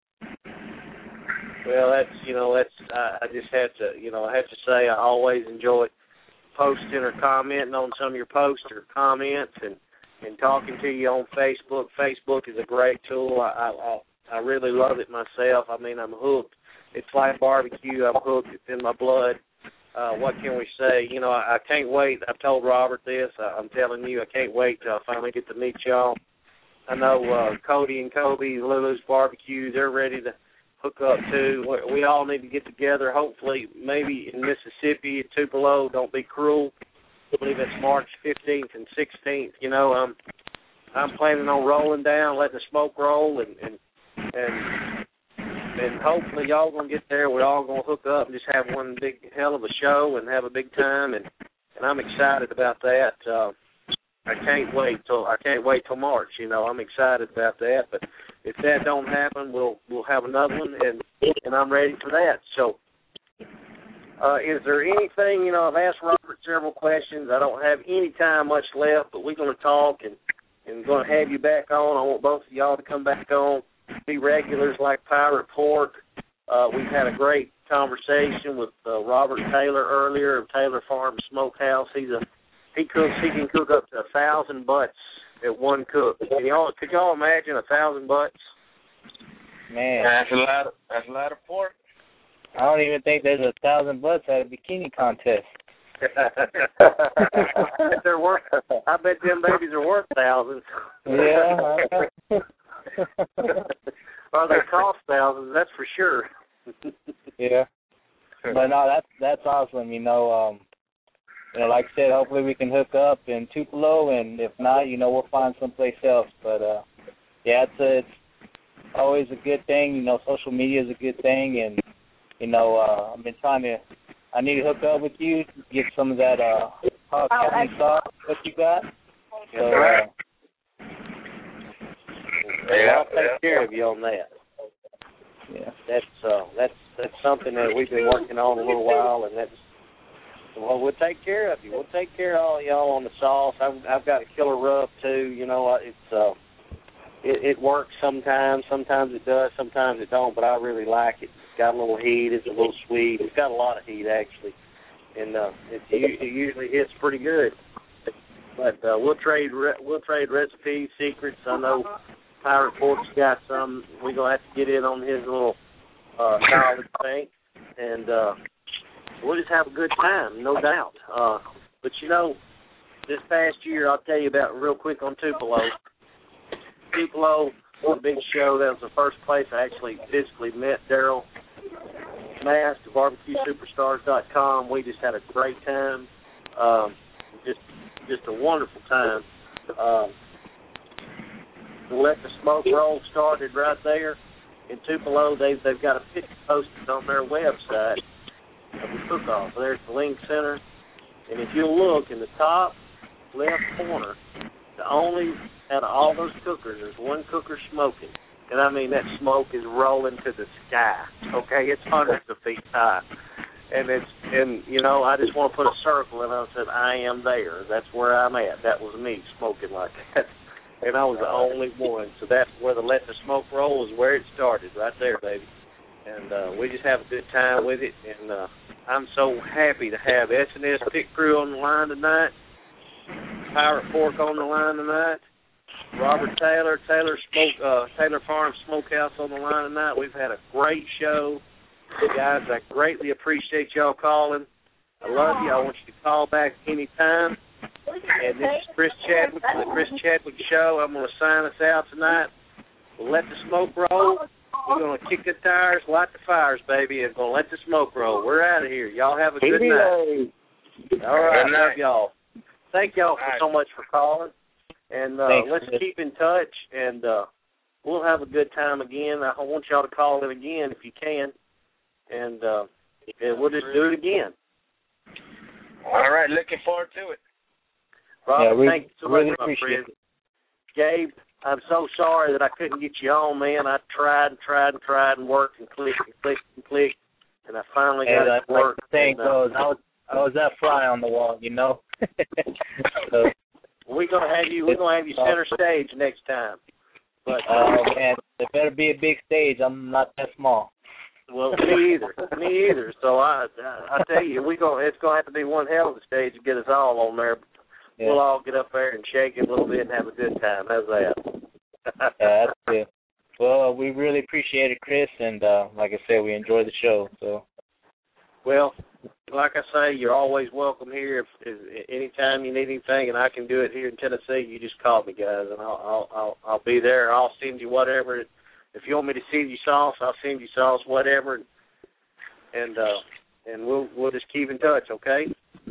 Well, that's you know, that's I, I just have to you know, I have to say I always enjoy posting or commenting on some of your posts or comments, and, and talking to you on Facebook. Facebook is a great tool. I, I I really love it myself. I mean, I'm hooked. It's like barbecue. I'm hooked. It's in my blood. Uh, what can we say? You know, I, I can't wait. I've told Robert this. I, I'm telling you, I can't wait till I finally get to meet y'all. I know uh, Cody and Kobe, Lulu's Barbecue, they're ready to hook up too. We, we all need to get together. Hopefully, maybe in Mississippi at Tupelo. Don't be cruel. I believe it's March fifteenth and sixteenth. You know, um, I'm planning on rolling down, letting the smoke roll, and and and. And hopefully y'all gonna get there. We're all gonna hook up and just have one big hell of a show and have a big time. And, and I'm excited about that. Uh, I can't wait till I can't wait till March. You know, I'm excited about that. But if that don't happen, we'll we'll have another one, and and I'm ready for that. So, uh, is there anything? You know, I've asked Robert several questions. I don't have any time much left, but we're gonna talk and and gonna have you back on. I want both of y'all to come back on. Be regulars like Pirate Pork. Uh, we've had a great conversation with uh, Robert Taylor earlier of Taylor Farm Smokehouse. He's a he cooks. He can cook up to a thousand butts at one cook. Can y'all, could y'all imagine a thousand butts? Man, that's a lot. Of, that's a lot of pork. I don't even think there's a thousand butts at a bikini contest. They're worth. I bet them babies are worth thousands. Yeah. Well, they cost thousands, that's for sure. Yeah, but no, that's that's awesome. You know, um, you know, like I said, hopefully we can hook up in Tupelo, and if not, you know, we'll find someplace else. But uh, yeah, it's a, it's always a good thing. You know, social media is a good thing, and you know, uh, I've been trying to. I need to hook up with you, get some of that uh, hot county sauce that you got. So. Uh, Yeah, I'll take care of you on that. Yeah, that's uh, that's that's something that we've been working on a little while, and that's well, we'll take care of you. We'll take care of all y'all on the sauce. I've I've got a killer rub too. You know, it's uh, it, it works sometimes. Sometimes it does. Sometimes it don't. But I really like it. It's got a little heat. It's a little sweet. It's got a lot of heat actually, and uh, it, it usually hits pretty good. But uh, we'll trade re- we'll trade recipes, secrets. I know Pirate Pork's got some. We're going to have to get in on his little uh, knowledge bank, and uh, we'll just have a good time, no doubt. Uh, but, you know, this past year, I'll tell you about real quick on Tupelo. Tupelo was a big show. That was the first place I actually physically met Daryl Mast of barbecue superstars dot com. We just had a great time, um, just just a wonderful time. Um, Let the Smoke Roll started right there in Tupelo. They've, they've got a picture posted on their website of the cook-off. There's the link center. And if you look in the top left corner, the only out of all those cookers, there's one cooker smoking. And, I mean, that smoke is rolling to the sky. Okay, it's hundreds of feet high. and it's and you know I just want to put a circle, and I said I am there. That's where I'm at. That was me smoking like that, and I was the only one. So that's where the Let the Smoke Roll is where it started, right there, baby. And uh, we just have a good time with it, and uh, I'm so happy to have S and S Pit Crew on the line tonight, Pirate Fork on the line tonight, Robert Taylor, Taylor Smoke, uh, Taylor Farm Smokehouse on the line tonight. We've had a great show. Guys, I greatly appreciate y'all calling. I love you. I want you to call back anytime. And this is Chris Chadwick from the Chris Chadwick Show. I'm going to sign us out tonight. We'll let the smoke roll. We're going to kick the tires, light the fires, baby, and going to let the smoke roll. We're out of here. Y'all have a good night. All right. Love y'all. Thank y'all for so much for calling. And uh, Thanks, let's Chris. keep in touch, and uh, we'll have a good time again. I want y'all to call in again if you can, and, uh, and we'll just do it again. All right, looking forward to it. Robert, yeah, we thank you so really much, my appreciate friend. it. Gabe, I'm so sorry that I couldn't get you on, man. I tried and tried and tried and worked and clicked and clicked and clicked, and I finally got And it to uh, like work. the saying And, uh, goes, I was I was that fly on the wall, you know. So, we're gonna have you. We're gonna have you center stage next time. But oh man, it better be a big stage. I'm not that small. well, me either. Me either. So I, I, I tell you, we gonna. It's gonna have to be one hell of a stage to get us all on there. Yeah. We'll all get up there and shake it a little bit and have a good time. How's that? Yeah, that's good. Well, we really appreciate it, Chris, and uh, like I said, we enjoy the show. So, well, like I say, you're always welcome here. If, if anytime you need anything, and I can do it here in Tennessee, you just call me, guys, and I'll I'll I'll, I'll be there. I'll send you whatever. If you want me to send you sauce, I'll send you sauce, whatever, and and, uh, and we'll we'll just keep in touch, okay?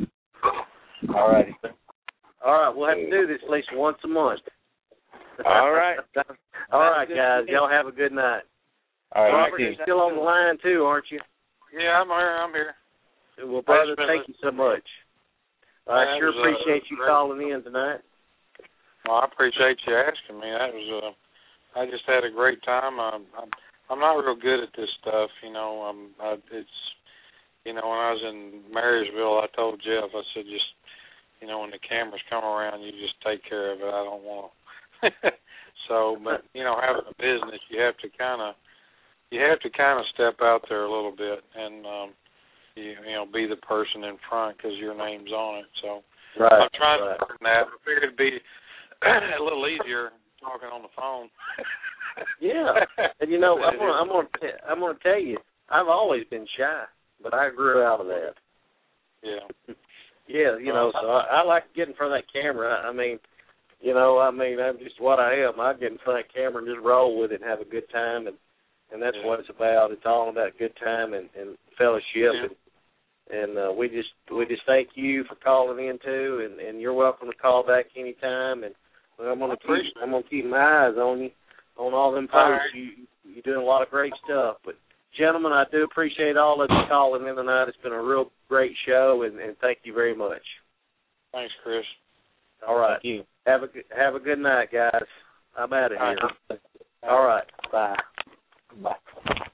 all righty. All right, we'll have to do this at least once a month. All right. All right, guys. Y'all have a good night. All right, Robert, you you're still on the line too, aren't you? Yeah, I'm here. I'm here. Well, brother, been thank you so much. I That sure was, uh, appreciate you great. calling in tonight. Well, I appreciate you asking me. That was uh, I just had a great time. I'm, I'm I'm not real good at this stuff, you know. Um, I, it's you know, when I was in Marysville, I told Jeff, I said, just you know, when the cameras come around, you just take care of it. I don't want to. So, but you know, having a business, you have to kind of you have to kind of step out there a little bit and um, you, you know, be the person in front because your name's on it. So Right. I'm trying right. to learn that. I figured it'd be a little easier talking on the phone. Yeah, and you know, I'm gonna, I'm gonna, t- I'm gonna tell you, I've always been shy, but I grew out of that. Yeah. Yeah, you know, so I, I like to get in front of that camera. I mean, you know, I mean, I'm just what I am. I get in front of that camera and just roll with it and have a good time, and and that's Yeah. what it's about. It's all about good time and, and fellowship, Yeah. and and uh, we just we just thank you for calling in too, and, and you're welcome to call back anytime. And I'm gonna keep appreciate it. I'm gonna keep my eyes on you, on all them posts. All right. You you're doing a lot of great stuff, but. Gentlemen, I do appreciate all of you calling in tonight. It's been a real great show, and, and thank you very much. Thanks, Chris. All right. Thank you. Have a good, have a good night, guys. I'm out of All here. right. All right. Bye. Bye.